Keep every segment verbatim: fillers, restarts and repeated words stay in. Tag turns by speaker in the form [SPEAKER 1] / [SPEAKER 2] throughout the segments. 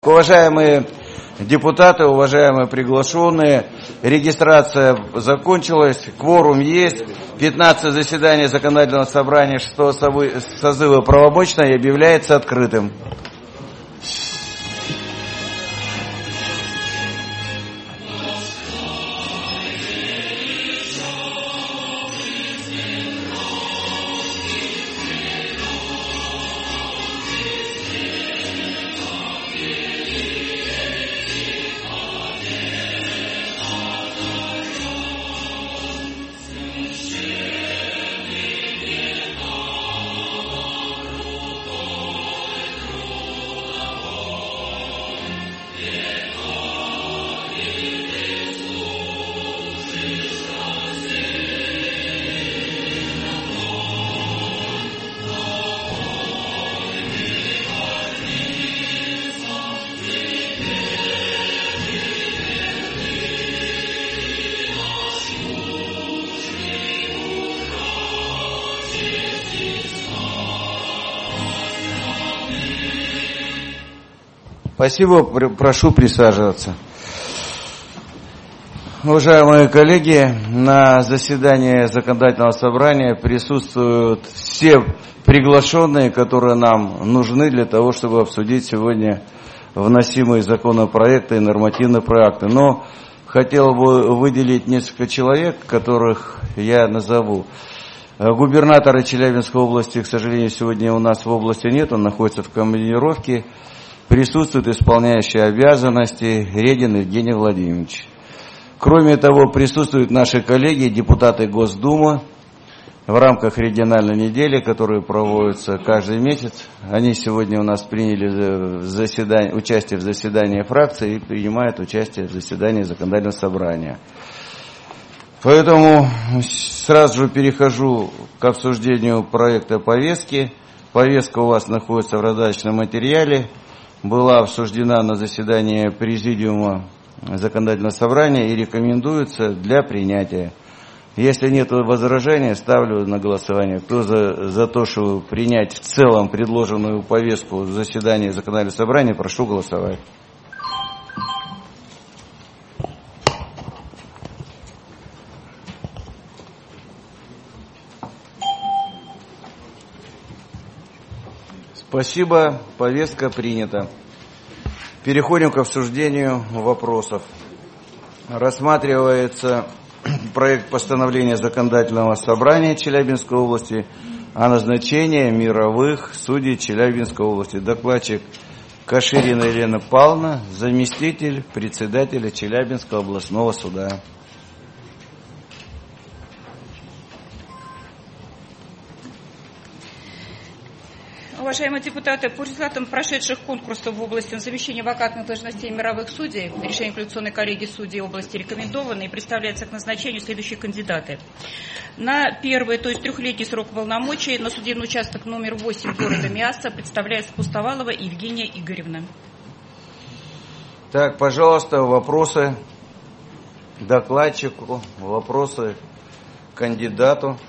[SPEAKER 1] Уважаемые депутаты, уважаемые приглашенные, регистрация закончилась, кворум есть, пятнадцатое заседание Законодательного собрания шестого созыва правомочное и объявляется открытым. Спасибо, прошу присаживаться. Уважаемые коллеги, на заседании Законодательного собрания присутствуют все приглашенные, которые нам нужны для того, чтобы обсудить сегодня вносимые законопроекты и нормативные проекты. Но хотел бы выделить несколько человек, которых я назову. Губернатора Челябинской области, к сожалению, сегодня у нас в области нет, он находится в командировке. Присутствует исполняющий обязанности Редин Евгений Владимирович. Кроме того, присутствуют наши коллеги, депутаты Госдумы в рамках региональной недели, которые проводятся каждый месяц. Они сегодня у нас приняли заседание, участие в заседании фракции и принимают участие в заседании Законодательного собрания. Поэтому сразу же перехожу к обсуждению проекта повестки. Повестка у вас находится в раздаточном материале. Была обсуждена на заседании Президиума Законодательного собрания и рекомендуется для принятия. Если нет возражений, ставлю на голосование. Кто за, за то, чтобы принять в целом предложенную повестку заседания Законодательного собрания, прошу голосовать. Спасибо, повестка принята. Переходим к обсуждению вопросов. Рассматривается проект постановления Законодательного собрания Челябинской области о назначении мировых судей Челябинской области. Докладчик Каширина Елена Павловна, заместитель председателя Челябинского областного суда.
[SPEAKER 2] Уважаемые депутаты, по результатам прошедших конкурсов в области замещения вакантных должностей мировых судей, решение Конституционной коллегии судей области рекомендовано и представляется к назначению следующие кандидаты. На первый, то есть трехлетний срок полномочий на судебный участок номер восемь города Миасса представляется Пустовалова Евгения Игоревна.
[SPEAKER 1] Так, пожалуйста, вопросы докладчику, вопросы кандидату.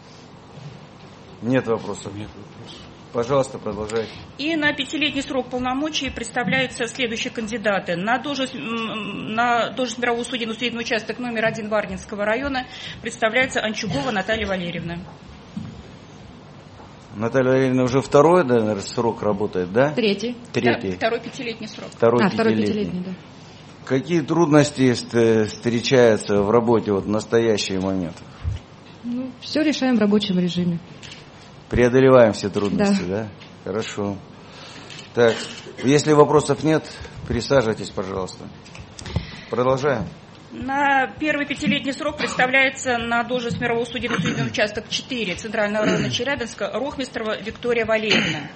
[SPEAKER 1] Нет вопросов? Нет вопросов. Пожалуйста, продолжайте.
[SPEAKER 2] И на пятилетний срок полномочий представляются следующие кандидаты. На должность, на должность мирового судьи на судебный участок номер один Варнинского района представляется Анчугова Наталья Валерьевна.
[SPEAKER 1] Наталья Валерьевна уже второй, наверное, срок работает, да?
[SPEAKER 3] Третий.
[SPEAKER 1] Третий.
[SPEAKER 2] Да, второй пятилетний срок.
[SPEAKER 1] Второй,
[SPEAKER 3] а,
[SPEAKER 1] пятилетний.
[SPEAKER 3] второй пятилетний, да.
[SPEAKER 1] Какие трудности встречаются в работе вот, в настоящий момент?
[SPEAKER 3] Ну, все решаем в рабочем режиме.
[SPEAKER 1] Преодолеваем все трудности, да. да? Хорошо. Так, если вопросов нет, присаживайтесь, пожалуйста. Продолжаем.
[SPEAKER 2] На первый пятилетний срок представляется на должность мирового судьи на судебный участок четыре Центрального района Челябинска Рохмистрова Виктория Валерьевна.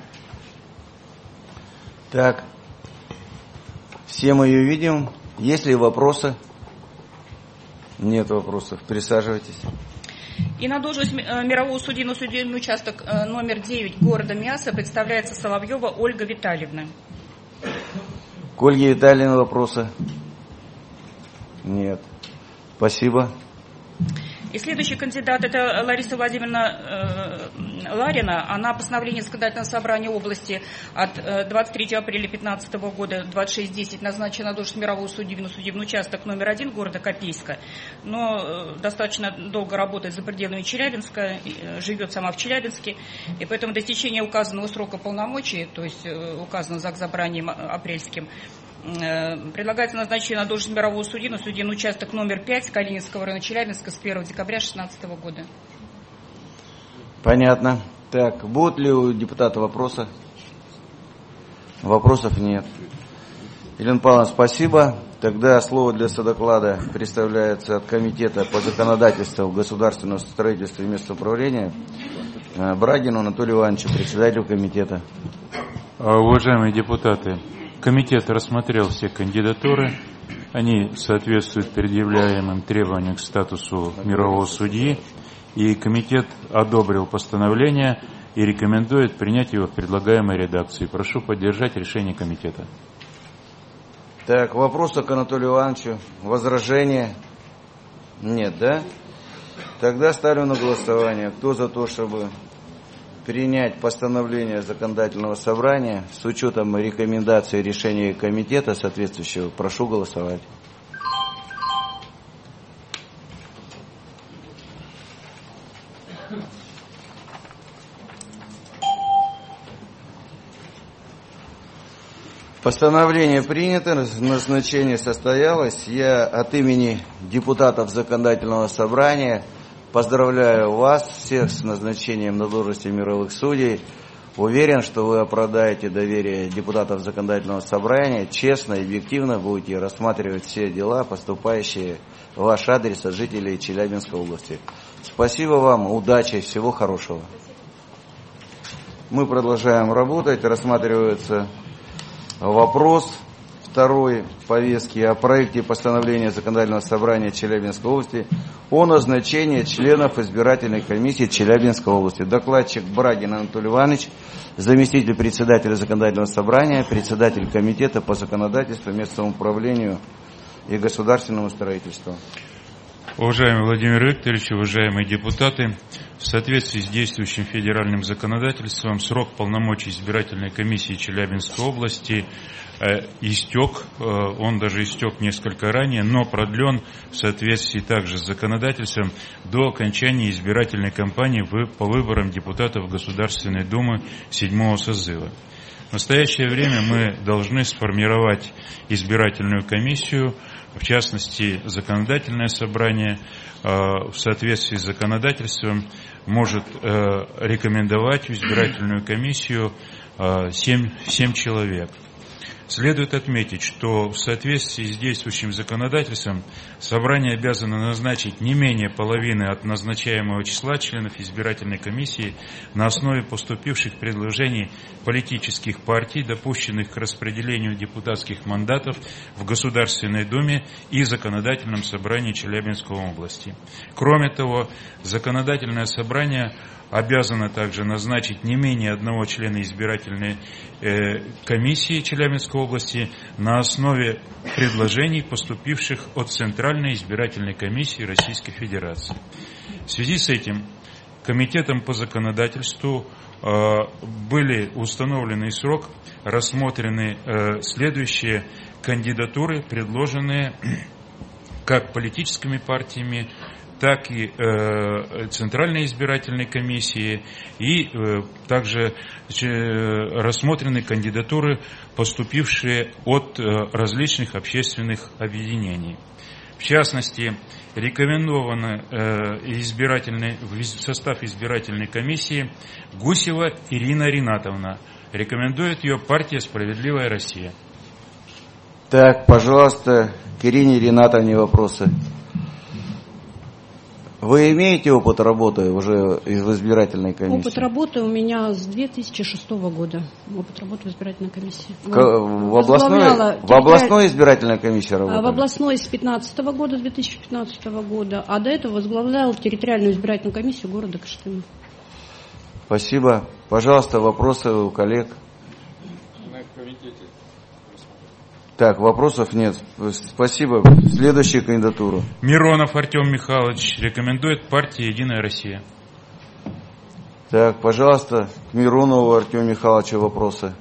[SPEAKER 1] Так, все мы ее видим. Есть ли вопросы? Нет вопросов. Присаживайтесь.
[SPEAKER 2] И на должность мирового судьи на судебный участок номер девять города Миасса представляется Соловьева Ольга Витальевна.
[SPEAKER 1] К Ольге Витальевне вопросы? Нет. Спасибо.
[SPEAKER 2] И следующий кандидат – это Лариса Владимировна э, Ларина. Она постановлением Законодательного собрания области от э, двадцать третьего апреля две тысячи пятнадцатого года двадцать шесть десять назначена на должность мирового судьи на судебный участок номер один города Копейска. Но э, достаточно долго работает за пределами Челябинска, э, живет сама в Челябинске. И поэтому до истечения указанного срока полномочий, то есть э, указанного заксобранием апрельским, предлагается назначение на должность мирового судьи на судебный участок номер пять Калининского района Челябинска с первого декабря две тысячи шестнадцатого года.
[SPEAKER 1] Понятно. Так, будут ли у депутата вопросы? Вопросов нет. Елена Павловна, спасибо. Тогда слово для содоклада представляется от Комитета по законодательству, государственного строительства и местного управления Брагину Анатолию Ивановичу, председателю комитета.
[SPEAKER 4] Уважаемые депутаты, комитет рассмотрел все кандидатуры, они соответствуют предъявляемым требованиям к статусу мирового судьи, и комитет одобрил постановление и рекомендует принять его в предлагаемой редакции. Прошу поддержать решение комитета.
[SPEAKER 1] Так, вопросы к Анатолию Ивановичу, возражения? Нет, да? Тогда ставлю на голосование. Кто за то, чтобы принять постановление законодательного собрания с учетом рекомендаций и решения комитета соответствующего, прошу голосовать. Постановление принято, назначение состоялось. Я от имени депутатов законодательного собрания поздравляю вас всех с назначением на должности мировых судей. Уверен, что вы оправдаете доверие депутатов законодательного собрания, честно и объективно будете рассматривать все дела, поступающие в ваш адрес от жителей Челябинской области. Спасибо вам, удачи, всего хорошего. Мы продолжаем работать. Рассматривается вопрос второй повестки о проекте постановления Законодательного собрания Челябинской области о назначении членов избирательной комиссии Челябинской области. Докладчик Брагин Анатолий Иванович, заместитель председателя Законодательного собрания, председатель комитета по законодательству, местному управлению и государственному строительству.
[SPEAKER 4] Уважаемый Владимир Викторович, уважаемые депутаты, в соответствии с действующим федеральным законодательством срок полномочий избирательной комиссии Челябинской области э, истек, э, он даже истек несколько ранее, но продлен в соответствии также с законодательством до окончания избирательной кампании в, по выборам депутатов Государственной Думы седьмого созыва. В настоящее время мы должны сформировать избирательную комиссию, в частности, законодательное собрание э, в соответствии с законодательством может э, рекомендовать в избирательную комиссию э, семь, семь человек. Следует отметить, что в соответствии с действующим законодательством собрание обязано назначить не менее половины от назначаемого числа членов избирательной комиссии на основе поступивших предложений политических партий, допущенных к распределению депутатских мандатов в Государственной Думе и Законодательном собрании Челябинской области. Кроме того, законодательное собрание обязана также назначить не менее одного члена избирательной э, комиссии Челябинской области на основе предложений, поступивших от Центральной избирательной комиссии Российской Федерации. В связи с этим Комитетом по законодательству э, были установлены срок, рассмотрены э, следующие кандидатуры, предложенные как политическими партиями, так и э, Центральной избирательной комиссии, и э, также э, рассмотрены кандидатуры, поступившие от э, различных общественных объединений. В частности, рекомендованы э, избирательный, в состав избирательной комиссии Гусева Ирина Ринатовна. Рекомендует ее партия «Справедливая Россия».
[SPEAKER 1] Так, пожалуйста, к Ирине Ринатовне вопросы. Вы имеете опыт работы уже в избирательной комиссии?
[SPEAKER 5] Опыт работы у меня с две тысячи шестого года. Опыт работы в избирательной комиссии.
[SPEAKER 1] В, в, областной, в областной избирательной комиссии работали?
[SPEAKER 5] В областной с две тысячи пятнадцатого года, две тысячи пятнадцатого года, а до этого возглавлял территориальную избирательную комиссию города Кыштыма.
[SPEAKER 1] Спасибо. Пожалуйста, вопросы у коллег. Так, вопросов нет. Спасибо. Следующую кандидатуру.
[SPEAKER 4] Миронов Артем Михайлович рекомендует партия «Единая Россия».
[SPEAKER 1] Так, пожалуйста, к Миронову Артему Михайловичу вопросы.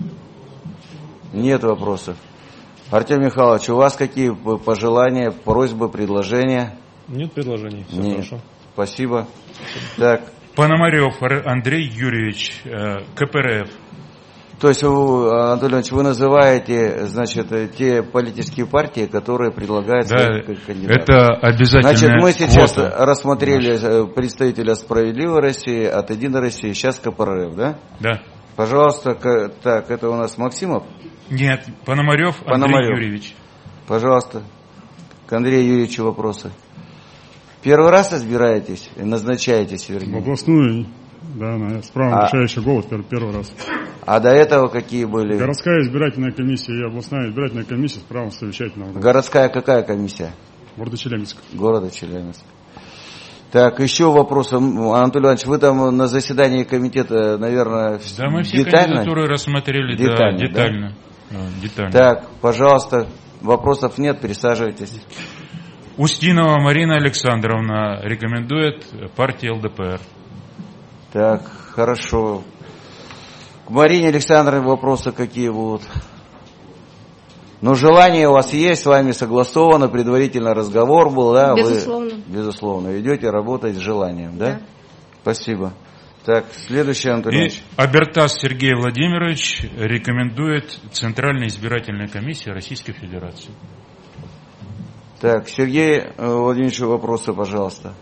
[SPEAKER 1] Нет вопросов. Артем Михайлович, у вас какие пожелания, просьбы, предложения?
[SPEAKER 6] Нет предложений. Все
[SPEAKER 1] Нет.
[SPEAKER 6] хорошо.
[SPEAKER 1] Спасибо. Так.
[SPEAKER 4] Пономарев Андрей Юрьевич, КПРФ.
[SPEAKER 1] То есть, Анатолий Иванович, вы называете, значит, те политические партии, которые предлагают
[SPEAKER 4] да,
[SPEAKER 1] своих кандидатов.
[SPEAKER 4] Это обязательно.
[SPEAKER 1] Значит, мы сейчас
[SPEAKER 4] квота.
[SPEAKER 1] рассмотрели наша. представителя «Справедливой России», от «Единой России», сейчас КПРФ, да?
[SPEAKER 4] Да.
[SPEAKER 1] Пожалуйста, так, это у нас Максимов?
[SPEAKER 4] Нет, Пономарев Андрей
[SPEAKER 1] Пономарев.
[SPEAKER 4] Юрьевич.
[SPEAKER 1] Пожалуйста, к Андрею Юрьевичу вопросы. Первый раз избираетесь, назначаетесь, вернее?
[SPEAKER 7] В областную, да, с правом
[SPEAKER 1] а,
[SPEAKER 7] решающий голос первый раз.
[SPEAKER 1] А до этого какие были?
[SPEAKER 7] Городская избирательная комиссия и областная избирательная комиссия с правом совещательного голоса.
[SPEAKER 1] Городская какая комиссия?
[SPEAKER 7] Города Челябинск.
[SPEAKER 1] Города Челябинск. Так, еще вопросы. Анатолий Иванович, вы там на заседании комитета, наверное,
[SPEAKER 4] да, мы все
[SPEAKER 1] детально?
[SPEAKER 4] кандидатуры рассмотрели,
[SPEAKER 1] детально,
[SPEAKER 4] да, детально.
[SPEAKER 1] Да?
[SPEAKER 4] Да, детально.
[SPEAKER 1] Так, пожалуйста, вопросов нет, присаживайтесь.
[SPEAKER 4] Устинова Марина Александровна рекомендует партию ЛДПР.
[SPEAKER 1] Так, хорошо. К Марине Александровне вопросы какие будут? Ну, желание у вас есть, с вами согласовано, предварительно разговор был, да?
[SPEAKER 5] Безусловно.
[SPEAKER 1] Вы, безусловно, идете работать с желанием, да?
[SPEAKER 5] Да.
[SPEAKER 1] Спасибо. Так, следующий, Анатолий
[SPEAKER 4] И
[SPEAKER 1] Иванович.
[SPEAKER 4] Абертас Сергей Владимирович рекомендует Центральной избирательной комиссии Российской Федерации.
[SPEAKER 1] Так, Сергей Владимирович, вопросы, пожалуйста.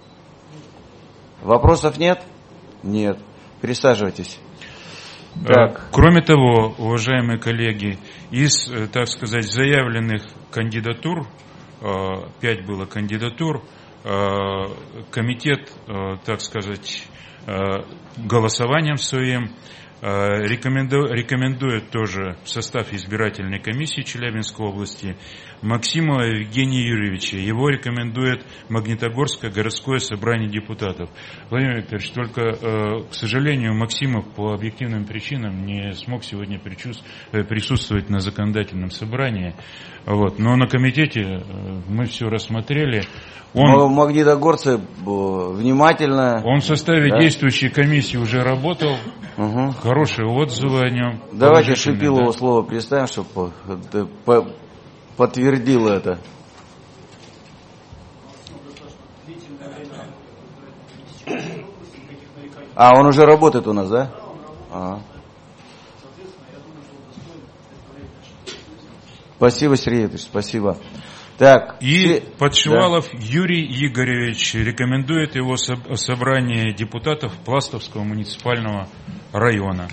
[SPEAKER 1] Вопросов нет? Нет. Присаживайтесь. Так.
[SPEAKER 4] Кроме того, уважаемые коллеги, из, так сказать, заявленных кандидатур, пять было кандидатур, комитет, так сказать, голосованием своим рекомендует, рекомендует тоже в состав избирательной комиссии Челябинской области Максимова Евгения Юрьевича. Его рекомендует Магнитогорское городское собрание депутатов. Владимир Викторович, только, к сожалению, Максимов по объективным причинам не смог сегодня присутствовать на законодательном собрании. Вот. Но на комитете мы все рассмотрели. Он,
[SPEAKER 1] Магнитогорцы внимательно...
[SPEAKER 4] Он в составе да? действующей комиссии уже работал.
[SPEAKER 1] Угу.
[SPEAKER 4] Хорошие отзывы о нем.
[SPEAKER 1] Давайте Шипилову
[SPEAKER 4] да?
[SPEAKER 1] слово представим, чтобы подтвердил это. А, он уже работает у нас, да? А. Спасибо, Сергей Викторович, спасибо. Так,
[SPEAKER 4] и
[SPEAKER 1] все...
[SPEAKER 4] Подшивалов да. Юрий Игоревич рекомендует его собрание депутатов Пластовского муниципального района.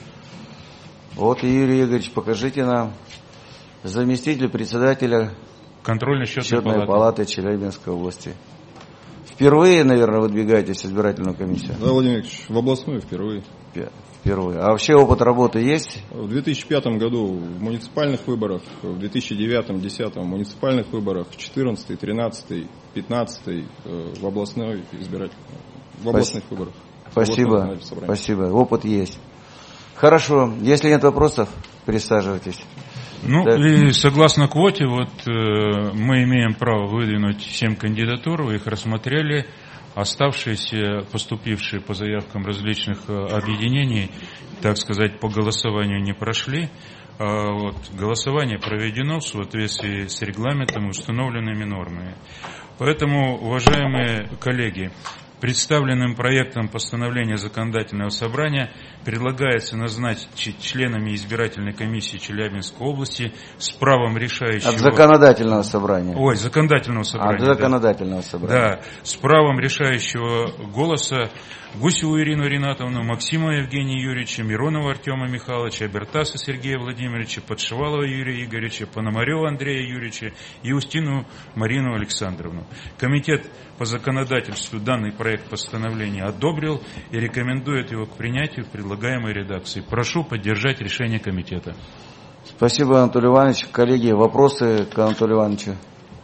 [SPEAKER 1] Вот, Юрий Игоревич, покажите нам заместитель председателя
[SPEAKER 4] контрольно-счетной
[SPEAKER 1] счетной
[SPEAKER 4] палаты.
[SPEAKER 1] палаты Челябинской области. Впервые, наверное, выдвигаетесь в избирательную комиссию?
[SPEAKER 6] Да, Владимир Ильич, в областную впервые.
[SPEAKER 1] Впервые. А вообще опыт работы есть?
[SPEAKER 6] В две тысячи пятом году в муниципальных выборах, в две тысячи девятом — две тысячи десятом в муниципальных выборах, в две тысячи четырнадцатом, тринадцатом, две тысячи пятнадцатом в областной избирательной, в областных
[SPEAKER 1] Спасибо.
[SPEAKER 6] выборах.
[SPEAKER 1] Спасибо. Спасибо. Опыт есть. Хорошо. Если нет вопросов, присаживайтесь.
[SPEAKER 4] Ну
[SPEAKER 1] да.
[SPEAKER 4] И согласно квоте, вот э, мы имеем право выдвинуть семь кандидатур, вы их рассмотрели. Оставшиеся, поступившие по заявкам различных объединений, так сказать, по голосованию не прошли. Вот, голосование проведено в соответствии с регламентом и установленными нормами. Поэтому, уважаемые коллеги, представленным проектом постановления законодательного собрания предлагается назначить членами избирательной комиссии Челябинской области с правом решающего...
[SPEAKER 1] От законодательного собрания.
[SPEAKER 4] Ой, законодательного собрания.
[SPEAKER 1] От законодательного
[SPEAKER 4] да.
[SPEAKER 1] собрания.
[SPEAKER 4] Да, с правом решающего голоса Гусеву Ирину Ринатовну, Максима Евгения Юрьевича, Миронова Артема Михайловича, Абертаса Сергея Владимировича, Подшивалова Юрия Игоревича, Пономарева Андрея Юрьевича и Устину Марину Александровну. Комитет по законодательству данный проект постановления одобрил и рекомендует его к принятию в предлагаемой редакции. Прошу поддержать решение комитета.
[SPEAKER 1] Спасибо, Анатолий Иванович. Коллеги, вопросы к Анатолию Ивановичу?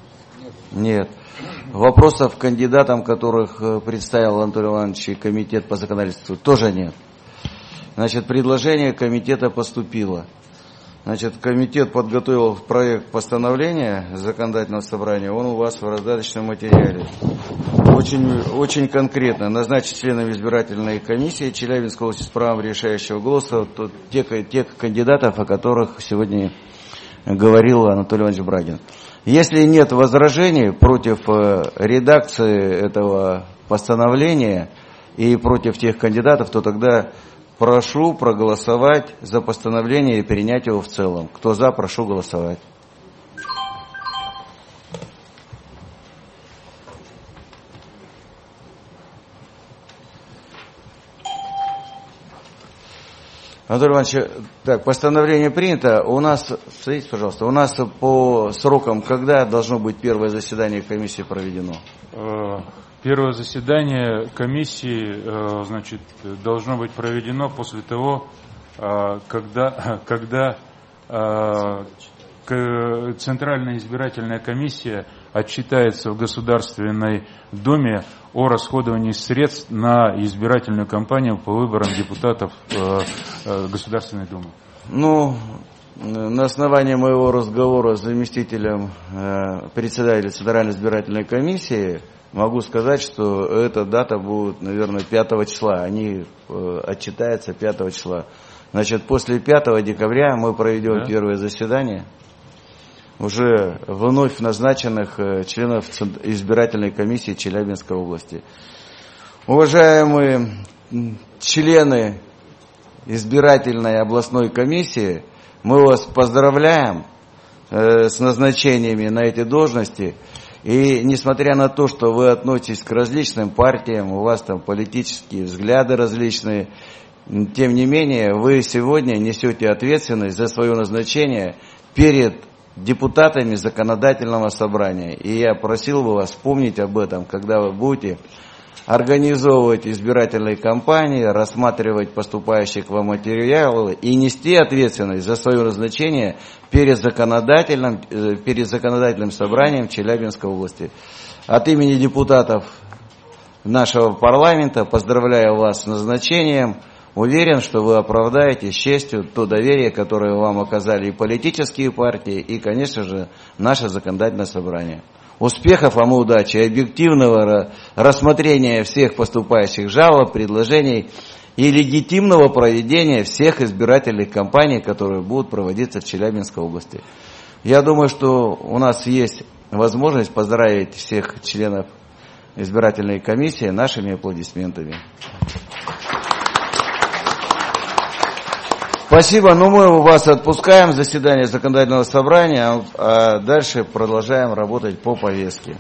[SPEAKER 1] Нет. Вопросов к кандидатам, которых представил Анатолий Иванович и комитет по законодательству, тоже нет. Значит, предложение комитета поступило. Значит, комитет подготовил проект постановления законодательного собрания, он у вас в раздаточном материале. Очень, очень конкретно назначить членами избирательной комиссии Челябинской области с правом решающего голоса то, тех, тех кандидатов, о которых сегодня говорил Анатолий Иванович Брагин. Если нет возражений против редакции этого постановления и против тех кандидатов, то тогда прошу проголосовать за постановление и принять его в целом. Кто за, прошу голосовать. Анатолий Иванович, так, постановление принято. У нас, садитесь, пожалуйста, у нас по срокам, когда должно быть первое заседание комиссии проведено?
[SPEAKER 4] Первое заседание комиссии, значит, должно быть проведено после того, когда, когда Центральная избирательная комиссия отчитается в Государственной Думе о расходовании средств на избирательную кампанию по выборам депутатов Государственной Думы.
[SPEAKER 1] Ну, на основании моего разговора с заместителем председателя Центральной избирательной комиссии могу сказать, что эта дата будет, наверное, пятого числа. Они отчитаются пятого числа. Значит, после пятого декабря мы проведем да? первое заседание уже вновь назначенных членов избирательной комиссии Челябинской области. Уважаемые члены избирательной областной комиссии, мы вас поздравляем с назначениями на эти должности. И несмотря на то, что вы относитесь к различным партиям, у вас там политические взгляды различные, тем не менее, вы сегодня несете ответственность за свое назначение перед депутатами законодательного собрания. И я просил бы вас вспомнить об этом, когда вы будете организовывать избирательные кампании, рассматривать поступающие к вам материалы и нести ответственность за свое назначение перед законодательным, перед законодательным собранием Челябинской области. От имени депутатов нашего парламента поздравляю вас с назначением. Уверен, что вы оправдаете с честью то доверие, которое вам оказали и политические партии, и, конечно же, наше законодательное собрание. Успехов вам и удачи, объективного рассмотрения всех поступающих жалоб, предложений и легитимного проведения всех избирательных кампаний, которые будут проводиться в Челябинской области. Я думаю, что у нас есть возможность поздравить всех членов избирательной комиссии нашими аплодисментами. Спасибо, но мы вас отпускаем, заседание законодательного собрания, а дальше продолжаем работать по повестке.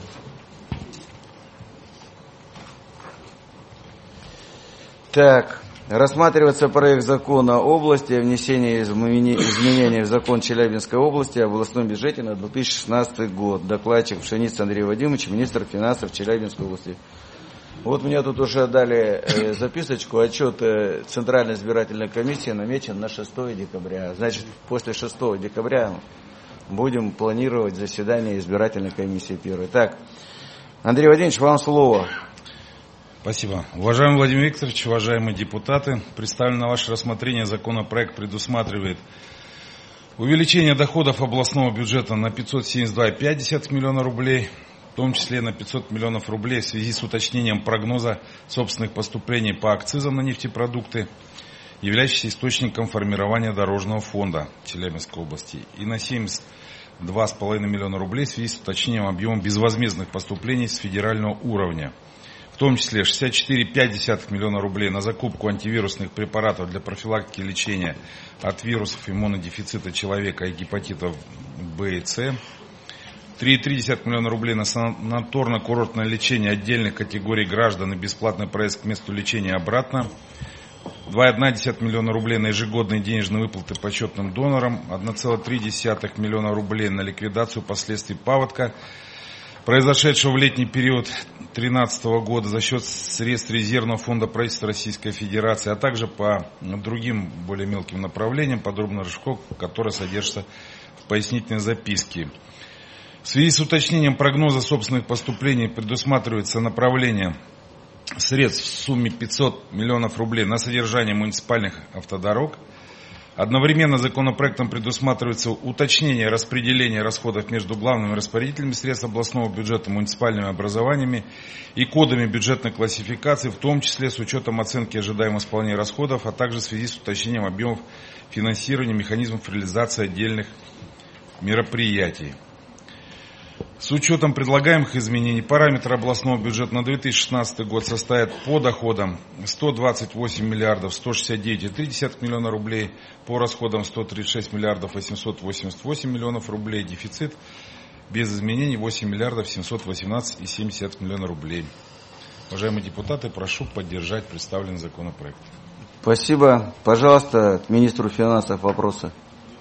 [SPEAKER 1] Так, рассматривается проект закона области о внесении изменений в закон Челябинской области о областном бюджете на две тысячи шестнадцатый год. Докладчик Пшеница Андрей Вадимович, министр финансов Челябинской области. Вот мне тут уже дали э, записочку, отчет э, Центральной избирательной комиссии намечен на шестое декабря. Значит, после шестого декабря будем планировать заседание избирательной комиссии первой. Так, Андрей Владимирович, вам слово.
[SPEAKER 8] Спасибо. Уважаемый Владимир Викторович, уважаемые депутаты, представленный на ваше рассмотрение законопроект предусматривает увеличение доходов областного бюджета на пятьсот семьдесят два целых пять десятых миллиона рублей, в том числе на пятьсот миллионов рублей в связи с уточнением прогноза собственных поступлений по акцизам на нефтепродукты, являющийся источником формирования дорожного фонда Челябинской области, и на семьдесят два целых пять десятых миллиона рублей в связи с уточнением объема безвозмездных поступлений с федерального уровня, в том числе шестьдесят четыре целых пять десятых миллиона рублей на закупку антивирусных препаратов для профилактики и лечения от вирусов иммунодефицита человека и гепатитов Б и С, три целых три десятых миллиона рублей на санаторно-курортное лечение отдельных категорий граждан и бесплатный проезд к месту лечения обратно, два целых одна десятая миллиона рублей на ежегодные денежные выплаты почетным донорам, один целых три десятых миллиона рублей на ликвидацию последствий паводка, произошедшего в летний период две тысячи тринадцатого года за счет средств резервного фонда правительства Российской Федерации, а также по другим более мелким направлениям, подробно расшифровка, которая содержится в пояснительной записке. В связи с уточнением прогноза собственных поступлений предусматривается направление средств в сумме пятьсот миллионов рублей на содержание муниципальных автодорог, Одновременно законопроектом предусматривается уточнение распределения расходов между главными распорядителями средств областного бюджета, муниципальными образованиями и кодами бюджетной классификации, в том числе с учетом оценки ожидаемого исполнения расходов, а также в связи с уточнением объемов финансирования механизмов реализации отдельных мероприятий. С учетом предлагаемых изменений параметры областного бюджета на две тысячи шестнадцатый год составят по доходам сто двадцать восемь миллиардов сто шестьдесят девять и три десятых миллиона рублей, по расходам сто тридцать шесть миллиардов восемьсот восемьдесят восемь миллионов рублей, дефицит без изменений восемь миллиардов семьсот восемнадцать и семь десятых миллиона рублей. Уважаемые депутаты, прошу поддержать представленный законопроект.
[SPEAKER 1] Спасибо. Пожалуйста, к министру финансов вопросы.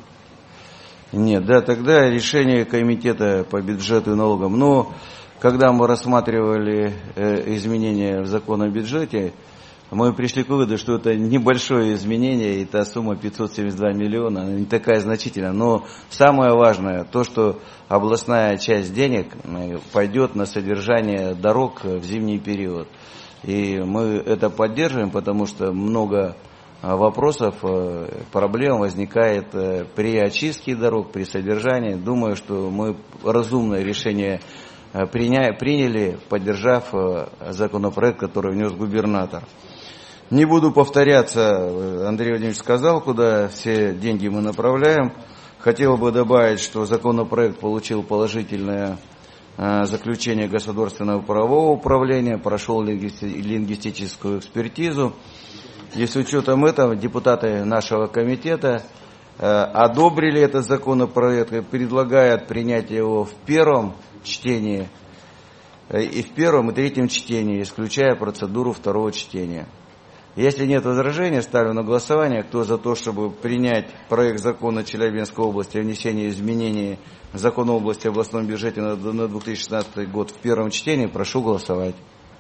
[SPEAKER 1] Нет, да, тогда решение комитета по бюджету и налогам. Но когда мы рассматривали э, изменения в закон о бюджете, мы пришли к выводу, что это небольшое изменение, и та сумма пятьсот семьдесят два миллиона, она не такая значительная. Но самое важное, то, что областная часть денег пойдет на содержание дорог в зимний период. И мы это поддерживаем, потому что много вопросов, проблем возникает при очистке дорог, при содержании. Думаю, что мы разумное решение приняли, поддержав законопроект, который внес губернатор. Не буду повторяться, Андрей Владимирович сказал, куда все деньги мы направляем. Хотел бы добавить, что законопроект получил положительное заключение Государственного правового управления, прошел лингвистическую экспертизу. И с учетом этого депутаты нашего комитета э, одобрили этот законопроект и предлагают принять его в первом чтении, э, и в первом и третьем чтении, исключая процедуру второго чтения. Если нет возражений, ставлю на голосование. Кто за то, чтобы принять проект закона Челябинской области о внесении изменений в закон области об областном бюджете на две тысячи шестнадцатый год в первом чтении, прошу голосовать.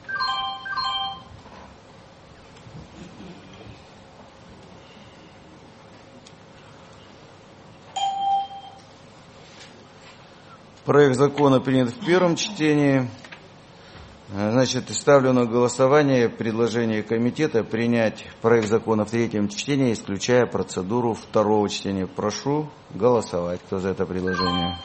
[SPEAKER 1] Проект закона принят в первом чтении. Значит, ставлю на голосование предложение комитета принять проект закона в третьем чтении, исключая процедуру второго чтения. Прошу голосовать. Кто за это предложение?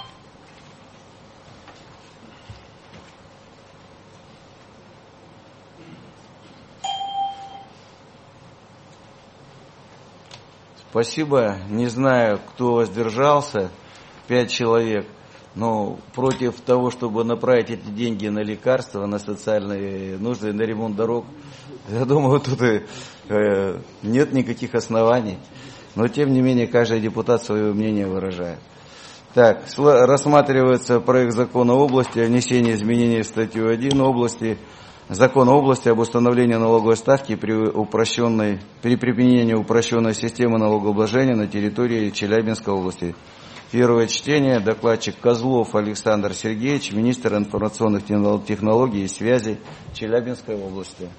[SPEAKER 1] Спасибо. Не знаю, кто воздержался. Пять человек. Но против того, чтобы направить эти деньги на лекарства, на социальные нужды, на ремонт дорог, я думаю, тут и, э, нет никаких оснований. Но, тем не менее, каждый депутат свое мнение выражает. Так, рассматривается проект закона области о внесении изменений в статью один области, закона области об установлении налоговой ставки при, упрощенной, при применении упрощенной системы налогообложения на территории Челябинской области. Первое чтение. Докладчик Козлов Александр Сергеевич, министр информационных технологий и связей Челябинской области.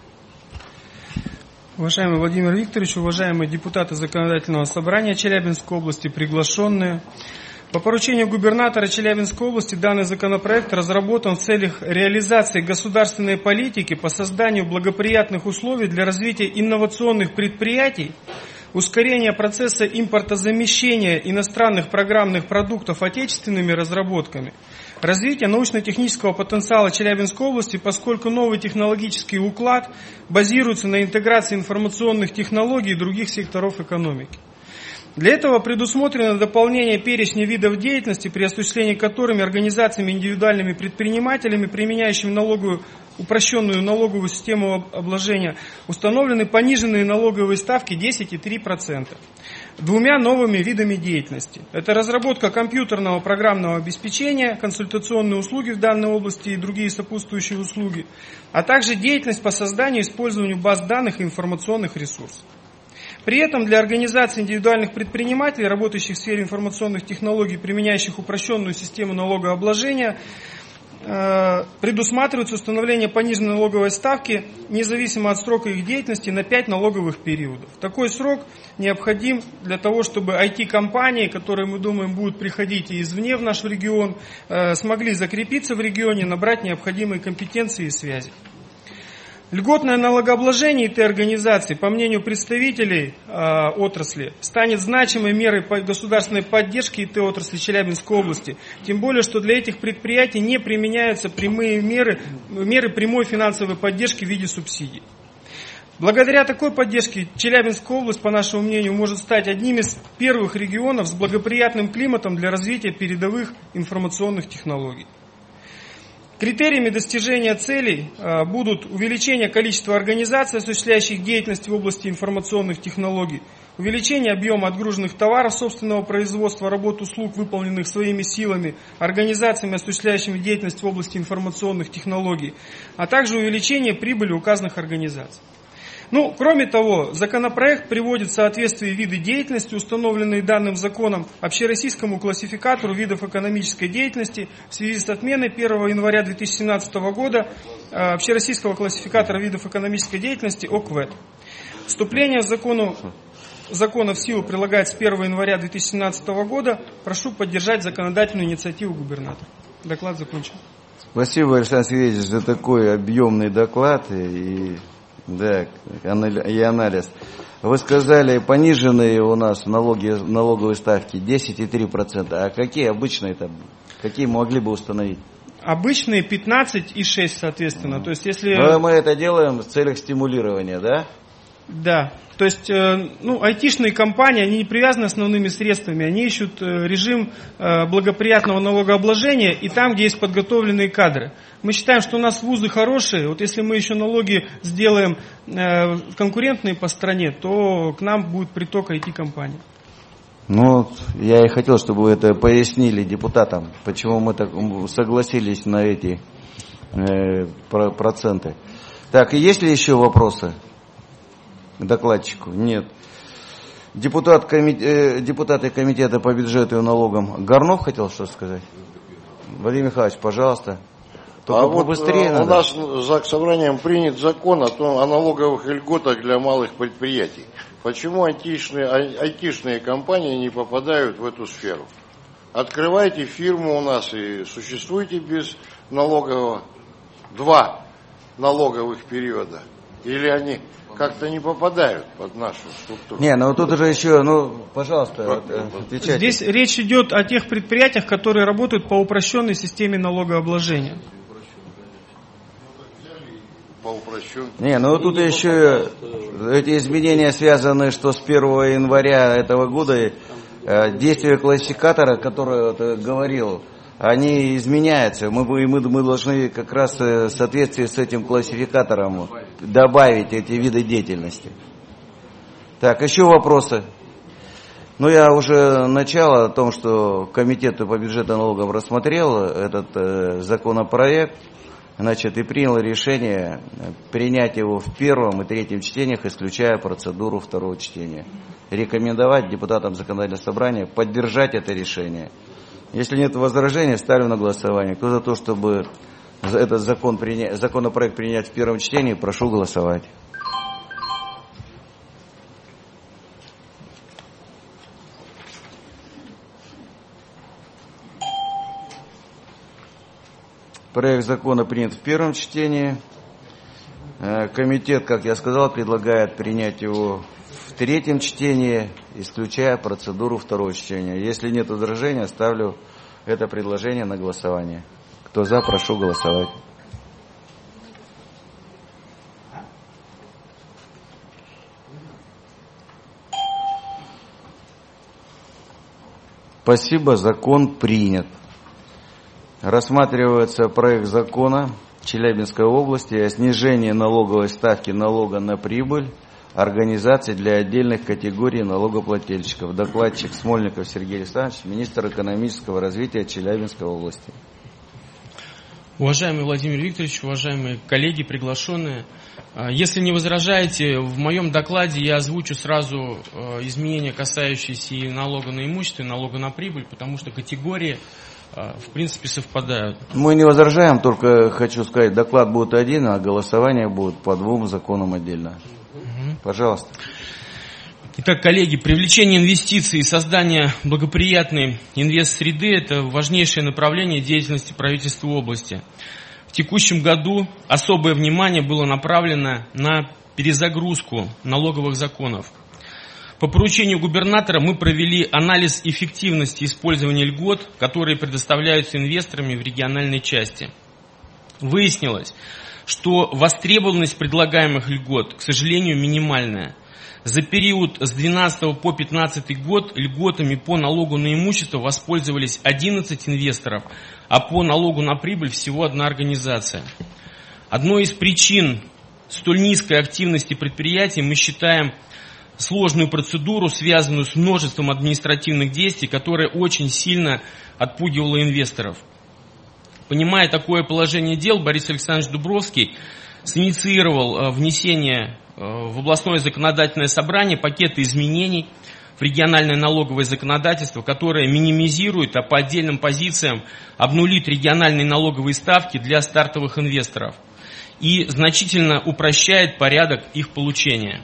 [SPEAKER 9] Уважаемый Владимир Викторович, уважаемые депутаты Законодательного собрания Челябинской области, приглашенные. По поручению губернатора Челябинской области данный законопроект разработан в целях реализации государственной политики по созданию благоприятных условий для развития инновационных предприятий, ускорение процесса импортозамещения иностранных программных продуктов отечественными разработками, развитие научно-технического потенциала Челябинской области, поскольку новый технологический уклад базируется на интеграции информационных технологий и других секторов экономики. Для этого предусмотрено дополнение перечня видов деятельности, при осуществлении которыми организациями индивидуальными предпринимателями, применяющими налоговую, упрощенную налоговую систему обложения, установлены пониженные налоговые ставки десять и три десятых процента двумя новыми видами деятельности. Это разработка компьютерного программного обеспечения, консультационные услуги в данной области и другие сопутствующие услуги, а также деятельность по созданию и использованию баз данных и информационных ресурсов. При этом для организаций индивидуальных предпринимателей, работающих в сфере информационных технологий, применяющих упрощенную систему налогообложения, предусматривается установление пониженной налоговой ставки, независимо от срока их деятельности, на пять налоговых периодов. Такой срок необходим для того, чтобы ай ти-компании, которые, мы думаем, будут приходить и извне в наш регион, смогли закрепиться в регионе, набрать необходимые компетенции и связи. Льготное налогообложение этой организации, по мнению представителей э, отрасли, станет значимой мерой по государственной поддержки этой отрасли Челябинской области. Тем более, что для этих предприятий не применяются прямые меры, меры прямой финансовой поддержки в виде субсидий. Благодаря такой поддержке Челябинская область, по нашему мнению, может стать одним из первых регионов с благоприятным климатом для развития передовых информационных технологий. Критериями достижения целей а, будут увеличение количества организаций, осуществляющих деятельность в области информационных технологий, увеличение объема отгруженных товаров собственного производства, работ, услуг, выполненных своими силами, организациями, осуществляющими деятельность в области информационных технологий, а также увеличение прибыли указанных организаций. Ну, кроме того, законопроект приводит в соответствие виды деятельности, установленные данным законом, общероссийскому классификатору видов экономической деятельности в связи с отменой первого января две тысячи семнадцатого года общероссийского классификатора видов экономической деятельности ОКВЭД. Вступление в закону, закона в силу прилагается с первого января две тысячи семнадцатого года. Прошу поддержать законодательную инициативу губернатора. Доклад закончен.
[SPEAKER 1] Спасибо, Александр Сергеевич, за такой объемный доклад и... Да, и анализ. Вы сказали, пониженные у нас налоги, налоговые ставки десять и три десятых процента. А какие обычные там? Какие могли бы установить?
[SPEAKER 9] Обычные пятнадцать и шесть, соответственно. Mm. То есть, если...
[SPEAKER 1] Но мы это делаем в целях стимулирования, да?
[SPEAKER 9] Да. То есть, ну, айтишные компании, они не привязаны основными средствами, они ищут режим благоприятного налогообложения и там, где есть подготовленные кадры. Мы считаем, что у нас вузы хорошие, вот если мы еще налоги сделаем конкурентные по стране, то к нам будет приток ай ти-компаний.
[SPEAKER 1] Ну, я и хотел, чтобы вы это пояснили депутатам, почему мы так согласились на эти э, проценты. Так, есть ли еще вопросы к докладчику? Нет. Депутат комит... э, депутаты комитета по бюджету и налогам Горнов хотел что сказать? Владимир Михайлович, пожалуйста.
[SPEAKER 10] Только а побыстрее вот у надо. Нас Заксобранием принят закон о, том, о налоговых льготах для малых предприятий. Почему айтишные, айтишные компании не попадают в эту сферу? Открывайте фирму у нас и существуйте без налогового. Два налоговых периода. Или они как-то не попадают под нашу структуру?
[SPEAKER 1] Не, ну тут уже еще, ну, пожалуйста, отвечайте.
[SPEAKER 9] Здесь речь идет о тех предприятиях, которые работают по упрощенной системе налогообложения.
[SPEAKER 10] По упрощенной.
[SPEAKER 1] Не, ну тут еще эти изменения связаны, что с первого января этого года действия классификатора, который вот, говорил, они изменяются. Мы, мы, мы должны как раз в соответствии с этим классификатором добавить эти виды деятельности. Так, еще вопросы? Ну, я уже начало о том, что комитет по бюджету и налогам рассмотрел этот э, законопроект, значит, и принял решение принять его в первом и третьем чтениях, исключая процедуру второго чтения. Рекомендовать депутатам законодательного собрания поддержать это решение. Если нет возражений, ставлю на голосование. Кто за то, чтобы этот закон приня... законопроект принять в первом чтении, прошу голосовать. Проект закона принят в первом чтении. Комитет, как я сказал, предлагает принять его в третьем чтении, исключая процедуру второго чтения. Если нет возражения, ставлю это предложение на голосование. Кто за, прошу голосовать. Спасибо, закон принят. Рассматривается проект закона Челябинской области о снижении налоговой ставки налога на прибыль организаций для отдельных категорий налогоплательщиков. Докладчик Смольников Сергей Александрович, министр экономического развития Челябинской области.
[SPEAKER 11] Уважаемый Владимир Викторович, уважаемые коллеги, приглашенные, если не возражаете, в моем докладе я озвучу сразу изменения, касающиеся и налога на имущество, и налога на прибыль, потому что категории в принципе совпадают.
[SPEAKER 1] Мы не возражаем, только хочу сказать, доклад будет один, а голосование будет по двум законам отдельно. Угу. Пожалуйста.
[SPEAKER 11] Итак, коллеги, привлечение инвестиций и создание благоприятной инвест-среды – это важнейшее направление деятельности правительства области. В текущем году особое внимание было направлено на перезагрузку налоговых законов. По поручению губернатора мы провели анализ эффективности использования льгот, которые предоставляются инвесторами в региональной части. Выяснилось, что востребованность предлагаемых льгот, к сожалению, минимальная. За период с двенадцатого по пятнадцатый год льготами по налогу на имущество воспользовались одиннадцать инвесторов, а по налогу на прибыль всего одна организация. Одной из причин столь низкой активности предприятий мы считаем сложную процедуру, связанную с множеством административных действий, которая очень сильно отпугивала инвесторов. Понимая такое положение дел, Борис Александрович Дубровский синициировал внесение в областное законодательное собрание пакета изменений в региональное налоговое законодательство, которое минимизирует, а по отдельным позициям обнулит региональные налоговые ставки для стартовых инвесторов и значительно упрощает порядок их получения.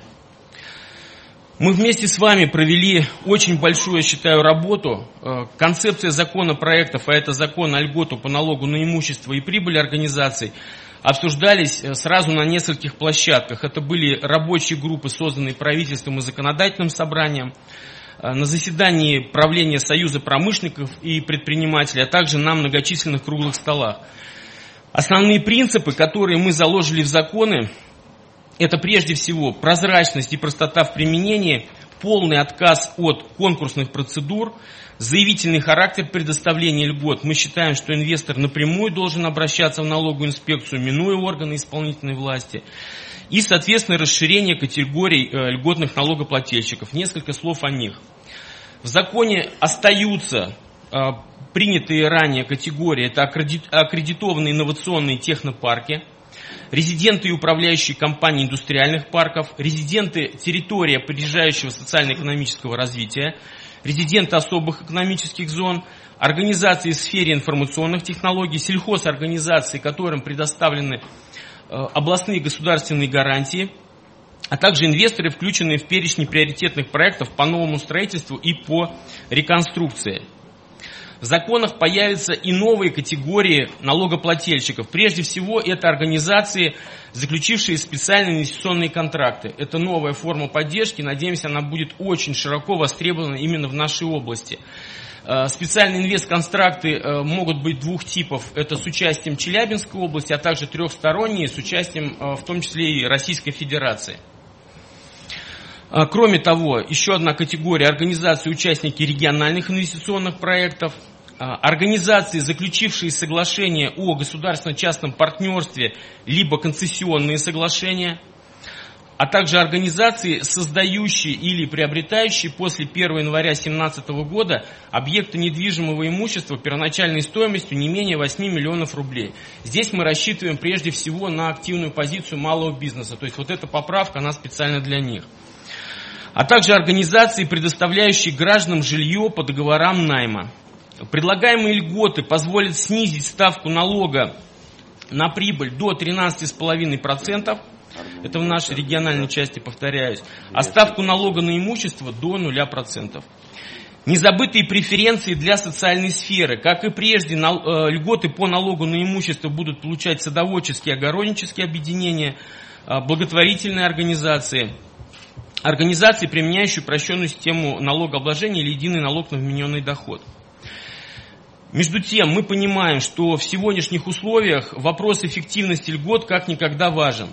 [SPEAKER 11] Мы вместе с вами провели очень большую, я считаю, работу. Концепция законопроектов, а это закон о льготу по налогу на имущество и прибыль организаций, обсуждались сразу на нескольких площадках. Это были рабочие группы, созданные правительством и законодательным собранием, на заседании правления Союза промышленников и предпринимателей, а также на многочисленных круглых столах. Основные принципы, которые мы заложили в законы, это прежде всего прозрачность и простота в применении, полный отказ от конкурсных процедур, заявительный характер предоставления льгот. Мы считаем, что инвестор напрямую должен обращаться в налоговую инспекцию, минуя органы исполнительной власти. И, соответственно, расширение категорий льготных налогоплательщиков. Несколько слов о них. В законе остаются принятые ранее категории. Это аккредитованные инновационные технопарки, резиденты и управляющие компании индустриальных парков, резиденты территории опережающего социально-экономического развития, резиденты особых экономических зон, организации в сфере информационных технологий, сельхозорганизации, которым предоставлены э, областные государственные гарантии, а также инвесторы, включенные в перечень приоритетных проектов по новому строительству и по реконструкции. В законах появятся и новые категории налогоплательщиков. Прежде всего, это организации, заключившие специальные инвестиционные контракты. Это новая форма поддержки. Надеемся, она будет очень широко востребована именно в нашей области. Специальные инвестконтракты могут быть двух типов. Это с участием Челябинской области, а также трехсторонние с участием в том числе и Российской Федерации. Кроме того, еще одна категория – организации, участники региональных инвестиционных проектов, организации, заключившие соглашения о государственно-частном партнерстве, либо концессионные соглашения, а также организации, создающие или приобретающие после первого января две тысячи семнадцатого года объекты недвижимого имущества первоначальной стоимостью не менее восьми миллионов рублей. Здесь мы рассчитываем прежде всего на активную позицию малого бизнеса, то есть вот эта поправка, она специально для них. А также организации, предоставляющие гражданам жилье по договорам найма. Предлагаемые льготы позволят снизить ставку налога на прибыль до тринадцати целых пяти десятых процента, это в нашей региональной части, повторяюсь, а ставку налога на имущество до нуля процентов. Незабытые преференции для социальной сферы. Как и прежде, льготы по налогу на имущество будут получать садоводческие и огороднические объединения, благотворительные организации, организации, применяющие упрощенную систему налогообложения или единый налог на вмененный доход. Между тем, мы понимаем, что в сегодняшних условиях вопрос эффективности льгот как никогда важен.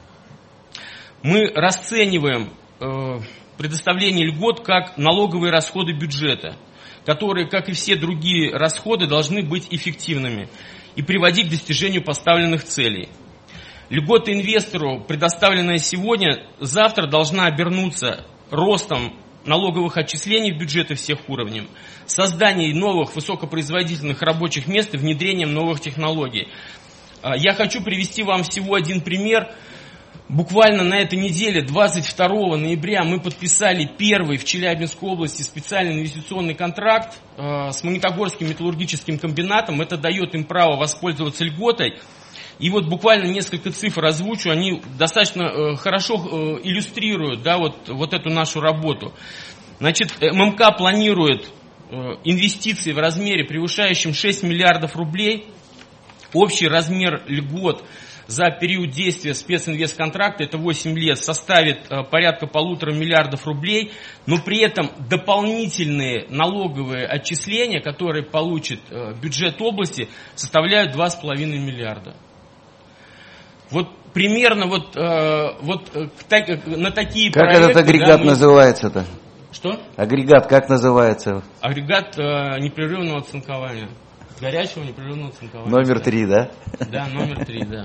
[SPEAKER 11] Мы расцениваем э, предоставление льгот как налоговые расходы бюджета, которые, как и все другие расходы, должны быть эффективными и приводить к достижению поставленных целей. Льгота инвестору, предоставленная сегодня, завтра должна обернуться ростом налоговых отчислений в бюджеты всех уровней, созданием новых высокопроизводительных рабочих мест и внедрением новых технологий. Я хочу привести вам всего один пример. Буквально на этой неделе, двадцать второго ноября, мы подписали первый в Челябинской области специальный инвестиционный контракт с Магнитогорским металлургическим комбинатом. Это дает им право воспользоваться льготой. И вот буквально несколько цифр озвучу, они достаточно э, хорошо э, иллюстрируют, да, вот, вот эту нашу работу. Значит, ММК планирует э, инвестиции в размере, превышающем шесть миллиардов рублей Общий размер льгот за период действия специнвестконтракта, это восемь лет, составит порядка полутора миллиардов рублей, но при этом дополнительные налоговые отчисления, которые получит бюджет области, составляют два с половиной миллиарда. Вот примерно вот, вот на такие
[SPEAKER 1] как
[SPEAKER 11] проекты...
[SPEAKER 1] Как этот агрегат да, мы... называется-то?
[SPEAKER 11] Что?
[SPEAKER 1] Агрегат как называется?
[SPEAKER 11] Агрегат непрерывного оцинкования. Горячего непрерывного цинкования.
[SPEAKER 1] Номер три, да?
[SPEAKER 11] Да, номер три, да.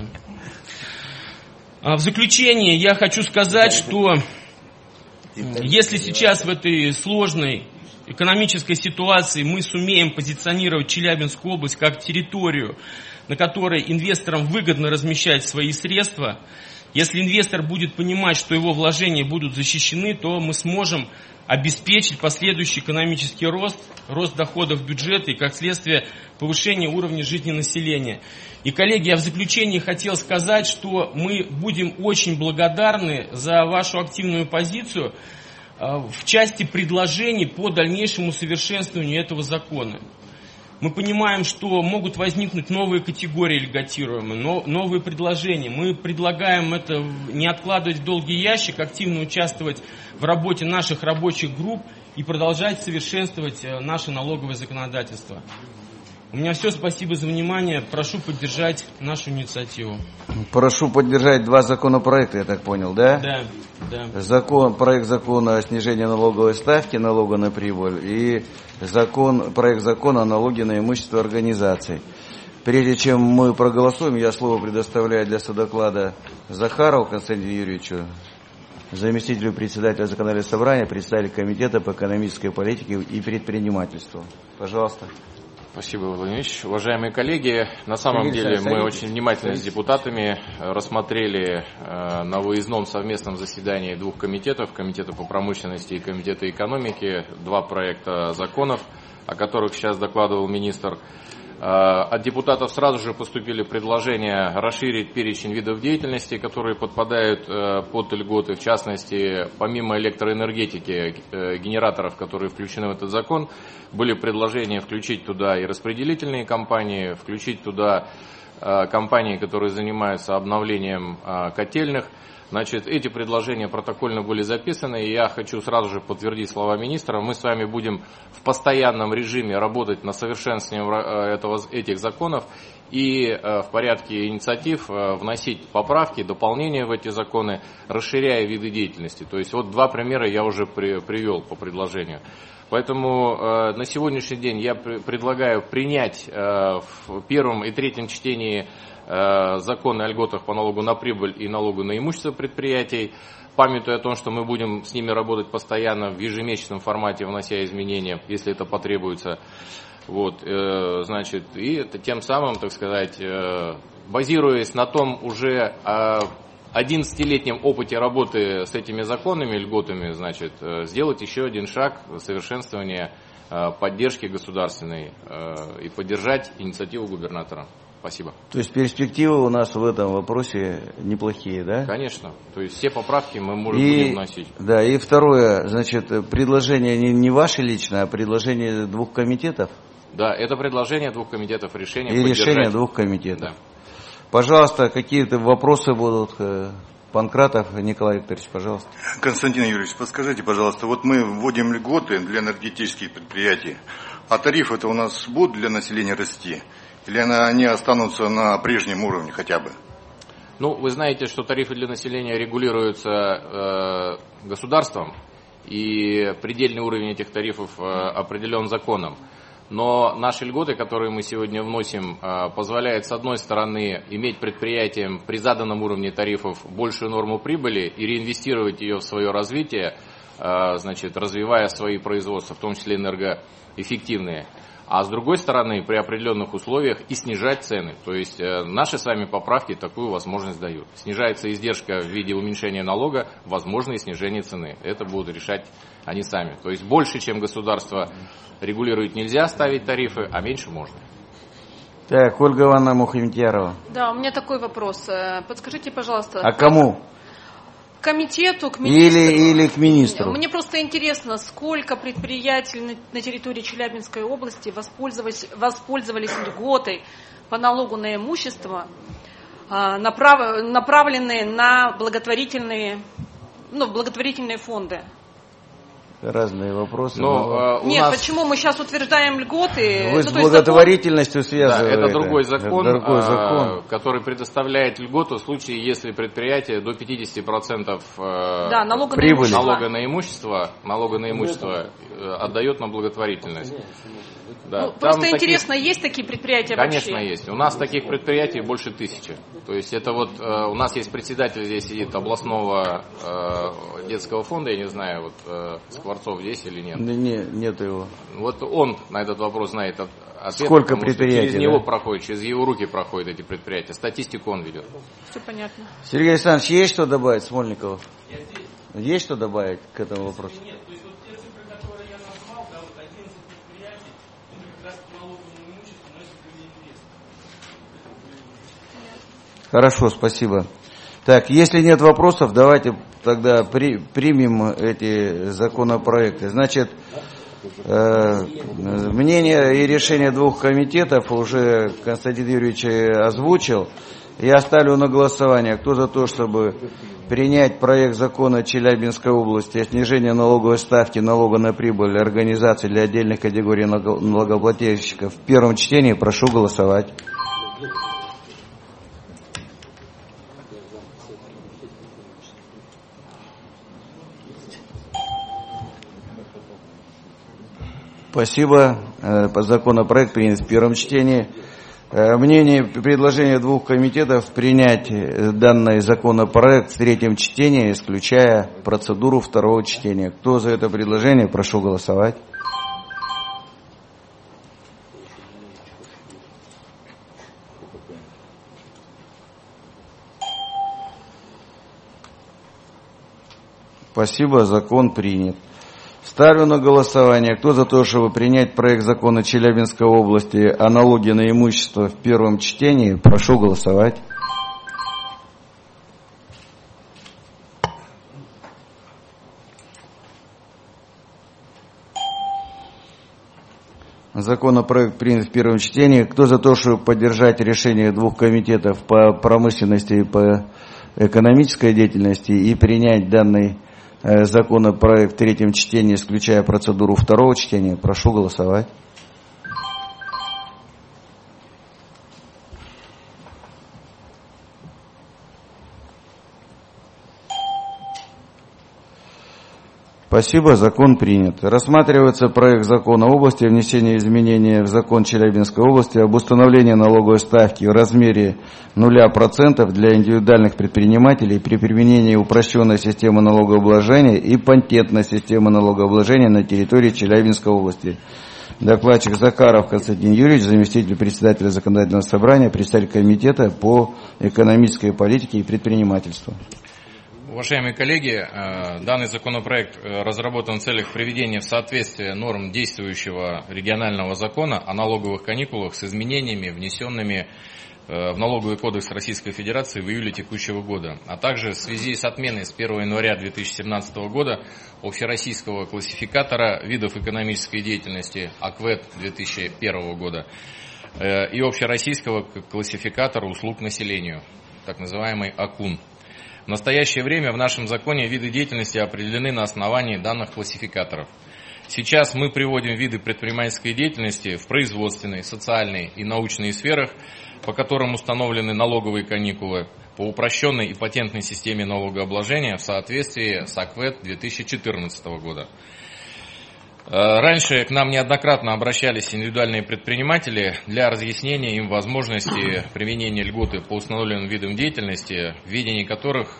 [SPEAKER 11] В заключение я хочу сказать, что если сейчас в этой сложной экономической ситуации мы сумеем позиционировать Челябинскую область как территорию, на которой инвесторам выгодно размещать свои средства, если инвестор будет понимать, что его вложения будут защищены, то мы сможем обеспечить последующий экономический рост, рост доходов бюджета и, как следствие, повышение уровня жизни населения. И, коллеги, я в заключении хотел сказать, что мы будем очень благодарны за вашу активную позицию в части предложений по дальнейшему совершенствованию этого закона. Мы понимаем, что могут возникнуть новые категории льготируемые, но новые предложения. Мы предлагаем это не откладывать в долгий ящик, активно участвовать в работе наших рабочих групп и продолжать совершенствовать наше налоговое законодательство. У меня все. Спасибо за внимание. Прошу поддержать нашу инициативу.
[SPEAKER 1] Прошу поддержать два законопроекта, я так понял, да?
[SPEAKER 11] Да, да.
[SPEAKER 1] Закон, проект закона о снижении налоговой ставки, налога на прибыль, и закон, проект закона о налоге на имущество организаций. Прежде чем мы проголосуем, я слово предоставляю для содоклада Захарову Константину Юрьевичу, заместителю председателя законодательного собрания, представителю комитета по экономической политике и предпринимательству. Пожалуйста.
[SPEAKER 12] Спасибо, Владимир Ильич. Уважаемые коллеги, на самом деле мы очень внимательно с депутатами рассмотрели на выездном совместном заседании двух комитетов, Комитета по промышленности и Комитета экономики, два проекта законов, о которых сейчас докладывал министр. От депутатов сразу же поступили предложения расширить перечень видов деятельности, которые подпадают под льготы. В частности, помимо электроэнергетики, генераторов, которые включены в этот закон, были предложения включить туда и распределительные компании, включить туда компании, которые занимаются обновлением котельных. Значит, эти предложения протокольно были записаны, и я хочу сразу же подтвердить слова министра. Мы с вами будем в постоянном режиме работать на совершенствовании этого, этих законов и в порядке инициатив вносить поправки, дополнения в эти законы, расширяя виды деятельности. То есть вот два примера я уже при, привел по предложению. Поэтому э, на сегодняшний день я при, предлагаю принять э, в первом и третьем чтении э, законы о льготах по налогу на прибыль и налогу на имущество предприятий, памятуя о том, что мы будем с ними работать постоянно в ежемесячном формате, внося изменения, если это потребуется. Вот, э, значит, и тем самым, так сказать, э, базируясь на том уже э, одиннадцатилетнем опыте работы с этими законами, льготами, значит, сделать еще один шаг совершенствования поддержки государственной и поддержать инициативу губернатора. Спасибо.
[SPEAKER 1] То есть перспективы у нас в этом вопросе неплохие, да?
[SPEAKER 12] Конечно. То есть все поправки мы можем
[SPEAKER 1] и,
[SPEAKER 12] будем вносить.
[SPEAKER 1] Да, и второе, значит, предложение не, не ваше личное, а предложение двух комитетов?
[SPEAKER 12] Да, это предложение двух комитетов, решение
[SPEAKER 1] и
[SPEAKER 12] поддержать.
[SPEAKER 1] решение двух комитетов.
[SPEAKER 12] Да.
[SPEAKER 1] Пожалуйста, какие-то вопросы будут? Панкратов Николай Викторович, пожалуйста.
[SPEAKER 13] Константин Юрьевич, подскажите, пожалуйста, вот мы вводим льготы для энергетических предприятий, а тарифы-то у нас будут для населения расти? Или они останутся на прежнем уровне хотя бы?
[SPEAKER 12] Ну, вы знаете, что тарифы для населения регулируются э, государством, и предельный уровень этих тарифов э, определен законом. Но наши льготы, которые мы сегодня вносим, позволяют, с одной стороны, иметь предприятиям при заданном уровне тарифов большую норму прибыли и реинвестировать ее в свое развитие, значит, развивая свои производства, в том числе энергоэффективные. А с другой стороны, при определенных условиях и снижать цены. То есть наши с вами поправки такую возможность дают. Снижается издержка в виде уменьшения налога, возможно и снижение цены. Это будут решать они сами. То есть больше, чем государство регулирует, нельзя ставить тарифы, а меньше можно.
[SPEAKER 1] Так, Ольга Ивановна Мухаметьярова.
[SPEAKER 14] Да, у меня такой вопрос. Подскажите, пожалуйста.
[SPEAKER 1] А кому?
[SPEAKER 14] комитету, к министру.
[SPEAKER 1] Или, или к министру.
[SPEAKER 14] Мне просто интересно, сколько предприятий на, на территории Челябинской области воспользовались, воспользовались льготой по налогу на имущество, направ, направленные на благотворительные, ну, благотворительные фонды.
[SPEAKER 1] Разные вопросы.
[SPEAKER 12] Но,
[SPEAKER 14] Нет,
[SPEAKER 12] нас...
[SPEAKER 14] почему мы сейчас утверждаем льготы?
[SPEAKER 1] Вы с благотворительностью связываете.
[SPEAKER 12] Да, это другой закон,
[SPEAKER 1] это другой закон,
[SPEAKER 12] который предоставляет льготу в случае, если предприятие до пятьдесят процентов
[SPEAKER 14] да, налога,
[SPEAKER 12] прибыли,
[SPEAKER 14] на
[SPEAKER 12] налога на имущество, налога на имущество отдает на благотворительность. Да,
[SPEAKER 14] ну, просто
[SPEAKER 12] таких...
[SPEAKER 14] интересно, есть такие предприятия
[SPEAKER 12] Конечно,
[SPEAKER 14] вообще?
[SPEAKER 12] есть. У нас таких предприятий больше тысячи. То есть это вот э, у нас есть председатель здесь сидит областного э, детского фонда, я не знаю, вот э, Скворцов здесь или нет.
[SPEAKER 1] Не, нет его.
[SPEAKER 12] Вот он на этот вопрос знает ответ.
[SPEAKER 1] Сколько предприятий?
[SPEAKER 12] Через да? него проходит, через его руки проходят эти предприятия. Статистику он ведет.
[SPEAKER 14] Все понятно.
[SPEAKER 1] Сергей Александрович, есть что добавить, Смольников? Есть что добавить к этому вопросу? Нет. Хорошо, спасибо. Так, если нет вопросов, давайте тогда при, примем эти законопроекты. Значит, э, мнение и решение двух комитетов уже Константин Юрьевич озвучил. Я ставлю на голосование. Кто за то, чтобы принять проект закона Челябинской области о снижении налоговой ставки налога на прибыль организаций для отдельных категорий налогоплательщиков в первом чтении, прошу голосовать. Спасибо. Законопроект принят в первом чтении. Мнение и предложение двух комитетов принять данный законопроект в третьем чтении, исключая процедуру второго чтения. Кто за это предложение, прошу голосовать. Спасибо, закон принят. Ставлю на голосование. Кто за то, чтобы принять проект закона Челябинской области о налоге на имущество в первом чтении, прошу голосовать. Законопроект принят в первом чтении. Кто за то, чтобы поддержать решение двух комитетов по промышленности и по экономической деятельности и принять данный законопроект в третьем чтении, исключая процедуру второго чтения, прошу голосовать. Спасибо, закон принят. Рассматривается проект закона области о внесении изменений в закон Челябинской области об установлении налоговой ставки в размере нуля процентов для индивидуальных предпринимателей при применении упрощенной системы налогообложения и патентной системы налогообложения на территории Челябинской области. Докладчик Закаров Константин Юрьевич, заместитель председателя законодательного собрания, председатель комитета по экономической политике и предпринимательству.
[SPEAKER 12] Уважаемые коллеги, данный законопроект разработан в целях приведения в соответствие норм действующего регионального закона о налоговых каникулах с изменениями, внесенными в Налоговый кодекс Российской Федерации в июле текущего года, а также в связи с отменой с первого января две тысячи семнадцатого года общероссийского классификатора видов экономической деятельности АКВЭД две тысячи первого года и общероссийского классификатора услуг населению, так называемый АКУН. В настоящее время в нашем законе виды деятельности определены на основании данных классификаторов. Сейчас мы приводим виды предпринимательской деятельности в производственной, социальной и научной сферах, по которым установлены налоговые каникулы по упрощенной и патентной системе налогообложения в соответствии с АКВЭД две тысячи четырнадцатого года. Раньше к нам неоднократно обращались индивидуальные предприниматели для разъяснения им возможности применения льготы по установленным видам деятельности, в ведении которых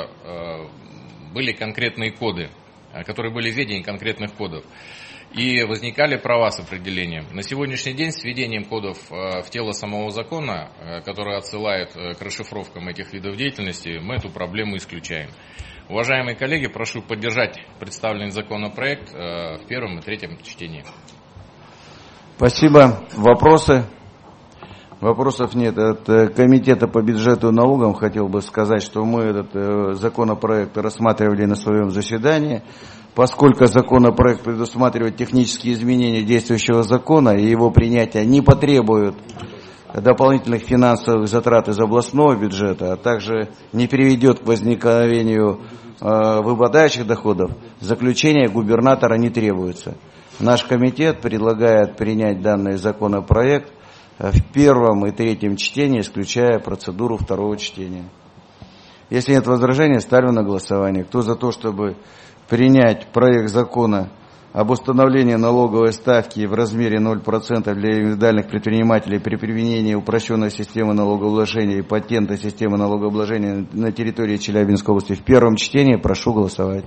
[SPEAKER 12] были конкретные коды, которые были в ведении конкретных кодов. И возникали права с определением. На сегодняшний день с введением кодов в тело самого закона, который отсылает к расшифровкам этих видов деятельности, мы эту проблему исключаем. Уважаемые коллеги, прошу поддержать представленный законопроект в первом и третьем чтении.
[SPEAKER 1] Спасибо. Вопросы? Вопросов нет. От комитета по бюджету и налогам хотел бы сказать, что мы этот законопроект рассматривали на своем заседании. Поскольку законопроект предусматривает технические изменения действующего закона, и его принятие не потребует дополнительных финансовых затрат из областного бюджета, а также не приведет к возникновению э, выпадающих доходов, заключение губернатора не требуется. Наш комитет предлагает принять данный законопроект в первом и третьем чтении, исключая процедуру второго чтения. Если нет возражений, ставлю на голосование. Кто за то, чтобы принять проект закона об установлении налоговой ставки в размере ноль процентов для индивидуальных предпринимателей при применении упрощенной системы налогообложения и патента системы налогообложения на территории Челябинской области в первом чтении, прошу голосовать.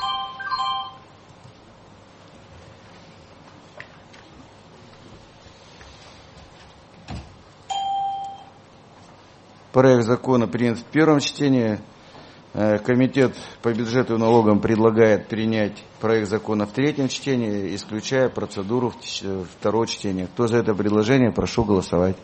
[SPEAKER 1] Проект закона принят в первом чтении. Комитет по бюджету и налогам предлагает принять проект закона в третьем чтении, исключая процедуру второго чтения. Кто за это предложение, прошу голосовать.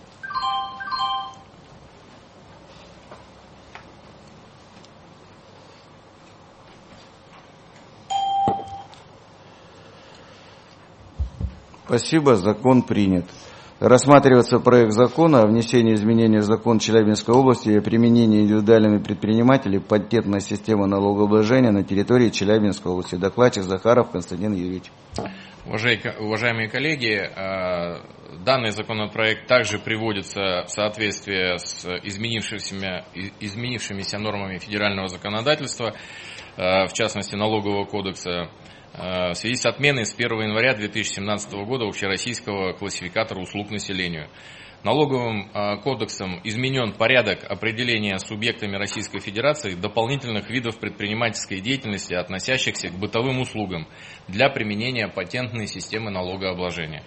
[SPEAKER 1] Спасибо, закон принят. Рассматривается проект закона о внесении изменений в закон Челябинской области и о применении индивидуальными предпринимателями патентной системы налогообложения на территории Челябинской области. Докладчик Захаров Константин Юрьевич.
[SPEAKER 12] Уважаемые коллеги, данный законопроект также приводится в соответствие с изменившимися, изменившимися нормами федерального законодательства, в частности налогового кодекса, в связи с отменой с первого января две тысячи семнадцатого года общероссийского классификатора услуг населению. Налоговым кодексом изменен порядок определения субъектами Российской Федерации дополнительных видов предпринимательской деятельности, относящихся к бытовым услугам для применения патентной системы налогообложения.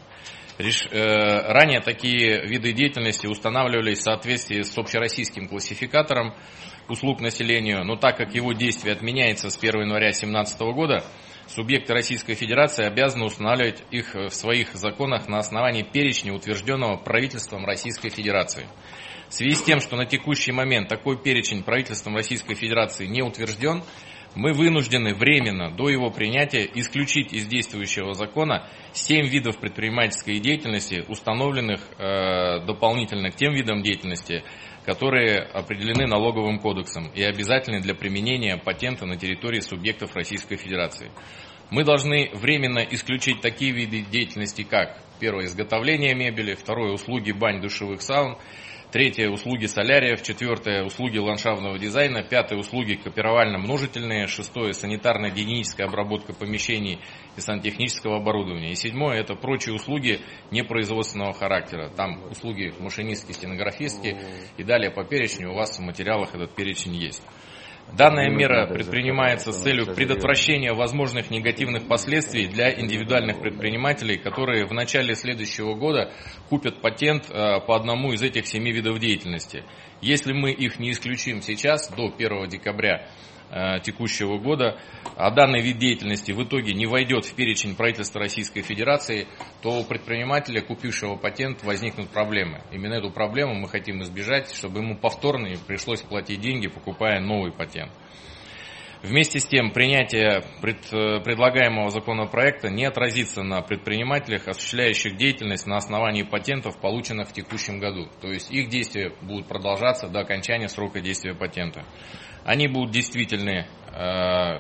[SPEAKER 12] Ранее такие виды деятельности устанавливались в соответствии с общероссийским классификатором услуг населению, но так как его действие отменяется с первого января две тысячи семнадцатого года, субъекты Российской Федерации обязаны устанавливать их в своих законах на основании перечня, утвержденного правительством Российской Федерации. В связи с тем, что на текущий момент такой перечень правительством Российской Федерации не утвержден, мы вынуждены временно до его принятия исключить из действующего закона семь видов предпринимательской деятельности, установленных э, дополнительно к тем видам деятельности, которые определены налоговым кодексом и обязательны для применения патента на территории субъектов Российской Федерации. Мы должны временно исключить такие виды деятельности, как первое – изготовление мебели, второе – услуги бань, душевых саун, третье – услуги соляриев, четвертое – услуги ландшафтного дизайна, пятое – услуги копировально-множительные, шестое – санитарно-гигиеническая обработка помещений и сантехнического оборудования, и седьмое – это прочие услуги непроизводственного характера, там услуги машинистки, стенографистки, и далее по перечню у вас в материалах этот перечень есть. Данная мера предпринимается с целью предотвращения возможных негативных последствий для индивидуальных предпринимателей, которые в начале следующего года купят патент по одному из этих семи видов деятельности. Если мы их не исключим сейчас, до первого декабря текущего года, а данный вид деятельности в итоге не войдет в перечень правительства Российской Федерации, то у предпринимателя, купившего патент, возникнут проблемы. Именно эту проблему мы хотим избежать, чтобы ему повторно не пришлось платить деньги, покупая новый патент. Вместе с тем, принятие пред, предлагаемого законопроекта не отразится на предпринимателях, осуществляющих деятельность на основании патентов, полученных в текущем году. То есть их действия будут продолжаться до окончания срока действия патента. Они будут действительны, как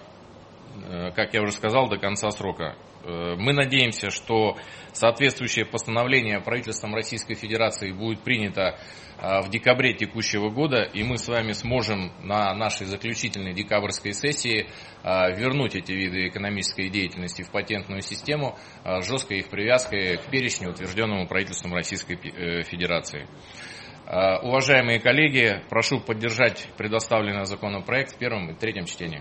[SPEAKER 12] я уже сказал, до конца срока. Мы надеемся, что соответствующее постановление правительством Российской Федерации будет принято в декабре текущего года, и мы с вами сможем на нашей заключительной декабрьской сессии вернуть эти виды экономической деятельности в патентную систему, жесткой их привязкой к перечню, утвержденному правительством Российской Федерации. Уважаемые коллеги, прошу поддержать предоставленный законопроект в первом и третьем чтении.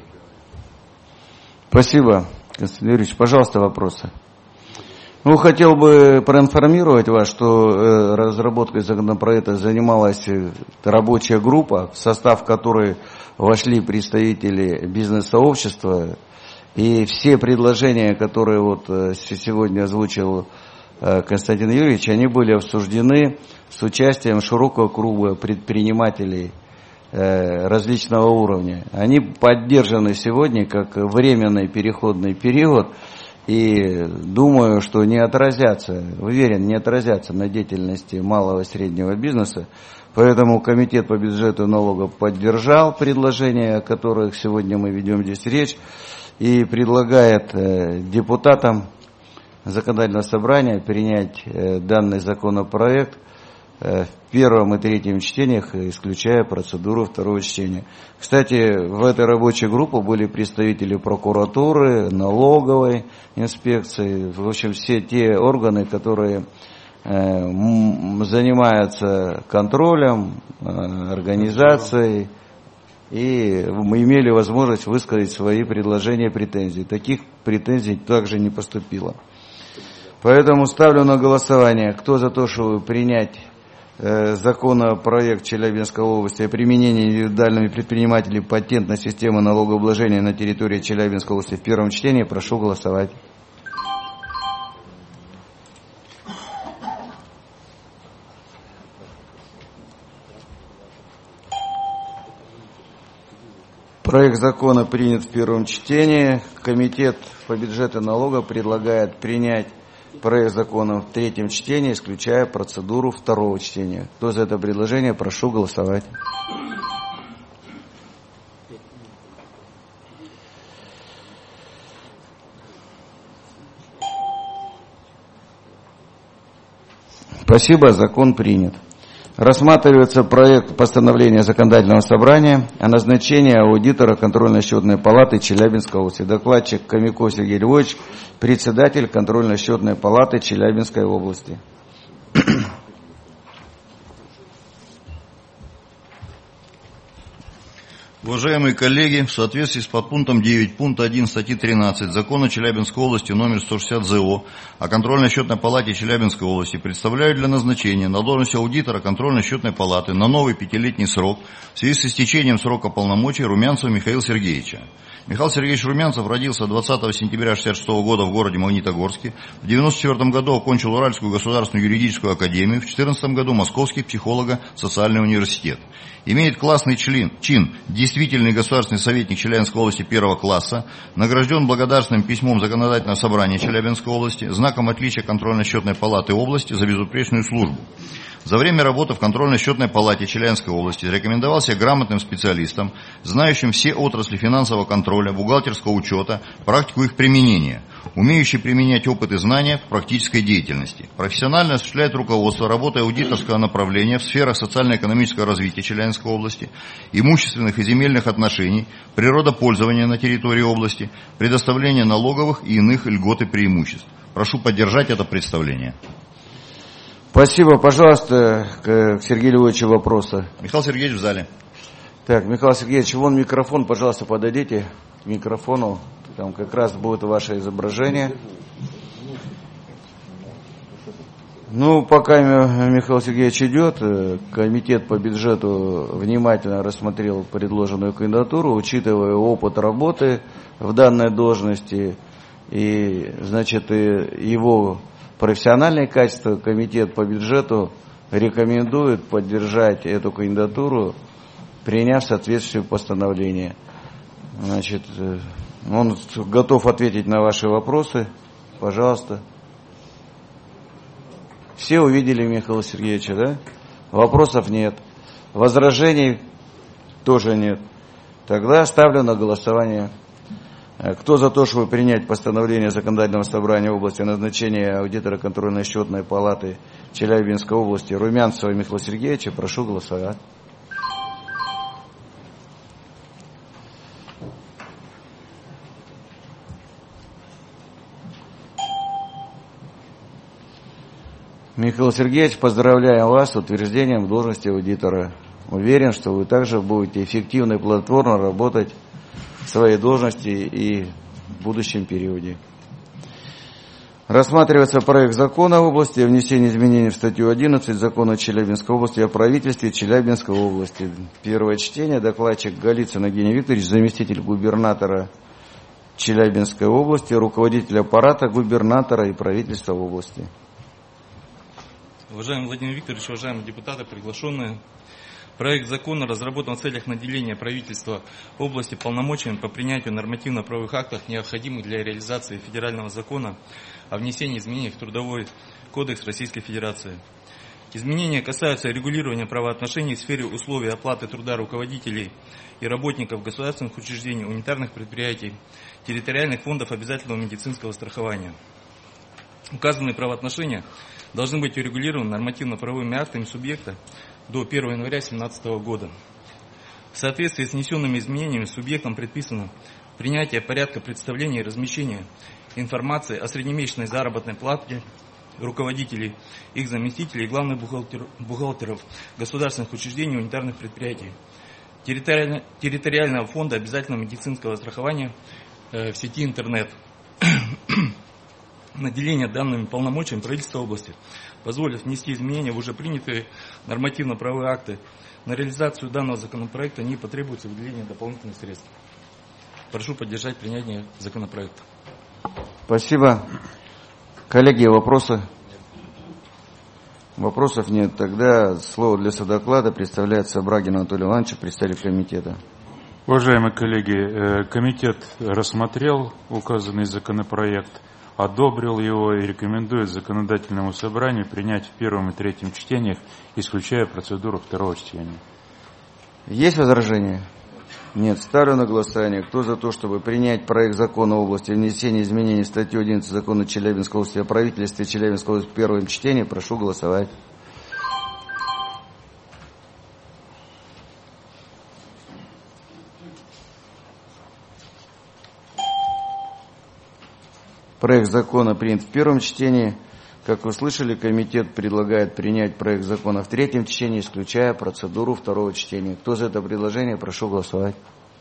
[SPEAKER 1] Спасибо, Константин Юрьевич. Пожалуйста, вопросы. Ну, хотел бы проинформировать вас, что разработкой законопроекта занималась рабочая группа, в состав которой вошли представители бизнес-сообщества, и все предложения, которые вот сегодня озвучил Константин Юрьевич, они были обсуждены с участием широкого круга предпринимателей различного уровня. Они поддержаны сегодня как временный переходный период, и думаю, что не отразятся, уверен, не отразятся на деятельности малого и среднего бизнеса. Поэтому Комитет по бюджету и налогам поддержал предложения, о которых сегодня мы ведем здесь речь, и предлагает депутатам законодательного собрания принять данный законопроект в первом и третьем чтениях, исключая процедуру второго чтения. Кстати, в этой рабочей группе были представители прокуратуры, налоговой инспекции, в общем, все те органы, которые занимаются контролем, организацией, и мы имели возможность высказать свои предложения и претензии. Таких претензий также не поступило. Поэтому ставлю на голосование, кто за то, чтобы принять законопроект Челябинской области о применении индивидуальными предпринимателями патентной системы налогообложения на территории Челябинской области в первом чтении, прошу голосовать. Проект закона принят в первом чтении. Комитет по бюджету и налогам предлагает принять проект закона в третьем чтении, исключая процедуру второго чтения. Кто за это предложение, прошу голосовать. Спасибо, закон принят. Рассматривается проект постановления законодательного собрания о назначении аудитора контрольно-счетной палаты Челябинской области. Докладчик Хомяков Сергей Львович, председатель контрольно-счетной палаты Челябинской области.
[SPEAKER 13] Уважаемые коллеги, в соответствии с подпунктом девять пункта один статьи тринадцать Закона Челябинской области номер сто шестьдесят ЗО о контрольно-счетной палате Челябинской области представляю для назначения на должность аудитора контрольно-счетной палаты на новый пятилетний срок в связи с истечением срока полномочий Румянцева Михаила Сергеевича. Михаил Сергеевич Румянцев родился двадцатого сентября шестьдесят шестого года в городе Магнитогорске. В девяносто четвёртом году окончил Уральскую государственную юридическую академию. В две тысячи четырнадцатом году Московский психолого-социальный университет. Имеет классный член, чин, действительный государственный советник Челябинской области первого класса. Награжден благодарственным письмом Законодательного собрания Челябинской области, знаком отличия контрольно-счетной палаты области за безупречную службу. За время работы в контрольно-счетной палате Челябинской области рекомендовал себя грамотным специалистом, знающим все отрасли финансового контроля, бухгалтерского учета, практику их применения, умеющий применять опыт и знания в практической деятельности. Профессионально осуществляет руководство работой аудиторского направления в сферах социально-экономического развития Челябинской области, имущественных и земельных отношений, природопользования на территории области, предоставления налоговых и иных льгот и преимуществ. Прошу поддержать это представление.
[SPEAKER 1] Спасибо. Пожалуйста, к Сергею Львовичу вопросы.
[SPEAKER 13] Михаил Сергеевич в зале.
[SPEAKER 1] Так, Михаил Сергеевич, вон микрофон, пожалуйста, подойдите к микрофону. Там как раз будет ваше изображение. Ну, пока Михаил Сергеевич идет, комитет по бюджету внимательно рассмотрел предложенную кандидатуру, учитывая опыт работы в данной должности и, значит, его профессиональные качества, комитет по бюджету рекомендует поддержать эту кандидатуру, приняв соответствующее постановление. Значит, он готов ответить на ваши вопросы. Пожалуйста. Все увидели Михаила Сергеевича, да? Вопросов нет. Возражений тоже нет. Тогда ставлю на голосование. Кто за то, чтобы принять постановление Законодательного собрания в области назначения аудитора контрольно-счетной палаты Челябинской области Румянцева Михаила Сергеевича, прошу голосовать. Михаил Сергеевич, поздравляем вас с утверждением должности аудитора. Уверен, что вы также будете эффективно и плодотворно работать в своей должности и в будущем периоде. Рассматривается проект закона в области о внесении изменений в статью одиннадцать Закона Челябинской области о правительстве Челябинской области. Первое чтение. Докладчик Голицын Евгений Викторович, заместитель губернатора Челябинской области, руководитель аппарата губернатора и правительства области.
[SPEAKER 15] Уважаемый Владимир Викторович, уважаемые депутаты, приглашенные. Проект закона разработан в целях наделения правительства области полномочиями по принятию нормативно-правовых актов, необходимых для реализации федерального закона о внесении изменений в Трудовой кодекс Российской Федерации. Изменения касаются регулирования правоотношений в сфере условий оплаты труда руководителей и работников государственных учреждений, унитарных предприятий, территориальных фондов обязательного медицинского страхования. Указанные правоотношения должны быть урегулированы нормативно-правовыми актами субъекта до первого января две тысячи семнадцатого года. В соответствии с внесенными изменениями субъектам предписано принятие порядка представления и размещения информации о среднемесячной заработной плате руководителей, их заместителей и главных бухгалтер, бухгалтеров государственных учреждений и унитарных предприятий, территориально, территориального фонда обязательного медицинского страхования э, в сети интернет. Наделение данными полномочиями правительства области позволит внести изменения в уже принятые нормативно-правовые акты. На реализацию данного законопроекта не потребуется выделение дополнительных средств. Прошу поддержать принятие законопроекта.
[SPEAKER 1] Спасибо. Коллеги, вопросы? Вопросов нет. Тогда слово для содоклада представляется Брагину Анатолию Ивановичу, представителю комитета.
[SPEAKER 4] Уважаемые коллеги, комитет рассмотрел указанный законопроект, одобрил его и рекомендует законодательному собранию принять в первом и третьем чтениях, исключая процедуру второго чтения.
[SPEAKER 1] Есть возражения? Нет. Ставлю на голосование. Кто за то, чтобы принять проект закона в области внесения изменений в статью одиннадцать закона Челябинской области о правительстве Челябинской области в первом чтении, прошу голосовать. Проект закона принят в первом чтении. Как вы слышали, комитет предлагает принять проект закона в третьем чтении, исключая процедуру второго чтения. Кто за это предложение, прошу голосовать.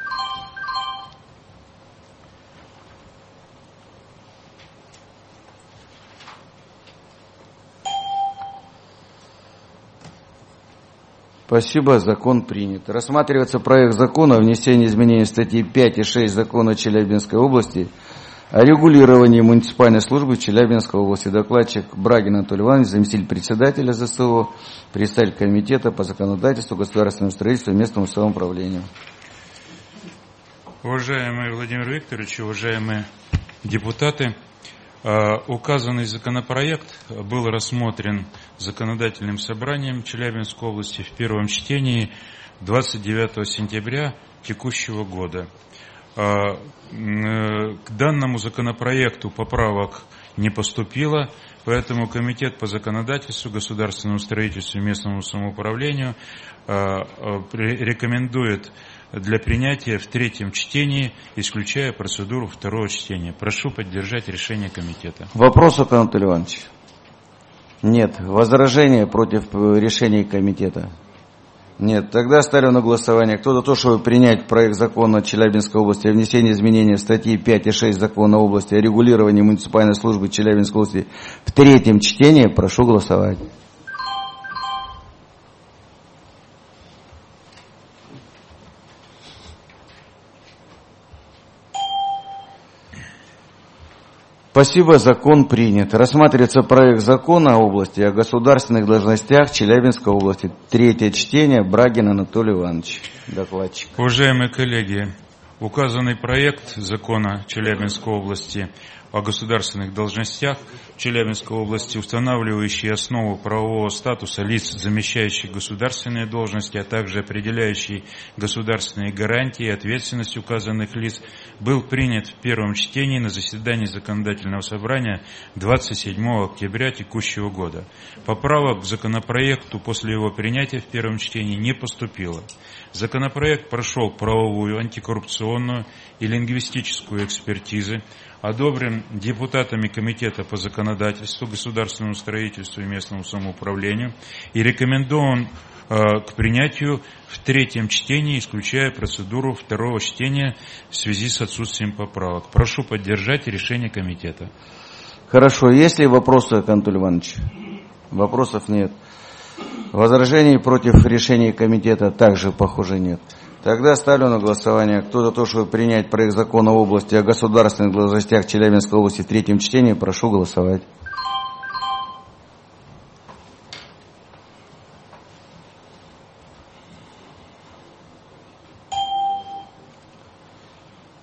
[SPEAKER 1] Спасибо, закон принят. Рассматривается проект закона о внесении изменений в статьи пять и шесть закона Челябинской области о регулировании муниципальной службы в Челябинской области. Докладчик Брагин Анатолий Иванович, заместитель председателя ЗСО, представитель комитета по законодательству, государственному строительству и местному самоуправлению.
[SPEAKER 4] Уважаемый Владимир Викторович, уважаемые депутаты, указанный законопроект был рассмотрен законодательным собранием Челябинской области в первом чтении двадцать девятого сентября текущего года. К данному законопроекту поправок не поступило, поэтому Комитет по законодательству, государственному строительству и местному самоуправлению рекомендует для принятия в третьем чтении, исключая процедуру второго чтения. Прошу поддержать решение комитета.
[SPEAKER 1] Вопросы, Анатолий Иванович? Нет. Возражения против решения комитета? Нет. Тогда ставлю на голосование. Кто за то, чтобы принять проект закона Челябинской области о внесении изменений в статьи пять и шесть закона области о регулировании муниципальной службы Челябинской области в третьем чтении, прошу голосовать. Спасибо, закон принят. Рассматривается проект закона о области о государственных должностях Челябинской области. Третье чтение. Брагин Анатолий Иванович, докладчик.
[SPEAKER 4] Уважаемые коллеги, указанный проект закона Челябинской области о государственных должностях Челябинской области, устанавливающий основу правового статуса лиц, замещающих государственные должности, а также определяющий государственные гарантии и ответственность указанных лиц, был принят в первом чтении на заседании Законодательного собрания двадцать седьмого октября текущего года. Поправок к законопроекту после его принятия в первом чтении не поступило. Законопроект прошел правовую, антикоррупционную и лингвистическую экспертизы, одобрен депутатами Комитета по законодательству, государственному строительству и местному самоуправлению и рекомендован э, к принятию в третьем чтении, исключая процедуру второго чтения в связи с отсутствием поправок. Прошу поддержать решение комитета.
[SPEAKER 1] Хорошо. Есть ли вопросы, Анатолий Иванович? Вопросов нет. Возражений против решения комитета также, похоже, нет. Тогда ставлю на голосование. Кто за то, чтобы принять проект закона в области о государственных должностях Челябинской области в третьем чтении, прошу голосовать.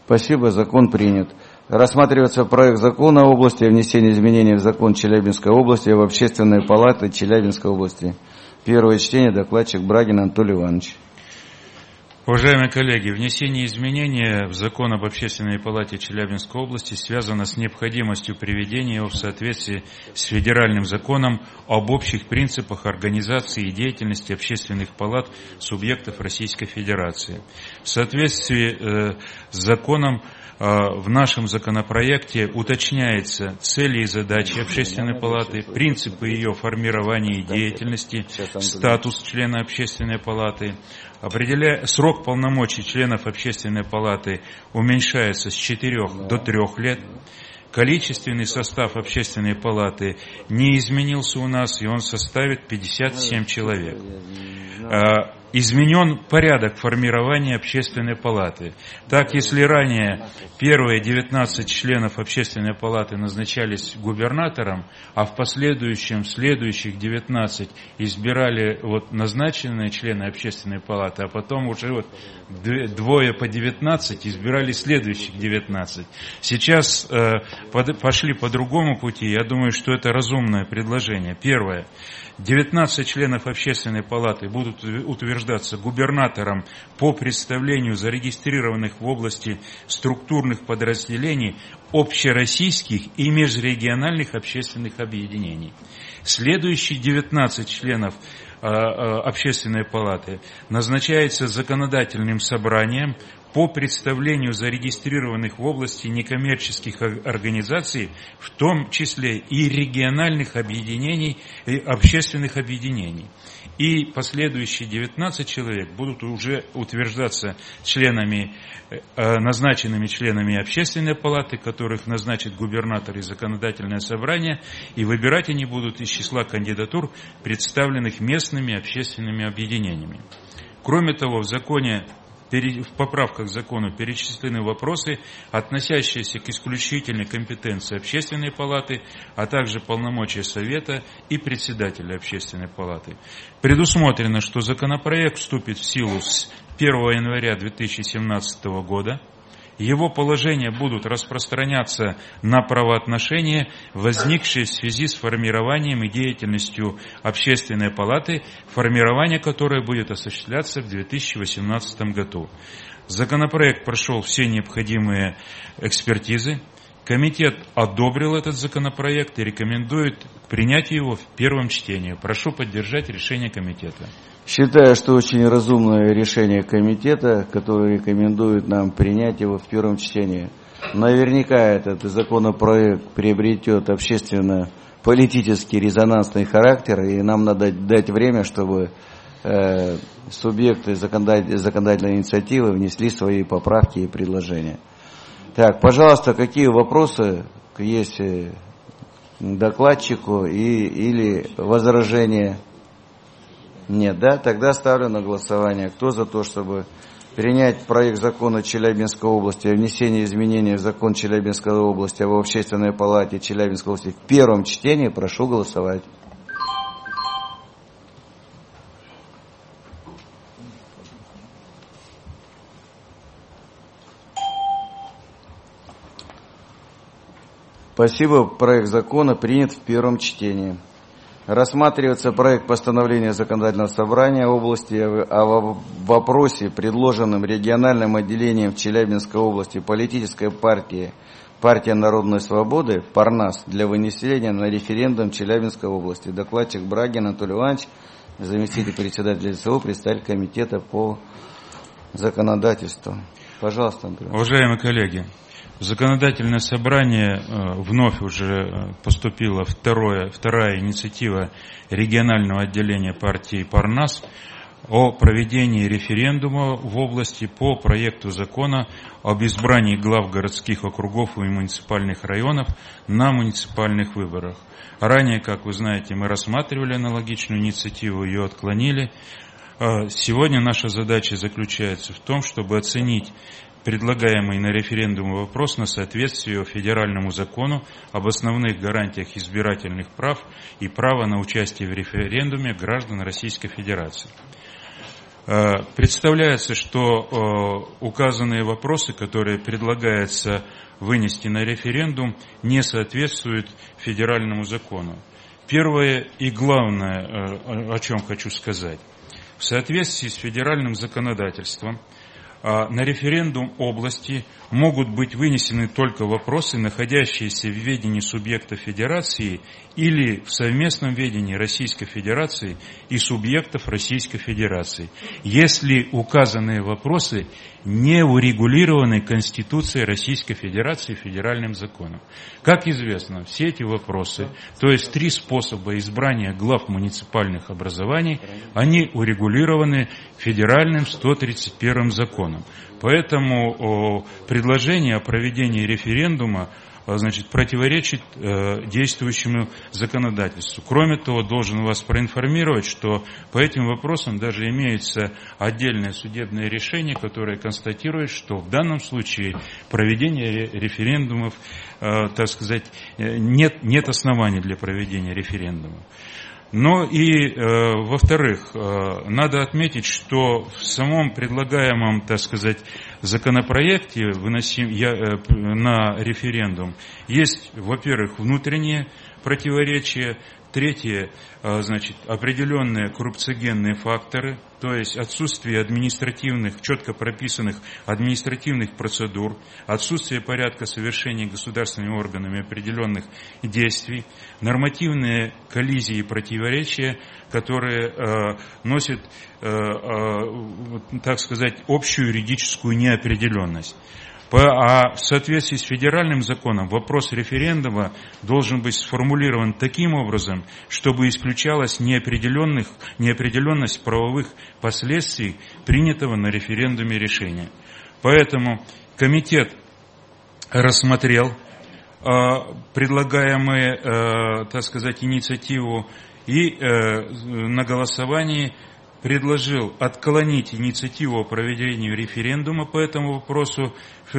[SPEAKER 1] Спасибо, закон принят. Рассматривается проект закона о области о внесении изменений в закон Челябинской области об общественной палате Челябинской области. Первое чтение, докладчик Брагин Анатолий Иванович.
[SPEAKER 4] Уважаемые коллеги, внесение изменений в закон об общественной палате Челябинской области связано с необходимостью приведения его в соответствии с федеральным законом об общих принципах организации и деятельности общественных палат субъектов Российской Федерации. В соответствии э, с законом в нашем законопроекте уточняются цели и задачи общественной палаты, принципы ее формирования и деятельности, статус члена общественной палаты. Определяя срок полномочий членов общественной палаты уменьшается с четырёх до трёх лет. Количественный состав общественной палаты не изменился у нас, и он составит пятьдесят семь человек. Изменен порядок формирования общественной палаты. Так, если ранее первые девятнадцать членов общественной палаты назначались губернатором, а в последующем следующих девятнадцать избирали вот назначенные члены общественной палаты, а потом уже вот двое по девятнадцать избирали следующих девятнадцать. Сейчас э, под, пошли по другому пути. Я думаю, что это разумное предложение. Первое. девятнадцать членов общественной палаты будут утверждаться губернатором по представлению зарегистрированных в области структурных подразделений общероссийских и межрегиональных общественных объединений. Следующие девятнадцать членов э, э, общественной палаты назначаются законодательным собранием по представлению зарегистрированных в области некоммерческих организаций, в том числе и региональных объединений, и общественных объединений. И последующие девятнадцать человек будут уже утверждаться членами, назначенными членами общественной палаты, которых назначит губернатор и законодательное собрание, и выбирать они будут из числа кандидатур, представленных местными общественными объединениями. Кроме того, в законе в поправках к закону перечислены вопросы, относящиеся к исключительной компетенции общественной палаты, а также полномочия совета и председателя общественной палаты. Предусмотрено, что законопроект вступит в силу с первого января две тысячи семнадцатого года. Его положения будут распространяться на правоотношения, возникшие в связи с формированием и деятельностью общественной палаты, формирование которой будет осуществляться в две тысячи восемнадцатом году. Законопроект прошел все необходимые экспертизы. Комитет одобрил этот законопроект и рекомендует принять его в первом чтении. Прошу поддержать решение комитета.
[SPEAKER 1] Считаю, что очень разумное решение комитета, которое рекомендует нам принять его в первом чтении. Наверняка этот законопроект приобретет общественно-политический резонансный характер, и нам надо дать время, чтобы э, субъекты законодатель, законодательной инициативы внесли свои поправки и предложения. Так, пожалуйста, какие вопросы есть к докладчику и, или возражения? Нет, да? Тогда ставлю на голосование. Кто за то, чтобы принять проект закона Челябинской области о внесении изменений в закон Челябинской области об общественной палате Челябинской области в первом чтении, прошу голосовать. Спасибо. Проект закона принят в первом чтении. Рассматривается проект постановления Законодательного собрания области о вопросе, предложенном региональным отделением в Челябинской области политической партии «Партия народной свободы» «Парнас» для вынесения на референдум Челябинской области. Докладчик Брагин Анатолий Иванович, заместитель председателя ЦО, представитель комитета по законодательству. Пожалуйста, Анатолий Иванович.
[SPEAKER 4] Уважаемые коллеги, в законодательное собрание вновь уже поступила второе, вторая инициатива регионального отделения партии «Парнас» о проведении референдума в области по проекту закона об избрании глав городских округов и муниципальных районов на муниципальных выборах. Ранее, как вы знаете, мы рассматривали аналогичную инициативу, ее отклонили. Сегодня наша задача заключается в том, чтобы оценить предлагаемый на референдум вопрос на соответствие федеральному закону об основных гарантиях избирательных прав и права на участие в референдуме граждан Российской Федерации. Представляется, что указанные вопросы, которые предлагается вынести на референдум, не соответствуют федеральному закону. Первое и главное, о чем хочу сказать. В соответствии с федеральным законодательством на референдум области могут быть вынесены только вопросы, находящиеся в ведении субъекта федерации или в совместном ведении Российской Федерации и субъектов Российской Федерации, если указанные вопросы не урегулированы Конституцией Российской Федерации и федеральным законом. Как известно, все эти вопросы, то есть три способа избрания глав муниципальных образований, они урегулированы федеральным сто тридцать первым законом. Поэтому о, предложение о проведении референдума значит, противоречит э, действующему законодательству. Кроме того, должен вас проинформировать, что по этим вопросам даже имеется отдельное судебное решение, которое констатирует, что в данном случае проведение референдумов, э, так сказать, нет, нет оснований для проведения референдумов. Но и, э, во-вторых, э, надо отметить, что в самом предлагаемом, так сказать, законопроекте выносим, я, э, на референдум есть, во-первых, внутренние противоречия, третье, э, значит, определенные коррупциогенные факторы, то есть отсутствие административных, четко прописанных административных процедур, отсутствие порядка совершения государственными органами определенных действий, нормативные коллизии и противоречия, которые э, носят, э, э, так сказать, общую юридическую неопределенность. А в соответствии с федеральным законом вопрос референдума должен быть сформулирован таким образом, чтобы исключалась неопределенных, неопределенность правовых последствий принятого на референдуме решения. Поэтому комитет рассмотрел э, предлагаемые, э, так сказать, инициативу и э, на голосовании предложил отклонить инициативу о проведении референдума по этому вопросу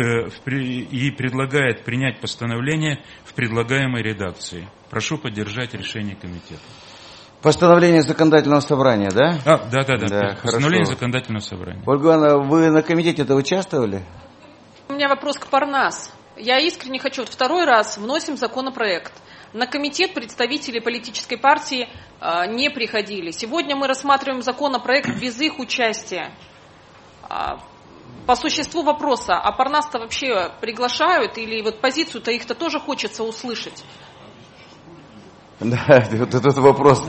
[SPEAKER 4] и предлагает принять постановление в предлагаемой редакции. Прошу поддержать решение комитета.
[SPEAKER 1] Постановление законодательного собрания, да?
[SPEAKER 4] А, да, да, да.
[SPEAKER 1] да
[SPEAKER 4] Постановление
[SPEAKER 1] хорошо.
[SPEAKER 4] законодательного собрания.
[SPEAKER 1] Ольга Ивановна, вы на комитете-то участвовали?
[SPEAKER 14] У меня вопрос к Парнас. Я искренне хочу, вот второй раз вносим законопроект. На комитет представители политической партии э, не приходили. Сегодня мы рассматриваем законопроект без их участия. А, по существу вопроса, а Парнас-то вообще приглашают или вот позицию-то их-то тоже хочется услышать?
[SPEAKER 1] Да, вот этот вопрос.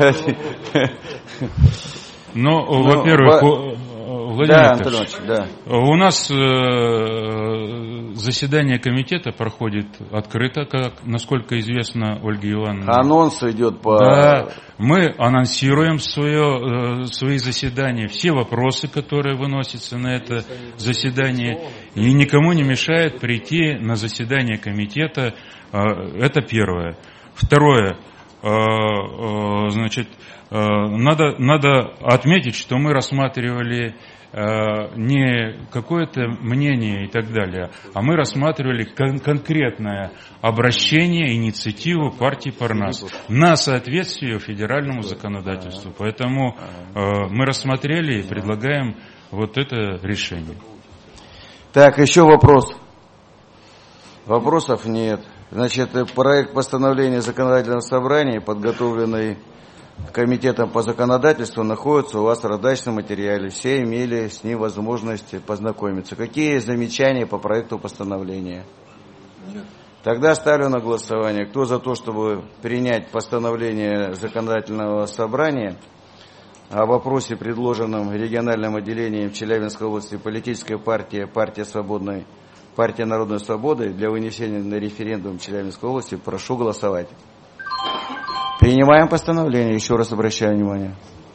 [SPEAKER 4] Ну, во-первых, Владимир Викторович,
[SPEAKER 1] да.
[SPEAKER 4] у нас э, заседание комитета проходит открыто, как, насколько известно Ольге Ивановне.
[SPEAKER 1] Анонс идет по...
[SPEAKER 4] Да, мы анонсируем свое, э, свои заседания, все вопросы, которые выносятся на это заседание, и никому не мешает прийти на заседание комитета. Э, это первое. Второе, э, э, значит, э, надо, надо отметить, что мы рассматривали не какое-то мнение и так далее, а мы рассматривали кон- конкретное обращение, инициативу партии Парнас на соответствие федеральному законодательству. Поэтому э, мы рассмотрели и предлагаем вот это решение.
[SPEAKER 1] Так, еще вопрос. Вопросов нет. Значит, проект постановления законодательного собрания, подготовленный Комитетом по законодательству, находится у вас в раздачном материале. Все имели с ним возможность познакомиться. Какие замечания по проекту постановления? Нет. Тогда ставлю на голосование. Кто за то, чтобы принять постановление законодательного собрания о вопросе, предложенном региональным отделением Челябинской области политической партии «Партия свободной», «Партия народной свободы» для вынесения на референдум Челябинской области, прошу голосовать. Принимаем постановление, еще раз обращаю внимание.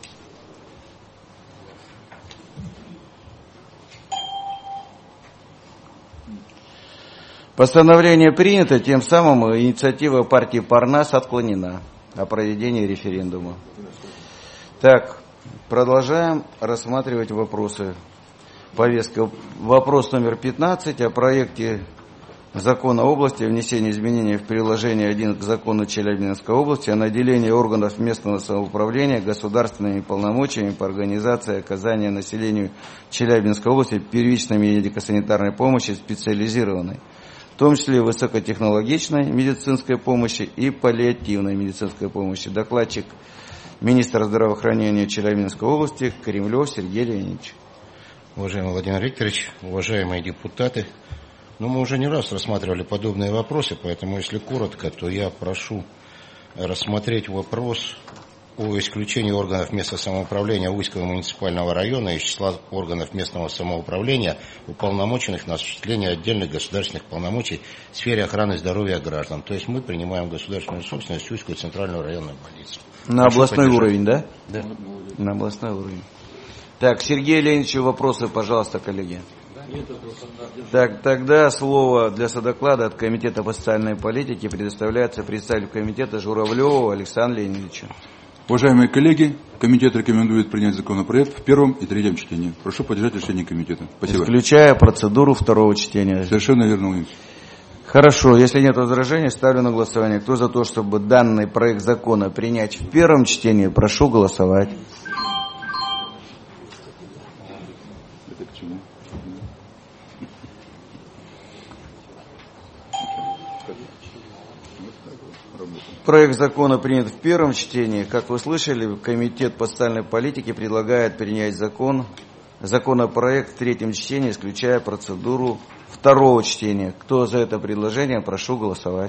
[SPEAKER 1] Постановление принято, тем самым инициатива партии Парнас отклонена о проведении референдума. Так, продолжаем рассматривать вопросы. Повестка. Вопрос номер пятнадцать о проекте Закона области о внесении изменений в приложение один к закону Челябинской области о наделении органов местного самоуправления государственными полномочиями по организации оказания населению Челябинской области первичной медико-санитарной помощи специализированной, в том числе высокотехнологичной медицинской помощи и паллиативной медицинской помощи. Докладчик министр здравоохранения Челябинской области Кремлев Сергей Леонидович.
[SPEAKER 16] Уважаемый Владимир Викторович, уважаемые депутаты, ну, мы уже не раз рассматривали подобные вопросы, поэтому, если коротко, то я прошу рассмотреть вопрос о исключении органов местного самоуправления Уйского муниципального района из числа органов местного самоуправления, уполномоченных на осуществление отдельных государственных полномочий в сфере охраны здоровья граждан. То есть мы принимаем государственную собственность Уйскую центральную районную больницу.
[SPEAKER 1] На прошу областной поддержать. Уровень, да?
[SPEAKER 16] Да.
[SPEAKER 1] На областной уровень. Так, Сергею Леонидовичу вопросы, пожалуйста, коллеги. Так, тогда слово для содоклада от Комитета по социальной политике предоставляется представителю комитета Журавлеву Александру Леонидовичу.
[SPEAKER 17] Уважаемые коллеги, комитет рекомендует принять законопроект в первом и третьем чтении. Прошу поддержать решение комитета. Спасибо.
[SPEAKER 1] Исключая процедуру второго чтения.
[SPEAKER 17] Совершенно верно, Владимир.
[SPEAKER 1] Хорошо, если нет возражений, ставлю на голосование. Кто за то, чтобы данный проект закона принять в первом чтении, прошу голосовать. Проект закона принят в первом чтении. Как вы слышали, Комитет по социальной политике предлагает принять закон, законопроект в третьем чтении, исключая процедуру второго чтения. Кто за это предложение, прошу голосовать.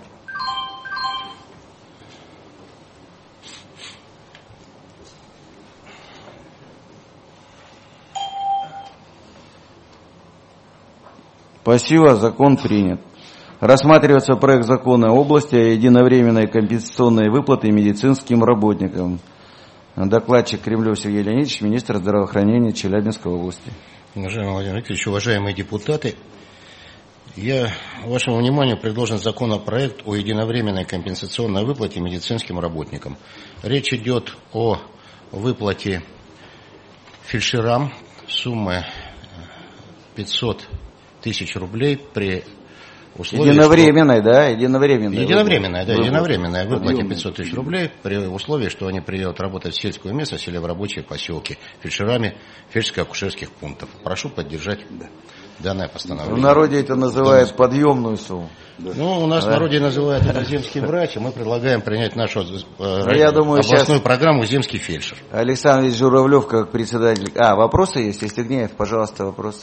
[SPEAKER 1] Спасибо, закон принят. Рассматривается проект закона области о единовременной компенсационной выплаты медицинским работникам. Докладчик Кремлев Сергей Леонидович, министр здравоохранения Челябинской области.
[SPEAKER 16] Уважаемый Владимир Викторович, уважаемые депутаты, я вашему вниманию предложен законопроект о единовременной компенсационной выплате медицинским работникам. Речь идет о выплате фельдшерам суммы пятьсот тысяч рублей при условии,
[SPEAKER 1] единовременной, что... да, единовременной.
[SPEAKER 16] Единовременная, да, единовременная выплате пятьсот тысяч рублей при условии, что они приедут работать в сельскую местность или в рабочие поселки фельдшерами фельдшерско-акушерских пунктов. Прошу поддержать данное постановление.
[SPEAKER 1] В народе это называют подъемную сумму.
[SPEAKER 16] Да. Ну, у нас да. в народе называют это земский врач, и мы предлагаем принять нашу э,
[SPEAKER 1] я думаю,
[SPEAKER 16] областную программу «Земский фельдшер».
[SPEAKER 1] Александр Журавлев, как председатель. А, вопросы есть? Если нет, пожалуйста, вопрос.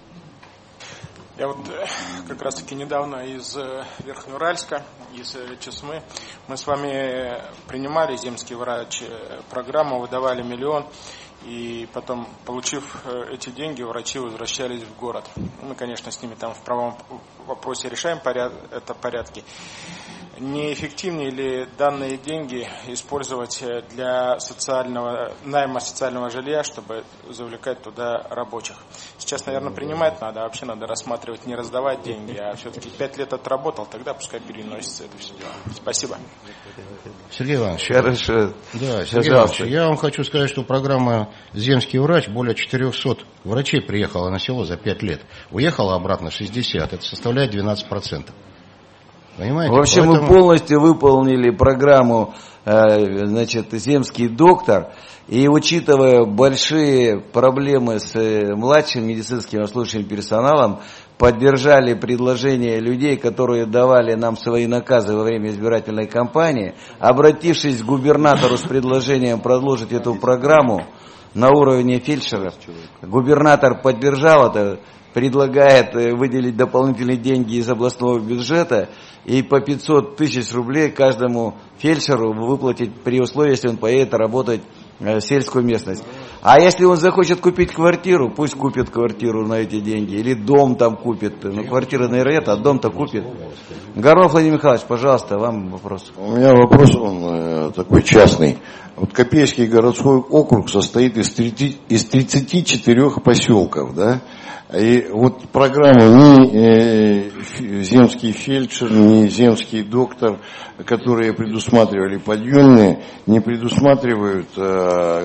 [SPEAKER 18] Я вот как раз-таки недавно из Верхнеуральска, из Чесмы, мы с вами принимали земский врач программу, выдавали миллион, и потом, получив эти деньги, врачи возвращались в город. Мы, конечно, с ними там в правом вопросе решаем поряд, это порядки. Не эффективнее ли данные деньги использовать для социального, найма социального жилья, чтобы завлекать туда рабочих? Сейчас, наверное, принимать надо, а вообще надо рассматривать, не раздавать деньги, а все-таки пять лет отработал, тогда пускай переносится это все дело. Спасибо.
[SPEAKER 16] Сергей Иванович.
[SPEAKER 1] Хорошо.
[SPEAKER 16] Да, Сергей Иванович, я вам хочу сказать, что программа «Земский врач», более четырехсот врачей приехало на село за пять лет. Уехало обратно шестьдесят, это составляет двенадцать процентов. Понимаете?
[SPEAKER 1] В общем, поэтому... мы полностью выполнили программу, э, значит, «Земский доктор», и учитывая большие проблемы с э, младшим медицинским обслуживающим персоналом, поддержали предложения людей, которые давали нам свои наказы во время избирательной кампании, обратившись к губернатору с предложением продолжить эту программу на уровне фельдшеров. Губернатор поддержал это, предлагает выделить дополнительные деньги из областного бюджета и по пятьсот тысяч рублей каждому фельдшеру выплатить при условии, если он поедет работать в сельскую местность. А если он захочет купить квартиру, пусть купит квартиру на эти деньги, или дом там купит. Ну, квартира, наверное, нет, а дом-то купит. Горлов Владимир Михайлович, пожалуйста, вам вопрос.
[SPEAKER 10] У меня вопрос, он э, такой частный. Вот Копейский городской округ состоит из тридцати, из тридцати четырёх поселков, да? И вот программу ни э, земский фельдшер, ни земский доктор, которые предусматривали подъемные, не предусматривают э,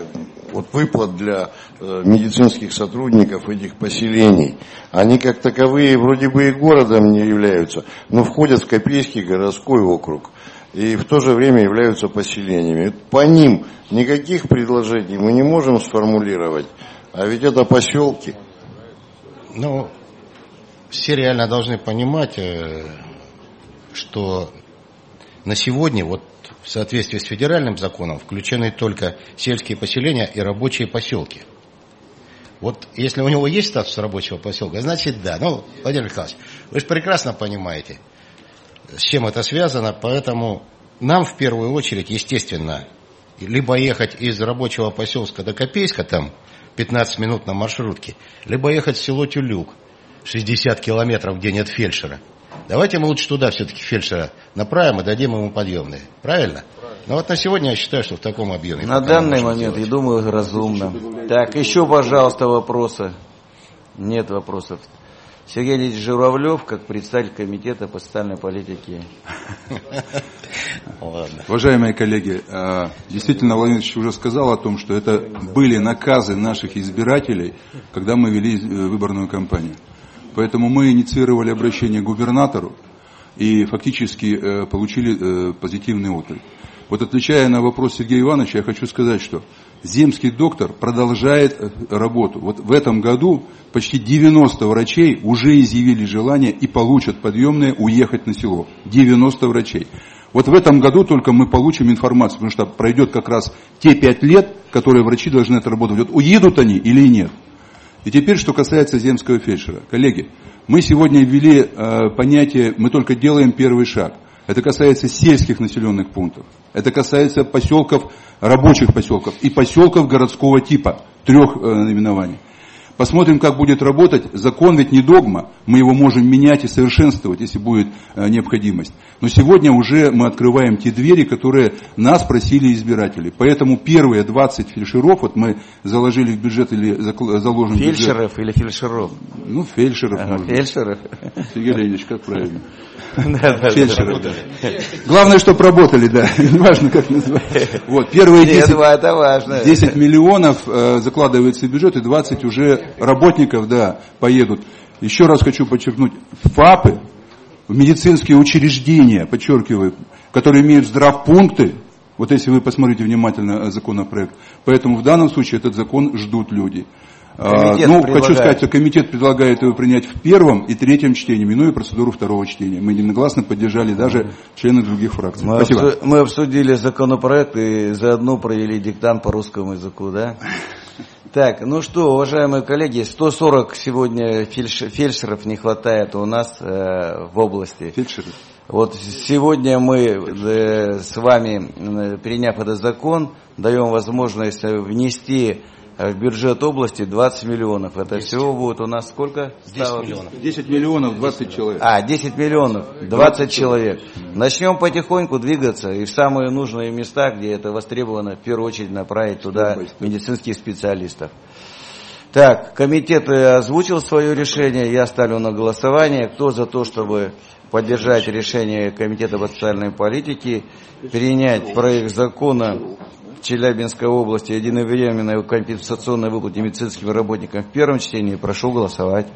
[SPEAKER 10] вот выплат для э, медицинских сотрудников этих поселений. Они как таковые вроде бы и городом не являются, но входят в Копейский городской округ и в то же время являются поселениями. По ним никаких предложений мы не можем сформулировать, а ведь это поселки.
[SPEAKER 16] Ну, все реально должны понимать, что на сегодня, вот в соответствии с федеральным законом, включены только сельские поселения и рабочие поселки. Вот если у него есть статус рабочего поселка, значит да. Ну, Владимир Михайлович, вы же прекрасно понимаете, с чем это связано, поэтому нам в первую очередь, естественно, либо ехать из рабочего поселка до Копейска, там пятнадцать минут на маршрутке, либо ехать в село Тюлюк, шестьдесят километров, где нет фельдшера. Давайте мы лучше туда все-таки фельдшера направим и дадим ему подъемные. Правильно? Но вот на сегодня я считаю, что в таком объеме.
[SPEAKER 1] На данный момент, сделать. Я думаю, разумно. Так, еще, пожалуйста, вопросы. Нет вопросов. Сергей Леонидович Журавлев, как представитель комитета по социальной политике.
[SPEAKER 17] Уважаемые коллеги, действительно, Владимир Ильич уже сказал о том, что это были наказы наших избирателей, когда мы вели выборную кампанию. Поэтому мы инициировали обращение к губернатору и фактически получили позитивный отклик. Вот отвечая на вопрос Сергея Ивановича, я хочу сказать, что земский доктор продолжает работу. Вот в этом году почти девяносто врачей уже изъявили желание и получат подъемные уехать на село. девяносто врачей. Вот в этом году только мы получим информацию, потому что пройдет как раз те пять лет, которые врачи должны отработать. Вот уедут они или нет. И теперь, что касается земского фельдшера. Коллеги, мы сегодня ввели э, понятие, мы только делаем первый шаг. Это касается сельских населенных пунктов. Это касается поселков, рабочих поселков и поселков городского типа, трех э, наименований. Посмотрим, как будет работать. Закон ведь не догма. Мы его можем менять и совершенствовать, если будет э, необходимость. Но сегодня уже мы открываем те двери, которые нас просили избиратели. Поэтому первые двадцать фельдшеров, вот мы заложили в бюджет или заложим в бюджет.
[SPEAKER 1] Фельдшеров или фельдшеров?
[SPEAKER 17] Ну, фельдшеров.
[SPEAKER 1] Ага, фельдшеров.
[SPEAKER 17] Сергей Леонидович, как правильно? Фельдшеров. Главное, чтобы работали, да. Неважно, как называть. Вот, первые десять миллионов закладывается в бюджет, и двадцать уже работников, да, поедут. Еще раз хочу подчеркнуть, ФАПы, в медицинские учреждения, подчеркиваю, которые имеют здравпункты, вот если вы посмотрите внимательно законопроект, поэтому в данном случае этот закон ждут люди. Комитет ну, предлагает. Хочу сказать, что комитет предлагает его принять в первом и третьем чтении, минуя процедуру второго чтения. Мы единогласно поддержали даже члены других фракций.
[SPEAKER 1] Мы
[SPEAKER 17] Спасибо.
[SPEAKER 1] Обсу- мы обсудили законопроект и заодно провели диктант по русскому языку, да? Так, ну что, уважаемые коллеги, сто сорок сегодня фельдш- фельдшеров не хватает у нас э, в области.
[SPEAKER 17] Фельдшеры.
[SPEAKER 1] Вот сегодня мы э, с вами, э, приняв этот закон, даем возможность внести в бюджет области двадцать миллионов. Это десять. Всего будет у нас сколько?
[SPEAKER 17] десять миллионов. десять миллионов, двадцать человек.
[SPEAKER 1] А, десять миллионов, двадцать человек. Начнем потихоньку двигаться и в самые нужные места, где это востребовано, в первую очередь направить туда медицинских специалистов. Так, комитет озвучил свое решение, я ставлю на голосование. Кто за то, чтобы поддержать решение Комитета по социальной политике, принять проект закона Челябинской области единовременной компенсационной выплате медицинским работникам в первом чтении, прошу голосовать.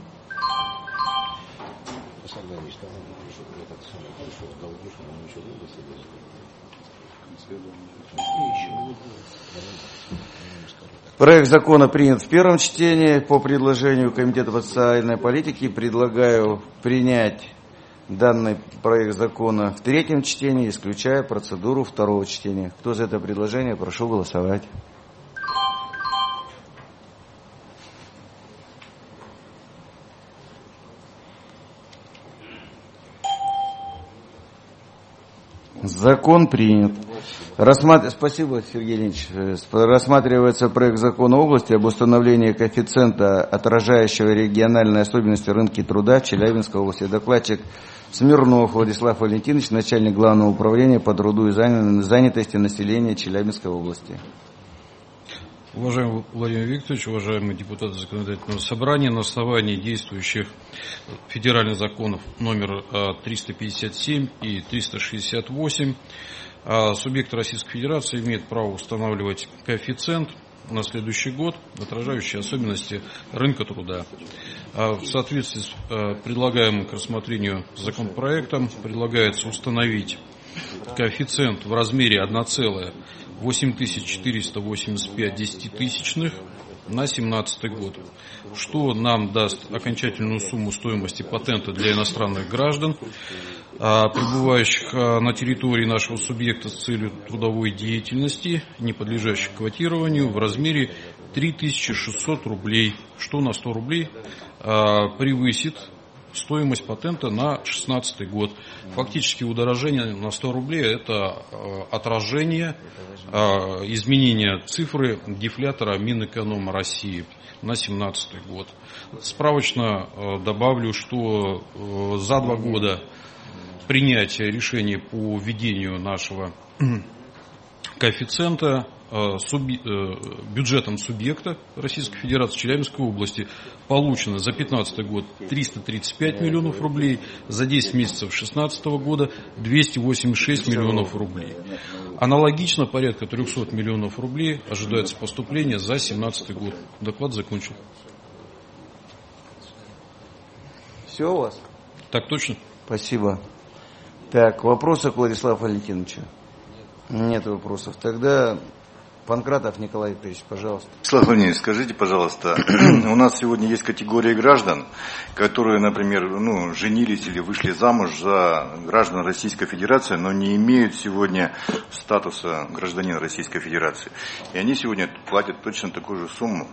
[SPEAKER 1] Проект закона принят в первом чтении. По предложению Комитета по социальной политике предлагаю принять данный проект закона в третьем чтении, исключая процедуру второго чтения. Кто за это предложение, прошу голосовать. Закон принят. Рассматр... Спасибо, Сергей Леонидович. Рассматривается проект закона области об установлении коэффициента, отражающего региональные особенности рынка труда в Челябинской области. Докладчик Смирнов Владислав Валентинович, начальник Главного управления по труду и занятости населения Челябинской области.
[SPEAKER 19] Уважаемый Владимир Викторович, уважаемые депутаты Законодательного собрания, на основании действующих федеральных законов номер триста пятьдесят семь и триста шестьдесят восемь субъекты Российской Федерации имеют право устанавливать коэффициент на следующий год, отражающие особенности рынка труда. В соответствии с предлагаемым к рассмотрению законопроектом предлагается установить коэффициент в размере одна целая восемь тысяч четыреста восемьдесят пять десятитысячных на семнадцатый год, что нам даст окончательную сумму стоимости патента для иностранных граждан, пребывающих на территории нашего субъекта с целью трудовой деятельности, не подлежащих квотированию, в размере три тысячи шестьсот рублей, что на сто рублей превысит стоимость патента на шестнадцатый год. Фактически удорожение на сто рублей – это отражение изменения цифры дефлятора Минэконома России на семнадцатый год. Справочно добавлю, что за два года принятия решения по введению нашего коэффициента бюджетом субъекта Российской Федерации Челябинской области получено за две тысячи пятнадцатый год триста тридцать пять миллионов рублей, за десять месяцев две тысячи шестнадцатого года двести восемьдесят шесть миллионов рублей. Аналогично порядка триста миллионов рублей ожидается поступление за две тысячи семнадцатый год. Доклад закончен.
[SPEAKER 1] Все у вас?
[SPEAKER 19] Так точно.
[SPEAKER 1] Спасибо. Так, вопросы к Владиславу Валентиновичу? Нет вопросов. Тогда Панкратов Николай Викторович, пожалуйста.
[SPEAKER 13] Владислав Владимирович, скажите, пожалуйста, у нас сегодня есть категория граждан, которые, например, ну, женились или вышли замуж за граждан Российской Федерации, но не имеют сегодня статуса гражданина Российской Федерации. И они сегодня платят точно такую же сумму.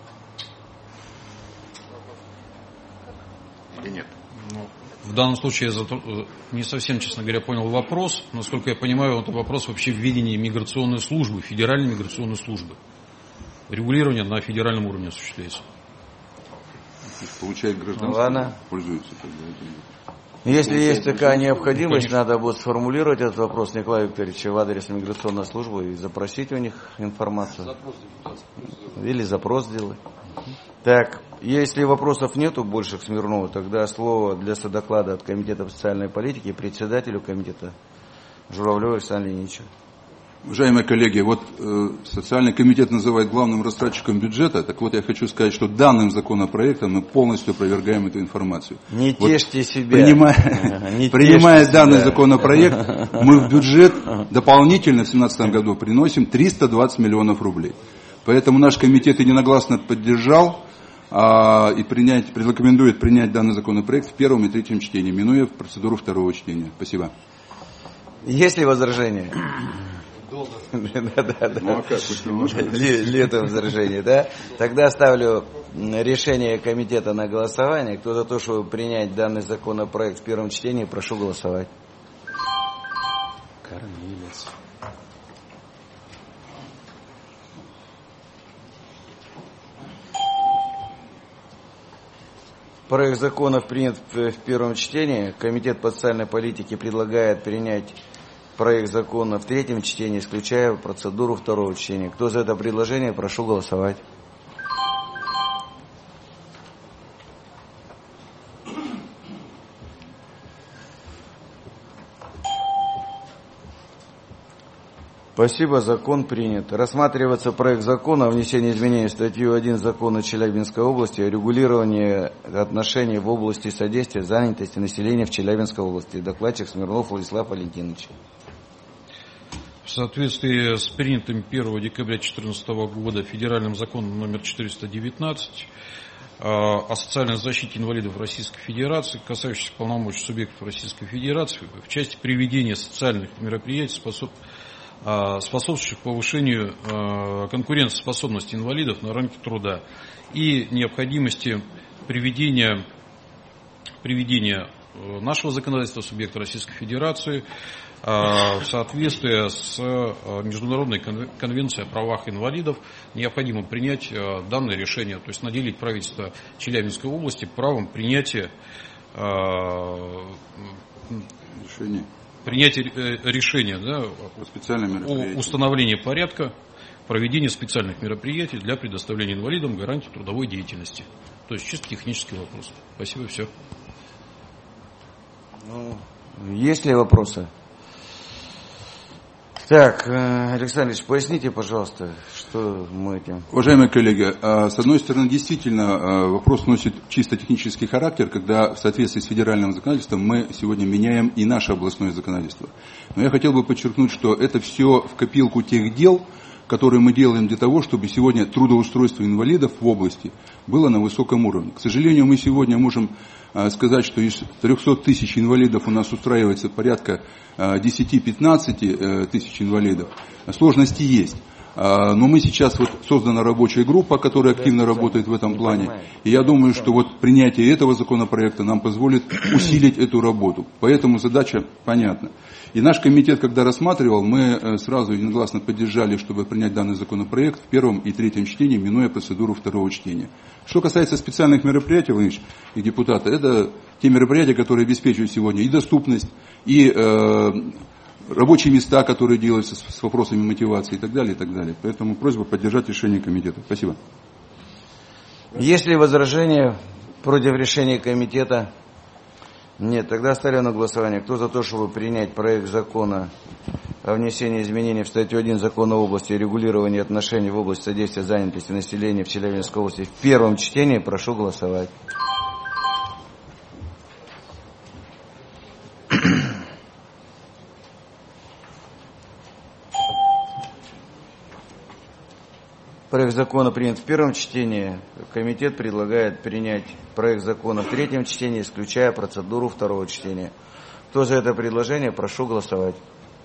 [SPEAKER 13] Или нет?
[SPEAKER 19] В данном случае я не совсем, честно говоря, понял вопрос. Насколько я понимаю, это вопрос вообще введения миграционной службы, федеральной миграционной службы. Регулирование на федеральном уровне осуществляется.
[SPEAKER 17] Получает гражданство,
[SPEAKER 1] Ладно.
[SPEAKER 17] Пользуется.
[SPEAKER 1] Если есть такая необходимость, конечно, надо будет сформулировать этот вопрос Николая Викторовича в адрес миграционной службы и запросить у них информацию. Или запрос сделать. Так, если вопросов нету больше к Смирнову, тогда слово для содоклада от Комитета социальной политики председателю комитета Журавлеву Александру Леонидовичу.
[SPEAKER 17] Уважаемые коллеги, вот э, социальный комитет называет главным растратчиком бюджета. Так вот, я хочу сказать, что данным законопроектом мы полностью опровергаем эту информацию.
[SPEAKER 1] Не
[SPEAKER 17] вот,
[SPEAKER 1] тешьте себя.
[SPEAKER 17] Принимая,
[SPEAKER 1] Не
[SPEAKER 17] принимая
[SPEAKER 1] тешьте
[SPEAKER 17] данный
[SPEAKER 1] себя.
[SPEAKER 17] законопроект, мы в бюджет дополнительно в две тысячи семнадцатом году приносим триста двадцать миллионов рублей. Поэтому наш комитет единогласно поддержал а, и принять, рекомендует принять данный законопроект в первом и третьем чтении, минуя процедуру второго чтения. Спасибо.
[SPEAKER 1] Есть ли возражения? Да, да, да. Летом возражение, да? Тогда ставлю решение комитета на голосование. Кто за то, чтобы принять данный законопроект в первом чтении, прошу голосовать. Кормилец. Проект законов принят в первом чтении. Комитет по социальной политике предлагает принять проект закона в третьем чтении, исключая процедуру второго чтения. Кто за это предложение, прошу голосовать. Спасибо, закон принят. Рассматривается проект закона о внесении изменений в статью один Закона Челябинской области о регулировании отношений в области содействия занятости населения в Челябинской области. Докладчик Смирнов Владислав Валентинович.
[SPEAKER 19] В соответствии с принятым первого декабря две тысячи четырнадцатого года федеральным законом номер четыреста девятнадцать о социальной защите инвалидов Российской Федерации, касающихся полномочий субъектов Российской Федерации в части приведения социальных мероприятий, способ, способствующих повышению конкурентоспособности инвалидов на рынке труда и необходимости приведения, приведения нашего законодательства субъекта Российской Федерации в соответствии с Международной конвенцией о правах инвалидов. Необходимо принять данное решение, то есть наделить правительство Челябинской области правом принятия
[SPEAKER 17] решения,
[SPEAKER 19] принятия решения, да, о установлении порядка проведения специальных мероприятий для предоставления инвалидам гарантий трудовой деятельности. То есть чисто технический вопрос. Спасибо, все.
[SPEAKER 1] Ну, есть ли вопросы? Так, Александр Ильич, поясните, пожалуйста, Что мы этим...
[SPEAKER 17] Уважаемые коллеги, с одной стороны, действительно, вопрос носит чисто технический характер, когда в соответствии с федеральным законодательством мы сегодня меняем и наше областное законодательство. Но я хотел бы подчеркнуть, что это все в копилку тех дел, которые мы делаем для того, чтобы сегодня трудоустройство инвалидов в области было на высоком уровне. К сожалению, мы сегодня можем сказать, что из трехсот тысяч инвалидов у нас устраивается порядка десять-пятнадцать тысяч инвалидов. Сложности есть. Но мы сейчас, вот создана рабочая группа, которая активно работает в этом плане. И я думаю, что вот принятие этого законопроекта нам позволит усилить эту работу. Поэтому задача понятна. И наш комитет, когда рассматривал, мы сразу единогласно поддержали, чтобы принять данный законопроект в первом и третьем чтении, минуя процедуру второго чтения. Что касается специальных мероприятий, Владимир Ильич, и депутаты, это те мероприятия, которые обеспечивают сегодня и доступность, и э, рабочие места, которые делаются с, с вопросами мотивации и так далее, и так далее. Поэтому просьба поддержать решение комитета. Спасибо.
[SPEAKER 1] Есть ли возражения против решения комитета? Нет, тогда ставлю на голосование. Кто за то, чтобы принять проект закона о внесении изменений в статью один Закона об области регулирования отношений в области содействия занятости населения в Челябинской области в первом чтении, прошу голосовать. Проект закона принят в первом чтении. Комитет предлагает принять проект закона в третьем чтении, исключая процедуру второго чтения. Кто за это предложение, прошу голосовать.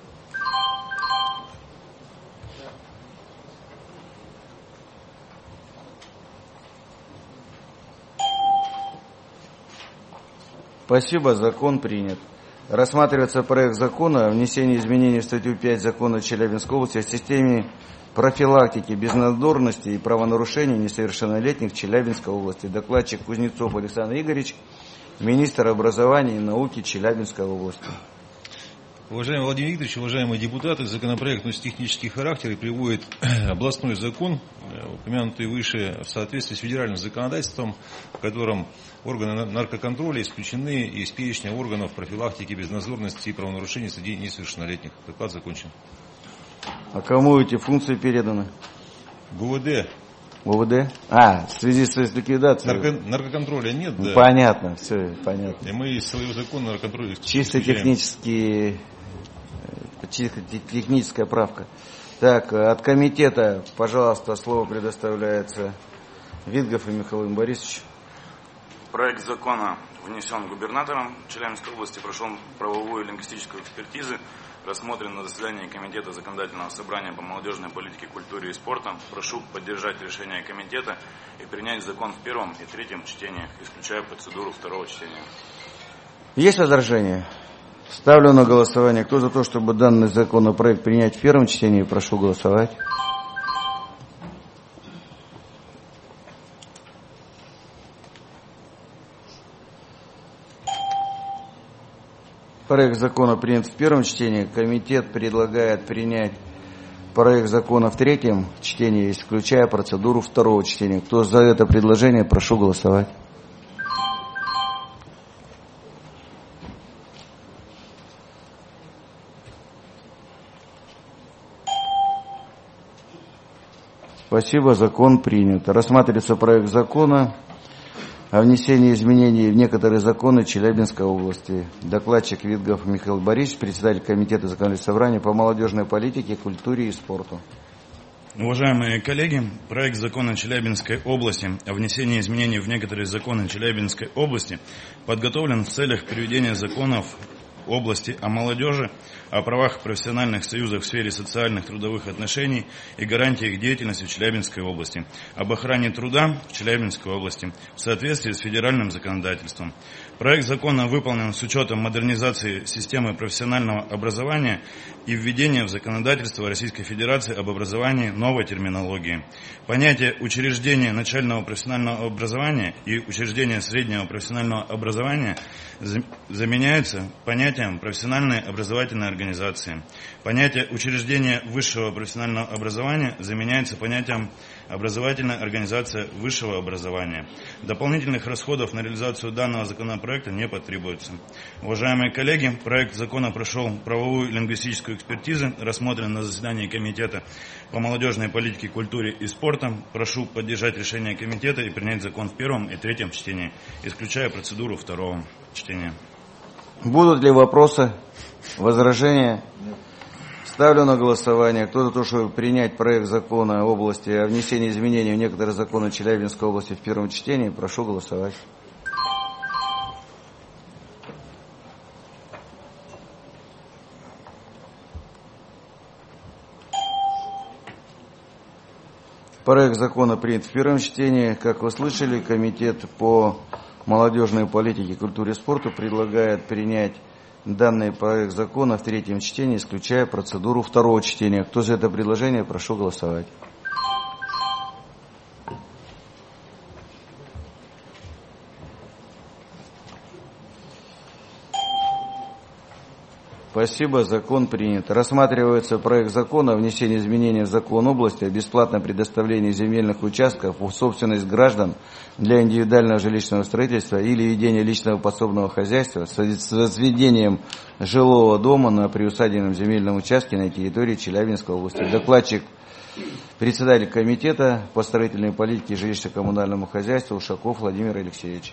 [SPEAKER 1] Спасибо, закон принят. Рассматривается проект закона о внесении изменений в статью пять Закона Челябинской области о системе профилактики безнадзорности и правонарушений несовершеннолетних в Челябинской области. Докладчик Кузнецов Александр Игоревич, министр образования и науки Челябинской области.
[SPEAKER 8] Уважаемый Владимир Викторович, уважаемые депутаты, законопроект носит технический характер и приводит областной закон, упомянутый выше, в соответствии с федеральным законодательством, в котором органы наркоконтроля исключены из перечня органов профилактики безнадзорности и правонарушений среди несовершеннолетних. Доклад закончен.
[SPEAKER 1] А кому эти функции переданы?
[SPEAKER 8] ГУВД.
[SPEAKER 1] ГУВД? А, в связи с ликвидацией.
[SPEAKER 8] Нарко, наркоконтроля нет, да.
[SPEAKER 1] Понятно, все, понятно.
[SPEAKER 8] И мы из своего закона наркоконтроля
[SPEAKER 1] чисто технические, чисто техническая правка. Так, от комитета, пожалуйста, слово предоставляется Витгов и Михаил Борисович.
[SPEAKER 20] Проект закона внесен губернатором Челябинской области, прошел правовую и лингвистическую экспертизу, рассмотрен на заседании Комитета Законодательного собрания по молодежной политике, культуре и спорту. Прошу поддержать решение комитета и принять закон в первом и третьем чтениях, исключая процедуру второго чтения.
[SPEAKER 1] Есть возражения? Ставлю на голосование. Кто за то, чтобы данный законопроект принять в первом чтении, прошу голосовать. Проект закона принят в первом чтении. Комитет предлагает принять проект закона в третьем чтении, исключая процедуру второго чтения. Кто за это предложение, прошу голосовать. Спасибо, закон принят. Рассматривается проект закона о внесении изменений в некоторые законы Челябинской области. Докладчик Витгов Михаил Борисович, председатель Комитета Законодательного собрания по молодежной политике, культуре и спорту.
[SPEAKER 21] Уважаемые коллеги, проект закона Челябинской области о внесении изменений в некоторые законы Челябинской области подготовлен в целях приведения законов области о молодежи, о правах профессиональных союзах в сфере социальных трудовых отношений и гарантиях деятельности в Челябинской области, об охране труда в Челябинской области в соответствии с федеральным законодательством. Проект закона выполнен с учетом модернизации системы профессионального образования и введения в законодательство Российской Федерации об образовании новой терминологии. Понятие учреждения начального профессионального образования и учреждения среднего профессионального образования заменяются понятием понятием «профессиональные образовательные организации». Понятие «учреждение высшего профессионального образования» заменяется понятием «образовательная организация высшего образования». Дополнительных расходов на реализацию данного законопроекта не потребуется. Уважаемые коллеги, проект закона прошел правовую и лингвистическую экспертизу, рассмотрен на заседании Комитета по молодежной политике, культуре и спорту. Прошу поддержать решение комитета и принять закон в первом и третьем чтении, исключая процедуру второго чтения.
[SPEAKER 1] Будут ли вопросы, возражения? Ставлю на голосование. Кто за то, чтобы принять проект закона в области о внесении изменений в некоторые законы Челябинской области в первом чтении, прошу голосовать. Проект закона принят в первом чтении. Как вы слышали, Комитет по молодежной политике, культуре и спорту предлагает принять данный проект закона в третьем чтении, исключая процедуру второго чтения. Кто за это предложение, прошу голосовать. Спасибо, закон принят. Рассматривается проект закона о внесении изменений в закон области о бесплатном предоставлении земельных участков в собственность граждан для индивидуального жилищного строительства или ведения личного подсобного хозяйства с возведением жилого дома на приусадебном земельном участке на территории Челябинской области. Докладчик, председатель комитета по строительной политике и жилищно-коммунальному хозяйству Ушаков Владимир Алексеевич.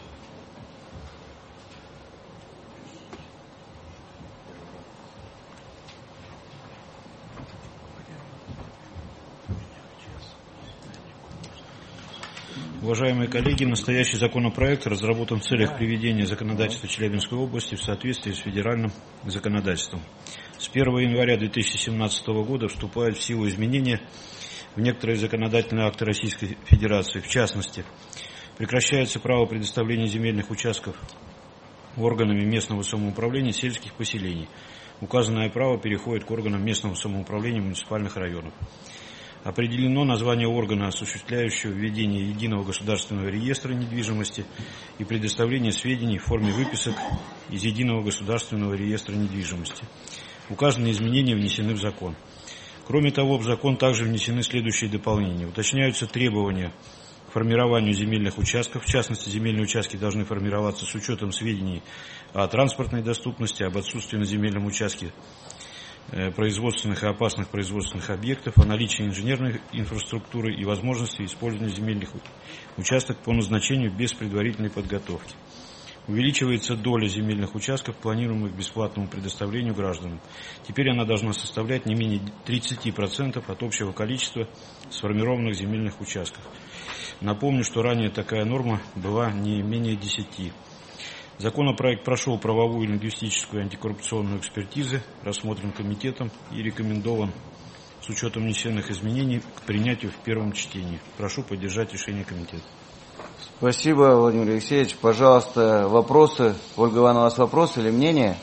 [SPEAKER 19] Уважаемые коллеги, настоящий законопроект разработан в целях приведения законодательства Челябинской области в соответствии с федеральным законодательством. С первого января две тысячи семнадцатого года вступают в силу изменения в некоторые законодательные акты Российской Федерации. В частности, прекращается право предоставления земельных участков органами местного самоуправления сельских поселений. Указанное право переходит к органам местного самоуправления муниципальных районов. Определено название органа, осуществляющего введение единого государственного реестра недвижимости и предоставление сведений в форме выписок из единого государственного реестра недвижимости. Указанные изменения внесены в закон. Кроме того, в закон также внесены следующие дополнения. Уточняются требования к формированию земельных участков. В частности, земельные участки должны формироваться с учетом сведений о транспортной доступности, об отсутствии на земельном участке производственных и опасных производственных объектов, о наличии инженерной инфраструктуры и возможности использования земельных участков по назначению без предварительной подготовки. Увеличивается доля земельных участков, планируемых к бесплатному предоставлению гражданам. Теперь она должна составлять не менее тридцати процентов от общего количества сформированных земельных участков. Напомню, что ранее такая норма была не менее десяти процентов. Законопроект прошел правовую, лингвистическую и антикоррупционную экспертизы, рассмотрен комитетом и рекомендован с учетом внесенных изменений к принятию в первом чтении. Прошу поддержать решение комитета.
[SPEAKER 1] Спасибо, Владимир Алексеевич. Пожалуйста, вопросы. Ольга Ивановна, у вас вопросы или мнения?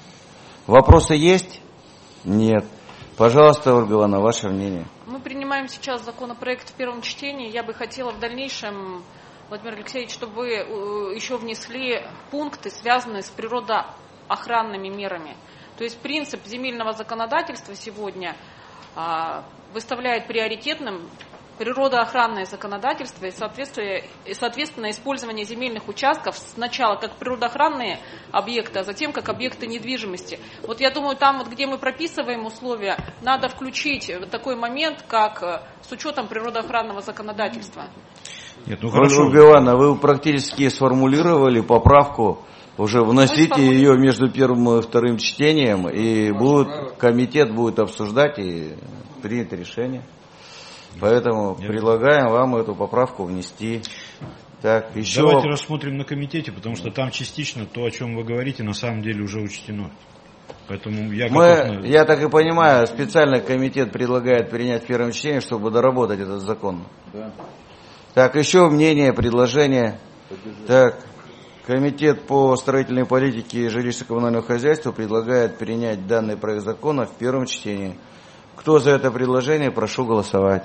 [SPEAKER 1] Вопросы есть? Нет. Пожалуйста, Ольга Ивановна, ваше мнение.
[SPEAKER 14] Мы принимаем сейчас законопроект в первом чтении. Я бы хотела в дальнейшем, Владимир Алексеевич, чтобы вы еще внесли пункты, связанные с природоохранными мерами. То есть принцип земельного законодательства сегодня а, выставляет приоритетным природоохранное законодательство и, и, соответственно, использование земельных участков сначала как природоохранные объекты, а затем как объекты недвижимости. Вот я думаю, там, вот, где мы прописываем условия, надо включить такой момент, как с учетом природоохранного законодательства.
[SPEAKER 1] Нет, ну хорошо. Ольга Ивановна, вы практически сформулировали поправку, уже вносите ее между первым и вторым чтением, и будет, комитет будет обсуждать и принять решение. Поэтому Нет. предлагаем вам эту поправку внести. Так, еще...
[SPEAKER 19] Давайте рассмотрим на комитете, потому что там частично то, о чем вы говорите, на самом деле уже учтено. Поэтому я,
[SPEAKER 1] Мы, я так и понимаю, специально комитет предлагает принять в первом чтении, чтобы доработать этот закон. Да. Так, еще мнение, предложение. Так, комитет по строительной политике и жилищно-коммунальному хозяйству предлагает принять данный проект закона в первом чтении. Кто за это предложение, прошу голосовать.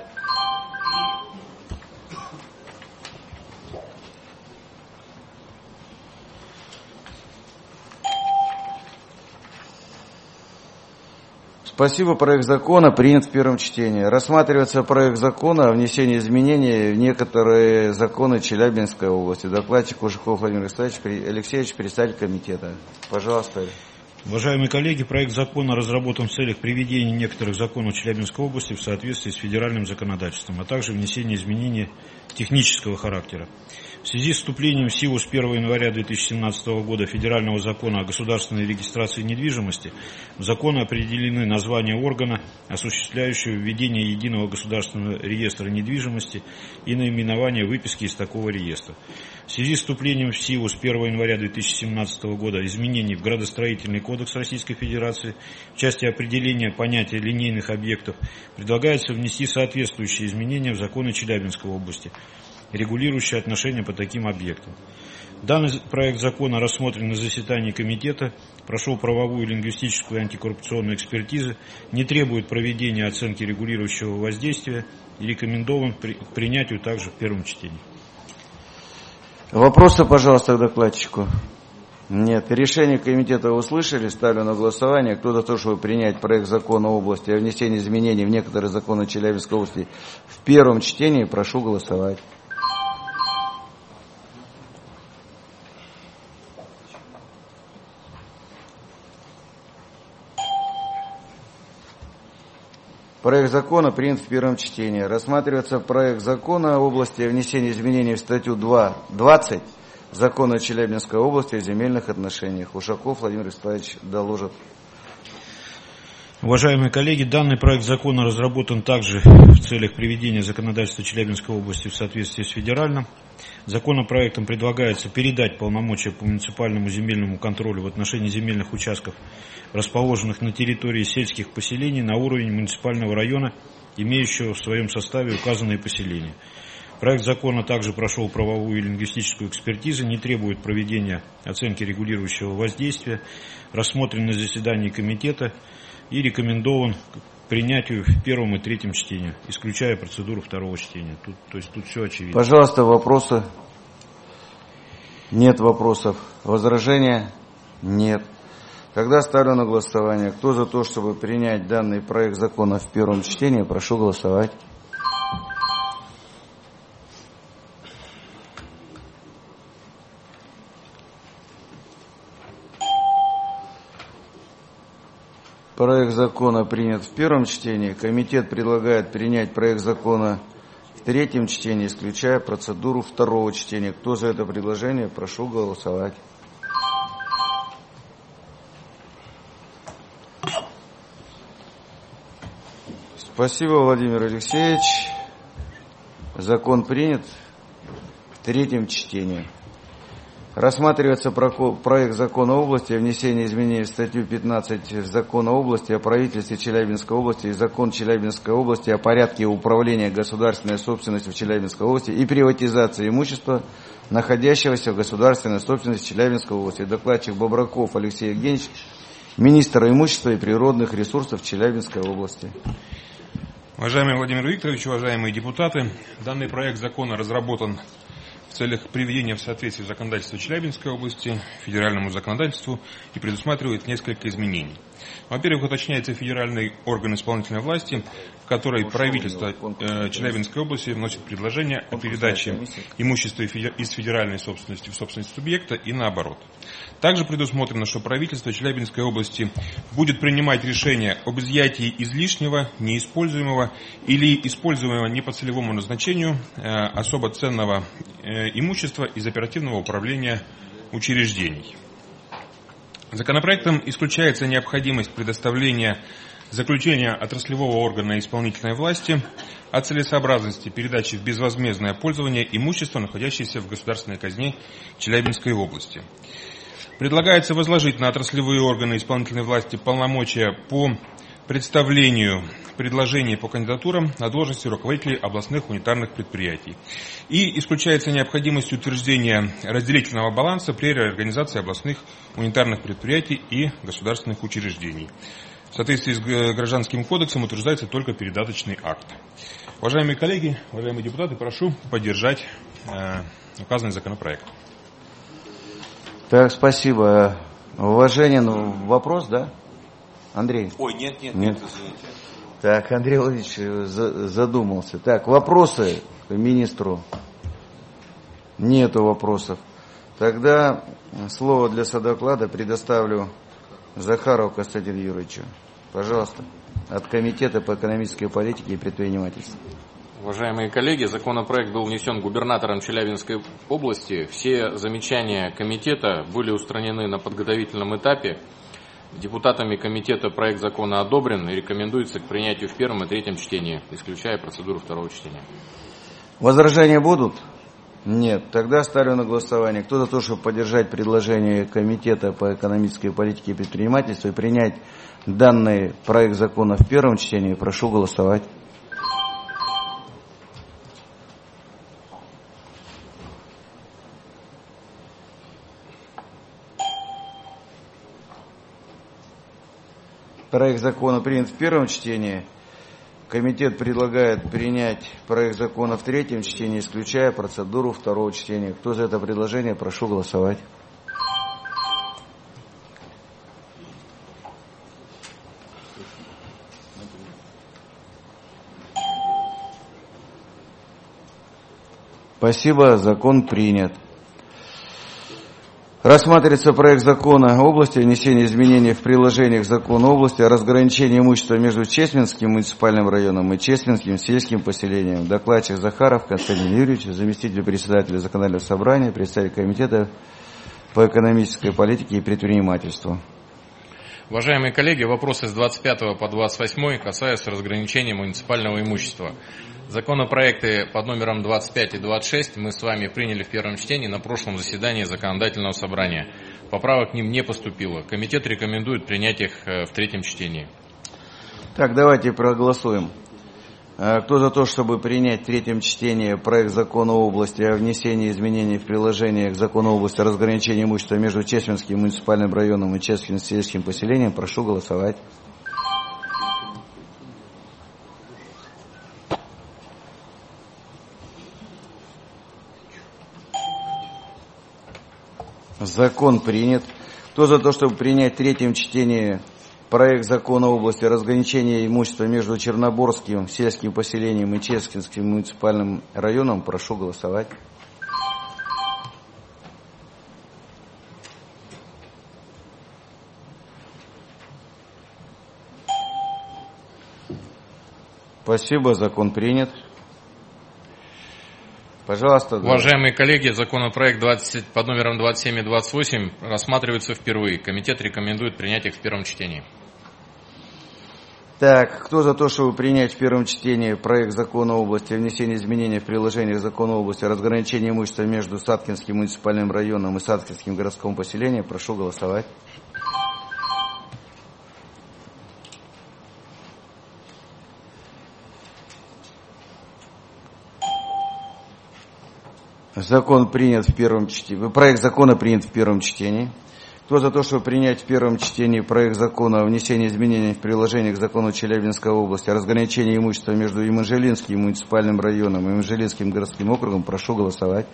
[SPEAKER 1] Спасибо. Проект закона принят в первом чтении. Рассматривается проект закона о внесении изменений в некоторые законы Челябинской области. Докладчик Ушаков Владимир Алексеевич, председатель комитета. Пожалуйста.
[SPEAKER 3] Уважаемые коллеги, проект закона разработан в целях приведения некоторых законов Челябинской области в соответствии с федеральным законодательством, а также внесения изменений технического характера. В связи с вступлением в силу с первого января две тысячи семнадцатого года федерального закона о государственной регистрации недвижимости в закон определены названия органа, осуществляющего введение единого государственного реестра недвижимости, и наименование выписки из такого реестра. В связи с вступлением в силу с первого января две тысячи семнадцатого года изменений в Градостроительный кодекс Российской Федерации в части определения понятия линейных объектов предлагается внести соответствующие изменения в законы Челябинской области, регулирующие отношения по таким объектам. Данный проект закона рассмотрен на заседании комитета, прошел правовую, лингвистическую и антикоррупционную экспертизы, не требует проведения оценки регулирующего воздействия и рекомендован при, к принятию также в первом чтении.
[SPEAKER 1] Вопросы, пожалуйста, к докладчику. Нет. Решение комитета вы услышали. Ставлю на голосование. Кто за то, чтобы принять проект закона области о внесении изменений в некоторые законы Челябинской области в первом чтении, прошу голосовать. Проект закона принят в первом чтении. Рассматривается проект закона о области о внесении изменений в статью два двадцать Закона Челябинской области о земельных отношениях. Ушаков Владимир Вячеславович доложит.
[SPEAKER 3] Уважаемые коллеги, данный проект закона разработан также в целях приведения законодательства Челябинской области в соответствии с федеральным. Законопроектом предлагается передать полномочия по муниципальному земельному контролю в отношении земельных участков, расположенных на территории сельских поселений, на уровень муниципального района, имеющего в своем составе указанные поселения. Проект закона также прошел правовую и лингвистическую экспертизу, не требует проведения оценки регулирующего воздействия, рассмотрен на заседании комитета и рекомендован к принятию в первом и третьем чтении, исключая процедуру второго чтения. Тут, то есть тут все очевидно.
[SPEAKER 1] Пожалуйста, вопросы? Нет вопросов. Возражения? Нет. Тогда ставлю на голосование. Кто за то, чтобы принять данный проект закона в первом чтении, прошу голосовать. Проект закона принят в первом чтении. Комитет предлагает принять проект закона в третьем чтении, исключая процедуру второго чтения. Кто за это предложение, прошу голосовать. Спасибо, Владимир Алексеевич. Закон принят в третьем чтении. Рассматривается проект закона области о внесении изменений в статью пятнадцать закона области о правительстве Челябинской области и закон Челябинской области о порядке управления государственной собственностью в Челябинской области и приватизации имущества, находящегося в государственной собственности Челябинской области. Докладчик Бобраков Алексей Евгеньевич, министр имущества и природных ресурсов Челябинской области.
[SPEAKER 22] Уважаемый Владимир Викторович, уважаемые депутаты, данный проект закона разработан в целях приведения в соответствие законодательства Челябинской области, федеральному законодательству и предусматривает несколько изменений. Во-первых, уточняется федеральный орган исполнительной власти, в который правительство э, Челябинской области вносит предложение о передаче имущества из федеральной собственности в собственность субъекта и наоборот. Также предусмотрено, что правительство Челябинской области будет принимать решения об изъятии излишнего, неиспользуемого или используемого не по целевому назначению э, особо ценного э, имущества из оперативного управления учреждений. Законопроектом исключается необходимость предоставления заключения отраслевого органа исполнительной власти о целесообразности передачи в безвозмездное пользование имущества, находящееся в государственной казне Челябинской области. Предлагается возложить на отраслевые органы исполнительной власти полномочия по представлению предложений по кандидатурам на должности руководителей областных унитарных предприятий. И исключается необходимость утверждения разделительного баланса при реорганизации областных унитарных предприятий и государственных учреждений. В соответствии с Гражданским кодексом утверждается только передаточный акт. Уважаемые коллеги, уважаемые депутаты, прошу поддержать э, указанный законопроект.
[SPEAKER 1] Так, спасибо. Уважение, ну, вопрос, да? Андрей?
[SPEAKER 2] Ой, нет, нет,
[SPEAKER 1] нет,
[SPEAKER 2] нет, извините.
[SPEAKER 1] Так, Андрей Владимирович задумался. Так, вопросы к министру? Нету вопросов. Тогда слово для содоклада предоставлю Захарову Константину Юрьевичу. Пожалуйста, от Комитета по экономической политике и предпринимательству.
[SPEAKER 12] Уважаемые коллеги, законопроект был внесен губернатором Челябинской области. Все замечания комитета были устранены на подготовительном этапе. Депутатами комитета проект закона одобрен и рекомендуется к принятию в первом и третьем чтении, исключая процедуру второго чтения.
[SPEAKER 1] Возражения будут? Нет. Тогда ставлю на голосование. Кто за то, чтобы поддержать предложение Комитета по экономической политике и предпринимательству и принять данный проект закона в первом чтении, прошу голосовать. Проект закона принят в первом чтении. Комитет предлагает принять проект закона в третьем чтении, исключая процедуру второго чтения. Кто за это предложение, прошу голосовать. Спасибо, закон принят. Рассматривается проект закона области о внесении изменений в приложениях к закону области о разграничении имущества между Чесменским муниципальным районом и Чесменским сельским поселением. Докладчик Захаров Константин Юрьевич, заместитель председателя законодательного собрания, представитель Комитета по экономической политике и предпринимательству.
[SPEAKER 12] Уважаемые коллеги, вопросы с двадцать пятого по двадцать восьмой касаются разграничения муниципального имущества. Законопроекты под номером двадцать пять и двадцать шесть мы с вами приняли в первом чтении на прошлом заседании законодательного собрания. Поправок к ним не поступило. Комитет рекомендует принять их в третьем чтении.
[SPEAKER 1] Так, давайте проголосуем. Кто за то, чтобы принять в третьем чтении проект закона области о внесении изменений в приложение к закону области о разграничении имущества между Чесменским муниципальным районом и Чесменским сельским поселением, прошу голосовать. Закон принят. Кто за то, чтобы принять в третьем чтении проект закона области о разграничении имущества между Черноборским сельским поселением и Чесменским муниципальным районом, прошу голосовать. Спасибо, закон принят. Пожалуйста.
[SPEAKER 12] Уважаемые коллеги, законопроект двадцать, под номером двадцать семь и двадцать восемь рассматривается впервые. Комитет рекомендует принять их в первом чтении.
[SPEAKER 1] Так, кто за то, чтобы принять в первом чтении проект закона области о внесении изменений в приложение к закону области о разграничении имущества между Саткинским муниципальным районом и Саткинским городским поселением, прошу голосовать. Закон принят в первом чтении. Проект закона принят в первом чтении. Кто за то, чтобы принять в первом чтении проект закона о внесении изменений в приложение к закону Челябинской области о разграничении имущества между Еманжелинским муниципальным районом и Еманжелинским городским округом, прошу голосовать.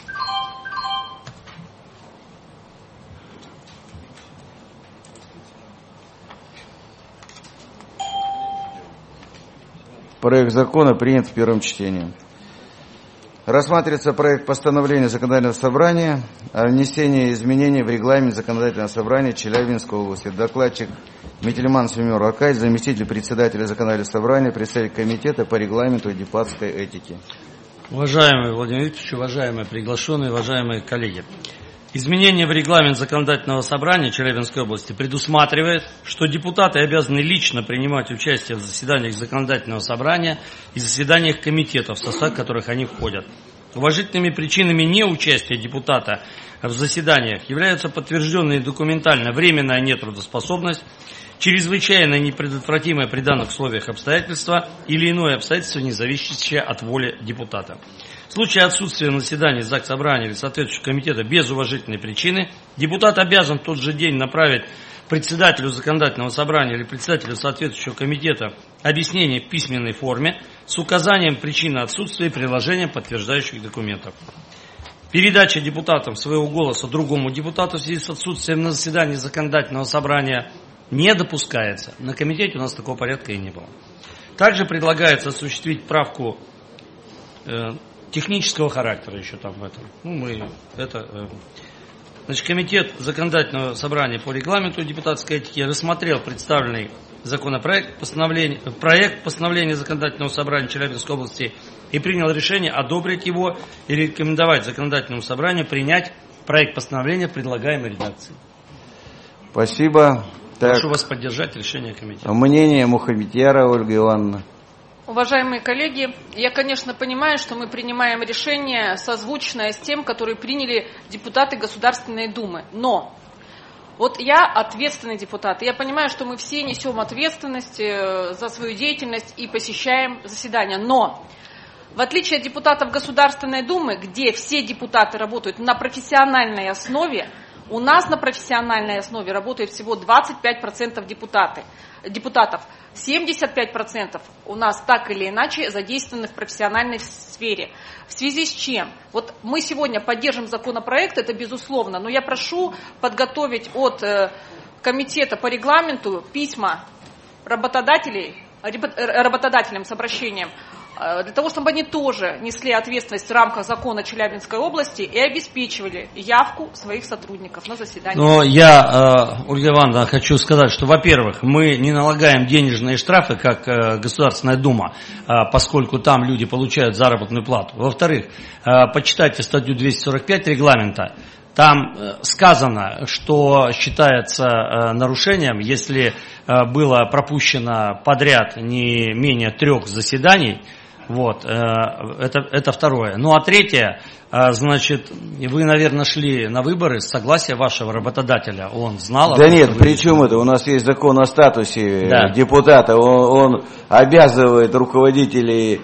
[SPEAKER 1] Проект закона принят в первом чтении. Рассматривается проект постановления Законодательного собрания о внесении изменений в регламент Законодательного собрания Челябинской области. Докладчик Метельман Семен Акаевич, заместитель председателя Законодательного собрания, представитель комитета по регламенту и депутатской этике.
[SPEAKER 7] Уважаемый Владимир Викторович, уважаемые приглашенные, уважаемые коллеги. Изменение в регламент Законодательного собрания Челябинской области предусматривает, что депутаты обязаны лично принимать участие в заседаниях Законодательного собрания и заседаниях комитетов, в состав которых они входят. Уважительными причинами неучастия депутата в заседаниях являются подтвержденные документально временная нетрудоспособность, чрезвычайно непредотвратимое при данных условиях обстоятельства или иное обстоятельство, не зависящее от воли депутата. В случае отсутствия на заседании Заксобрания или соответствующего комитета без уважительной причины, депутат обязан в тот же день направить председателю законодательного собрания или председателю соответствующего комитета объяснение в письменной форме с указанием причины отсутствия и приложением подтверждающих документов. Передача депутатам своего голоса другому депутату в связи с отсутствием на заседании законодательного собрания не допускается. На комитете у нас такого порядка и не было. Также предлагается осуществить правку э, технического характера еще там в этом. Ну, мы это... Э, Значит, комитет законодательного собрания по регламенту депутатской этики рассмотрел представленный законопроект, постановление, проект постановления законодательного собрания Челябинской области и принял решение одобрить его и рекомендовать законодательному собранию принять проект постановления в предлагаемой редакции.
[SPEAKER 1] Спасибо.
[SPEAKER 7] Прошу
[SPEAKER 1] так,
[SPEAKER 7] вас поддержать решение комитета.
[SPEAKER 1] Мнение Мухаммедьярова Ольга Ивановна.
[SPEAKER 14] Уважаемые коллеги, я, конечно, понимаю, что мы принимаем решение созвучное с тем, которое приняли депутаты Государственной Думы. Но вот я ответственный депутат, и я понимаю, что мы все несем ответственность за свою деятельность и посещаем заседания. Но в отличие от депутатов Государственной Думы, где все депутаты работают на профессиональной основе, у нас на профессиональной основе работает всего двадцать пять процентов депутаты, депутатов. семьдесят пять процентов у нас так или иначе задействованы в профессиональной сфере. В связи с чем? Вот мы сегодня поддержим законопроект, это безусловно, но я прошу подготовить от э, комитета по регламенту письма работодателей, работодателям с обращением, для того, чтобы они тоже несли ответственность в рамках закона Челябинской области и обеспечивали явку своих сотрудников на заседание.
[SPEAKER 7] Но я, Ольга Ивановна, хочу сказать, что, во-первых, мы не налагаем денежные штрафы, как Государственная Дума, поскольку там люди получают заработную плату. Во-вторых, почитайте статью двести сорок пять регламента. Там сказано, что считается нарушением, если было пропущено подряд не менее трех заседаний. Вот, это, это второе. Ну а третье, значит, вы, наверное, шли на выборы с согласия вашего работодателя. Он знал...
[SPEAKER 1] Да нет, при чем это? У нас есть закон о статусе
[SPEAKER 7] да.
[SPEAKER 1] депутата. Он, он обязывает руководителей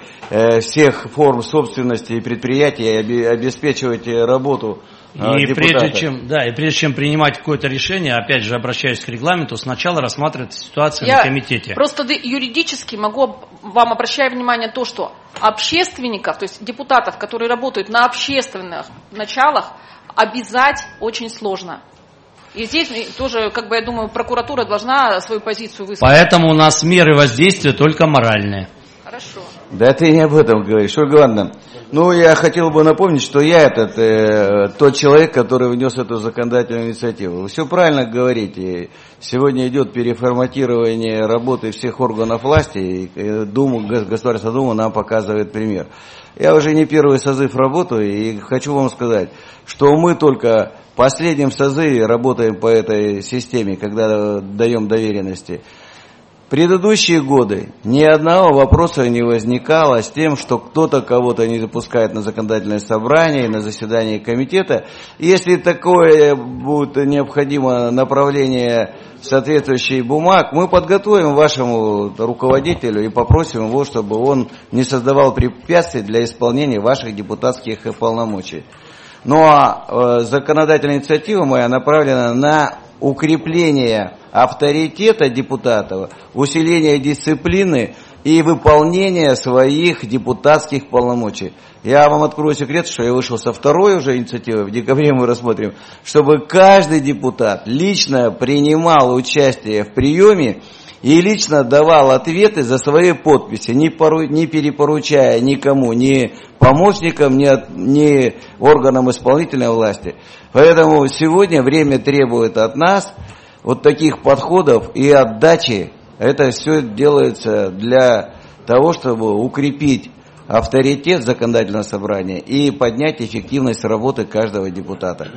[SPEAKER 1] всех форм собственности и предприятий обеспечивать работу.
[SPEAKER 7] И прежде, чем, да, и прежде чем принимать какое-то решение, опять же, обращаясь к регламенту, сначала рассматривать ситуацию
[SPEAKER 14] Я
[SPEAKER 7] на комитете.
[SPEAKER 14] Просто юридически могу вам обращать внимание то, что общественников, то есть депутатов, которые работают на общественных началах, обязать очень сложно. И здесь тоже, как бы, я думаю, прокуратура должна свою позицию высказать.
[SPEAKER 7] Поэтому у нас меры воздействия только моральные.
[SPEAKER 14] Хорошо.
[SPEAKER 1] Да ты не об этом говоришь, Ольга Ивановна. Ну, я хотел бы напомнить, что я этот, э, тот человек, который внес эту законодательную инициативу. Вы все правильно говорите. Сегодня идет переформатирование работы всех органов власти, и Думу, Государственная Дума нам показывает пример. Я уже не первый созыв работаю, и хочу вам сказать, что мы только в последнем созыве работаем по этой системе, когда даем доверенности. Предыдущие годы ни одного вопроса не возникало с тем, что кто-то кого-то не запускает на законодательное собрание, на заседание комитета. Если такое будет необходимо направление соответствующих бумаг, мы подготовим вашему руководителю и попросим его, чтобы он не создавал препятствий для исполнения ваших депутатских полномочий. Ну а э, законодательная инициатива моя направлена на укрепление авторитета депутатов, усиление дисциплины и выполнение своих депутатских полномочий. Я вам открою секрет, что я вышел со второй уже инициативой, в декабре мы рассмотрим, чтобы каждый депутат лично принимал участие в приеме и лично давал ответы за свои подписи, не, пору, не перепоручая никому, ни помощникам, ни, от, ни органам исполнительной власти. Поэтому сегодня время требует от нас вот таких подходов и отдачи. Это все делается для того, чтобы укрепить авторитет законодательного собрания и поднять эффективность работы каждого депутата.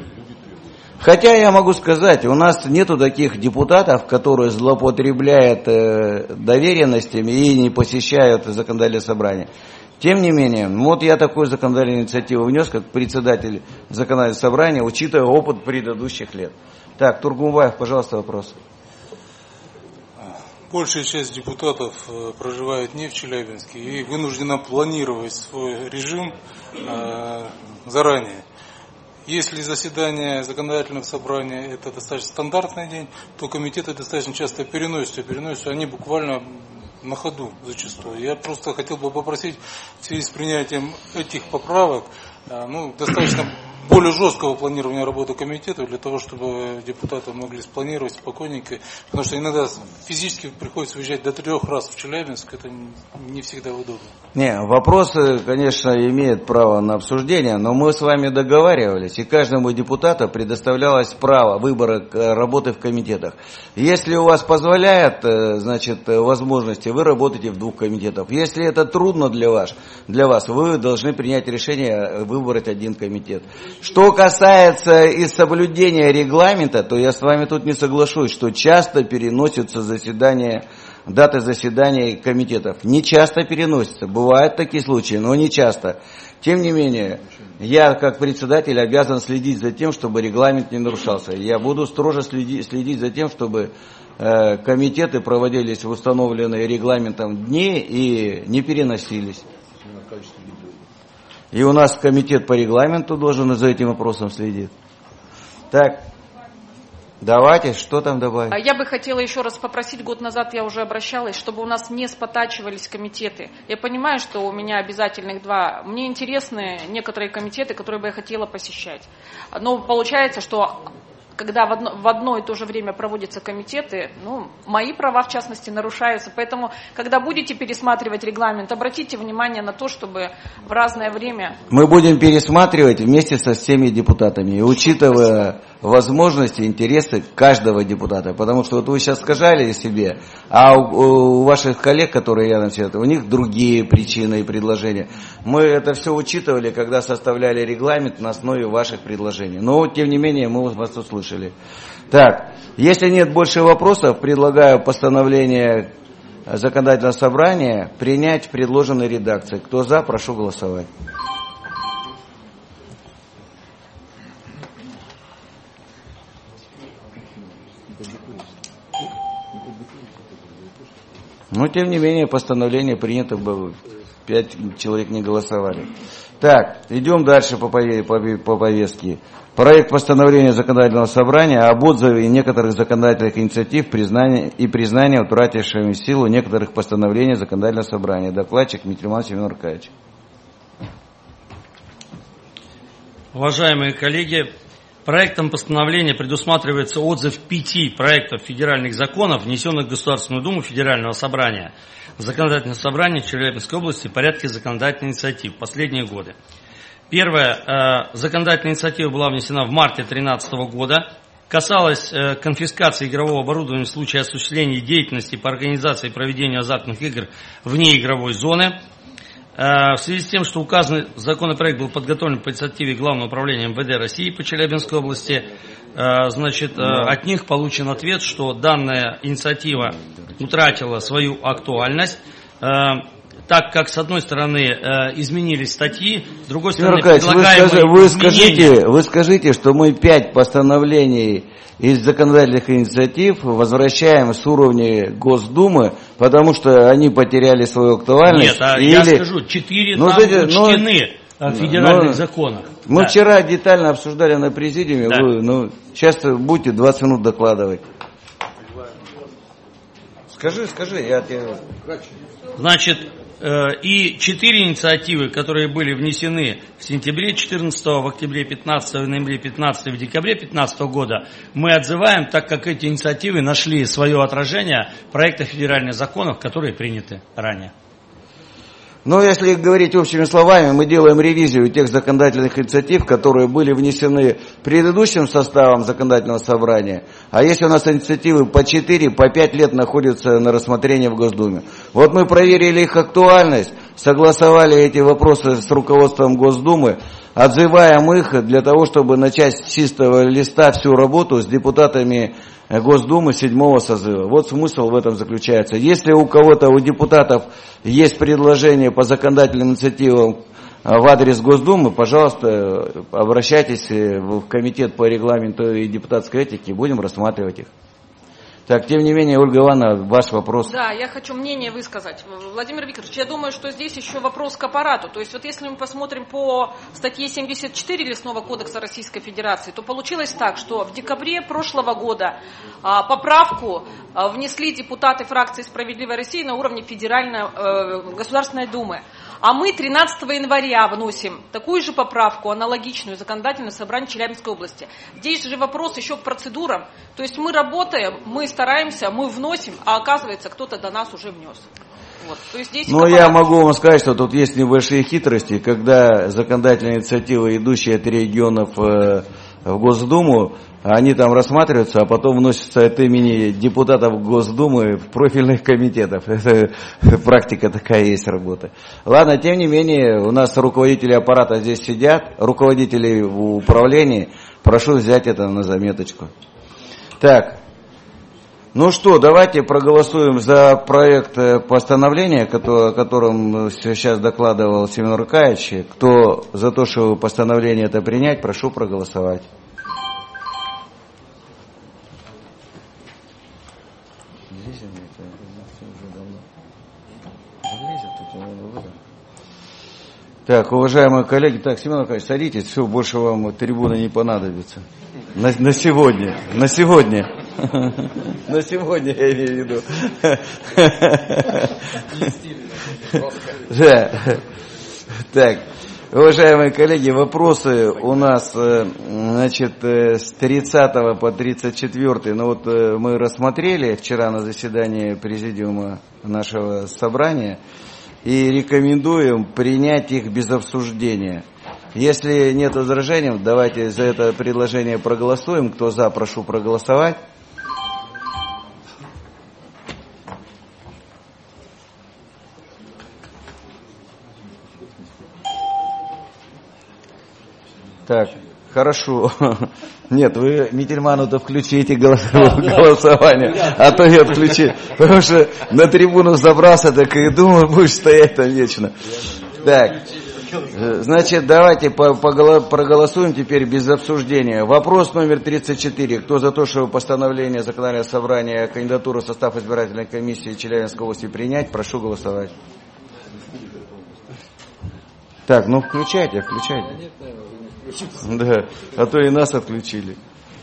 [SPEAKER 1] Хотя я могу сказать, у нас нету таких депутатов, которые злоупотребляют э, доверенностями и не посещают законодательное собрание. Тем не менее, вот я такую законодательную инициативу внес, как председатель законодательного собрания, учитывая опыт предыдущих лет. Так, Тургумбаев, пожалуйста, вопрос.
[SPEAKER 2] Большая часть депутатов проживает не в Челябинске и вынуждена планировать свой режим э, заранее. Если заседание законодательного собрания это достаточно стандартный день, то комитеты достаточно часто переносятся, переносятся они буквально на ходу зачастую. Я просто хотел бы попросить в связи с принятием этих поправок, ну, достаточно более жесткого планирования работы комитетов, для того, чтобы депутаты могли спланировать спокойненько, потому что иногда физически приходится уезжать до трех раз в Челябинск, это не всегда удобно.
[SPEAKER 1] Не, вопросы, конечно, имеют право на обсуждение, но мы с вами договаривались, и каждому депутату предоставлялось право выбора работы в комитетах. Если у вас позволяет, значит, возможности, вы работаете в двух комитетах. Если это трудно для вас, для вас, вы должны принять решение выбрать один комитет. Что касается и соблюдения регламента, то я с вами тут не соглашусь, что часто переносятся заседания, даты заседаний комитетов. Не часто переносятся. Бывают такие случаи, но не часто. Тем не менее, я как председатель обязан следить за тем, чтобы регламент не нарушался. Я буду строже следить, следить за тем, чтобы э, комитеты проводились в установленные регламентом дни и не переносились. И у нас комитет по регламенту должен за этим вопросом следить. Так. Давайте, что там добавить?
[SPEAKER 14] Я бы хотела еще раз попросить, год назад я уже обращалась, чтобы у нас не спотачивались комитеты. Я понимаю, что у меня обязательных два. Мне интересны некоторые комитеты, которые бы я хотела посещать. Но получается, что когда в одно, в одно и то же время проводятся комитеты, ну, мои права, в частности, нарушаются. Поэтому, когда будете пересматривать регламент, обратите внимание на то, чтобы в разное время...
[SPEAKER 1] Мы будем пересматривать вместе со всеми депутатами, и учитывая Спасибо. возможности, интересы каждого депутата. Потому что вот вы сейчас сказали себе, а у, у ваших коллег, которые рядом сидят, у них другие причины и предложения. Мы это все учитывали, когда составляли регламент на основе ваших предложений. Но, тем не менее, мы вас услышали. Так, если нет больше вопросов, предлагаю постановление законодательного собрания принять в предложенной редакции. Кто за, прошу голосовать. Но, тем не менее, постановление принято было. Пять человек не голосовали. Так, идем дальше по повестке. Проект постановления законодательного собрания об отзыве некоторых законодательных инициатив признания и признания утратившими силу некоторых постановлений законодательного собрания. Докладчик Митриман Семен Аркадьевич.
[SPEAKER 7] Уважаемые коллеги, проектом постановления предусматривается отзыв пяти проектов федеральных законов, внесенных в Государственную Думу Федерального собрания, Законодательное собрание Челябинской области в порядке законодательной инициативы в последние годы. Первая э, законодательная инициатива была внесена в марте две тысячи тринадцатого года, касалась э, конфискации игрового оборудования в случае осуществления деятельности по организации и проведению азартных игр вне игровой зоны. Э, в связи с тем, что указанный законопроект был подготовлен по инициативе Главного управления эм вэ дэ России по Челябинской области, э, значит, э, от них получен ответ, что данная инициатива утратила свою актуальность, э, так как, с одной стороны, э, изменились статьи, с другой стороны, предлагаемые
[SPEAKER 1] вы, скажи, вы, скажите, вы скажите, что мы пять постановлений из законодательных инициатив возвращаем с уровня Госдумы, потому что они потеряли свою актуальность.
[SPEAKER 7] Нет, а
[SPEAKER 1] или...
[SPEAKER 7] я скажу, четыре ну, там знаете, учтены ну, в федеральных ну, законах.
[SPEAKER 1] Мы
[SPEAKER 7] да.
[SPEAKER 1] вчера детально обсуждали на президиуме,
[SPEAKER 7] да.
[SPEAKER 1] вы, ну, сейчас будете двадцать минут докладывать. Скажи, скажи, я тебе...
[SPEAKER 7] Значит, э, и четыре инициативы, которые были внесены в сентябре четырнадцатого, в октябре пятнадцатого, в ноябре пятнадцатого, в декабре пятнадцатого года, мы отзываем, так как эти инициативы нашли свое отражение в проектах федеральных законов, которые приняты ранее.
[SPEAKER 1] Но если говорить общими словами, мы делаем ревизию тех законодательных инициатив, которые были внесены предыдущим составом законодательного собрания. А если у нас инициативы по четыре, по пять лет находятся на рассмотрении в Госдуме. Вот мы проверили их актуальность, согласовали эти вопросы с руководством Госдумы, отзываем их для того, чтобы начать с чистого листа всю работу с депутатами Госдумы седьмого созыва. Вот смысл в этом заключается. Если у кого-то, у депутатов есть предложение по законодательным инициативам в адрес Госдумы, пожалуйста, обращайтесь в комитет по регламенту и депутатской этике, будем рассматривать их. Так, тем не менее, Ольга Ивановна, ваш вопрос.
[SPEAKER 14] Да, я хочу мнение высказать. Владимир Викторович, я думаю, что здесь еще вопрос к аппарату. То есть вот если мы посмотрим по статье семьдесят четыре Лесного кодекса Российской Федерации, то получилось так, что в декабре прошлого года а, поправку а, внесли депутаты фракции «Справедливая Россия» на уровне Федеральной э, Государственной Думы. А мы тринадцатого января вносим такую же поправку, аналогичную, законодательное собрание Челябинской области. Здесь же вопрос еще к процедурам. То есть мы работаем, мы стараемся, мы вносим, а оказывается, кто-то до нас уже внес. Вот. То есть здесь
[SPEAKER 1] ну, я могу вам сказать, что тут есть небольшие хитрости, когда законодательные инициативы, идущие от регионов э, в Госдуму, они там рассматриваются, а потом вносятся от имени депутатов Госдумы в профильных комитетов. Это практика такая есть, работа. Ладно, тем не менее, у нас руководители аппарата здесь сидят, руководители в управлении. Прошу взять это на заметочку. Так. Ну что, давайте проголосуем за проект постановления, который, о котором сейчас докладывал Семен Рукаевич. Кто за то, что постановление это принять, прошу проголосовать. Так, уважаемые коллеги, так, Семен Рукаевич, садитесь, все, больше вам трибуна не понадобится. На, на сегодня, на сегодня. На сегодня я имею в виду. Да. Так, уважаемые коллеги, вопросы у нас, значит, с тридцатого по тридцать четвёртый, ну вот мы рассмотрели вчера на заседании президиума нашего собрания и рекомендуем принять их без обсуждения. Если нет возражений, давайте за это предложение проголосуем. Кто за, прошу проголосовать. Так, хорошо. Нет, вы Мительману-то включите голосование, а то не отключите. Потому что на трибуну забрался, так и думаю, будешь стоять там вечно. Так, значит, давайте проголосуем теперь без обсуждения. Вопрос номер тридцать четыре. Кто за то, чтобы постановление законодательного собрания кандидатуру в состав избирательной комиссии Челябинской области принять, прошу голосовать. Так, ну включайте, включайте. Да, а то и нас отключили.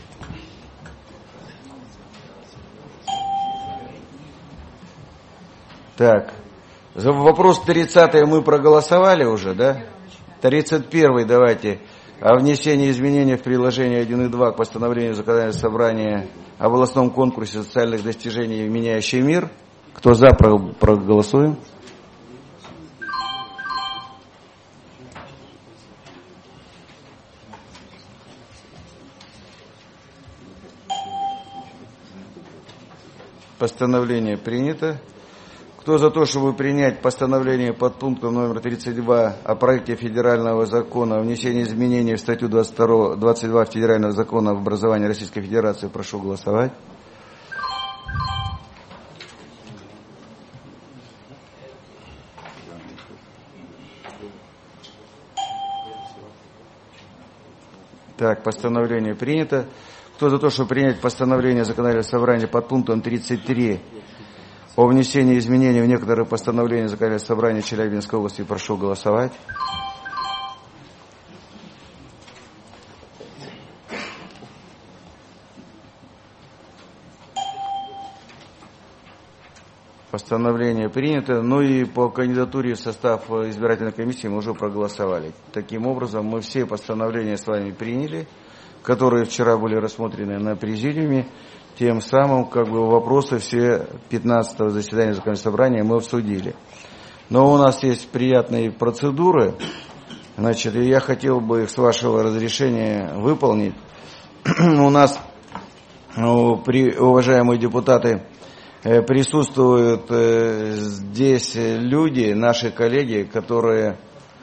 [SPEAKER 1] Так, за вопрос тридцатый мы проголосовали уже, да? тридцать первый давайте. О внесении изменений в приложение один и два к постановлению законодательного собрания об областном конкурсе социальных достижений «Меняющий мир». Кто за, проголосуем. Постановление принято. Кто за то, чтобы принять постановление под пунктом номер тридцать два о проекте федерального закона о внесении изменений в статью двадцать два, двадцать два Федерального закона об образовании Российской Федерации, прошу голосовать. Так, постановление принято. Кто за то, чтобы принять постановление законодательного собрания под пунктом тридцать три о внесении изменений в некоторые постановления законодательного собрания Челябинской области, прошу голосовать. Постановление принято. Ну и по кандидатуре в состав избирательной комиссии мы уже проголосовали. Таким образом, мы все постановления с вами приняли, которые вчера были рассмотрены на президиуме. Тем самым, как бы, вопросы все пятнадцатого заседания законодательного собрания мы обсудили. Но у нас есть приятные процедуры. Значит, и я хотел бы их с вашего разрешения выполнить. У нас, уважаемые депутаты, присутствуют здесь люди, наши коллеги, которые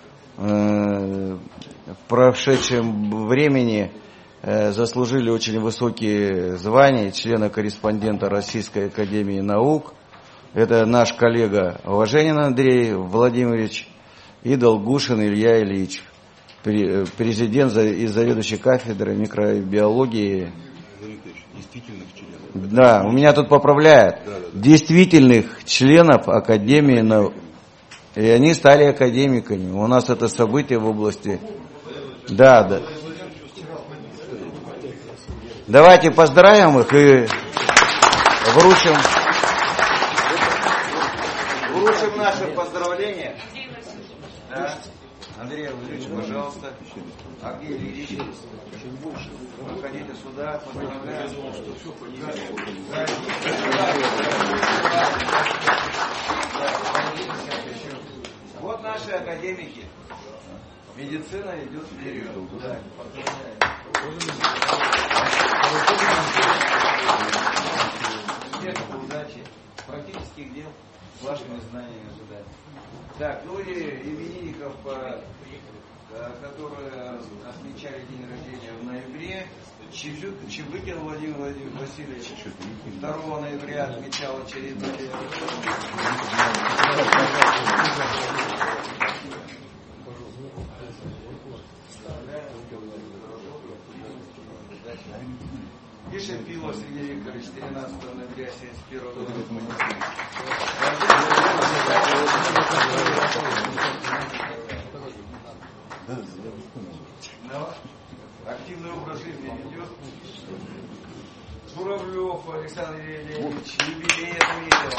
[SPEAKER 1] в прошедшем времени заслужили очень высокие звания члена-корреспондента Российской академии наук. Это наш коллега Важенин Андрей Владимирович и Долгушин Илья Ильич, президент и заведующий кафедрой микробиологии. Да, у меня тут поправляют. Действительных членов Академии наук. И они стали академиками. У нас это событие в области. Да, да. Давайте поздравим их и вручим, вручим наши поздравления. Да. Андрей Владимирович, пожалуйста. А где Ильич? Проходите сюда, поздравляю. Вот наши академики. Медицина идет вперед. Да. Всех удачи, практических дел с вашими знаниями сюда. Так, ну и именинников, которые отмечали день рождения в ноябре. Чебыкин Владимир Васильевич второго ноября отмечал очередной день. Ишепилов Сергей Викторович, тринадцатого ноября семьдесят первого года. Активный образ жизни ведет. Журавлев Александр Леонидович, юбилей отметил.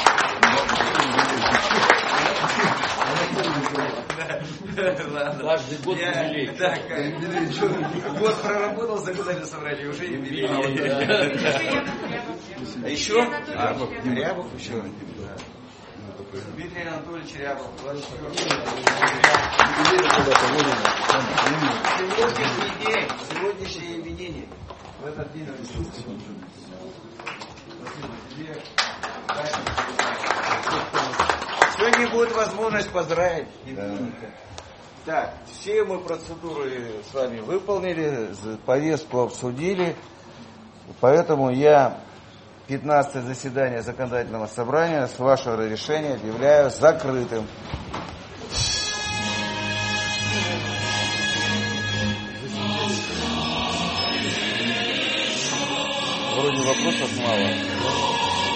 [SPEAKER 7] Каждый год юбилей.
[SPEAKER 1] Год проработал в законодательном собрании, уже юбилей. А еще? Рябов еще. Дмитрий Анатольевич Рябов. Сегодняшний день, сегодняшнее именины. В этот день. Сегодня будет возможность поздравить именинника. Так, все мы процедуры с вами выполнили, повестку обсудили, поэтому я пятнадцатое заседание законодательного собрания с вашего разрешения объявляю закрытым. Вроде вопросов мало.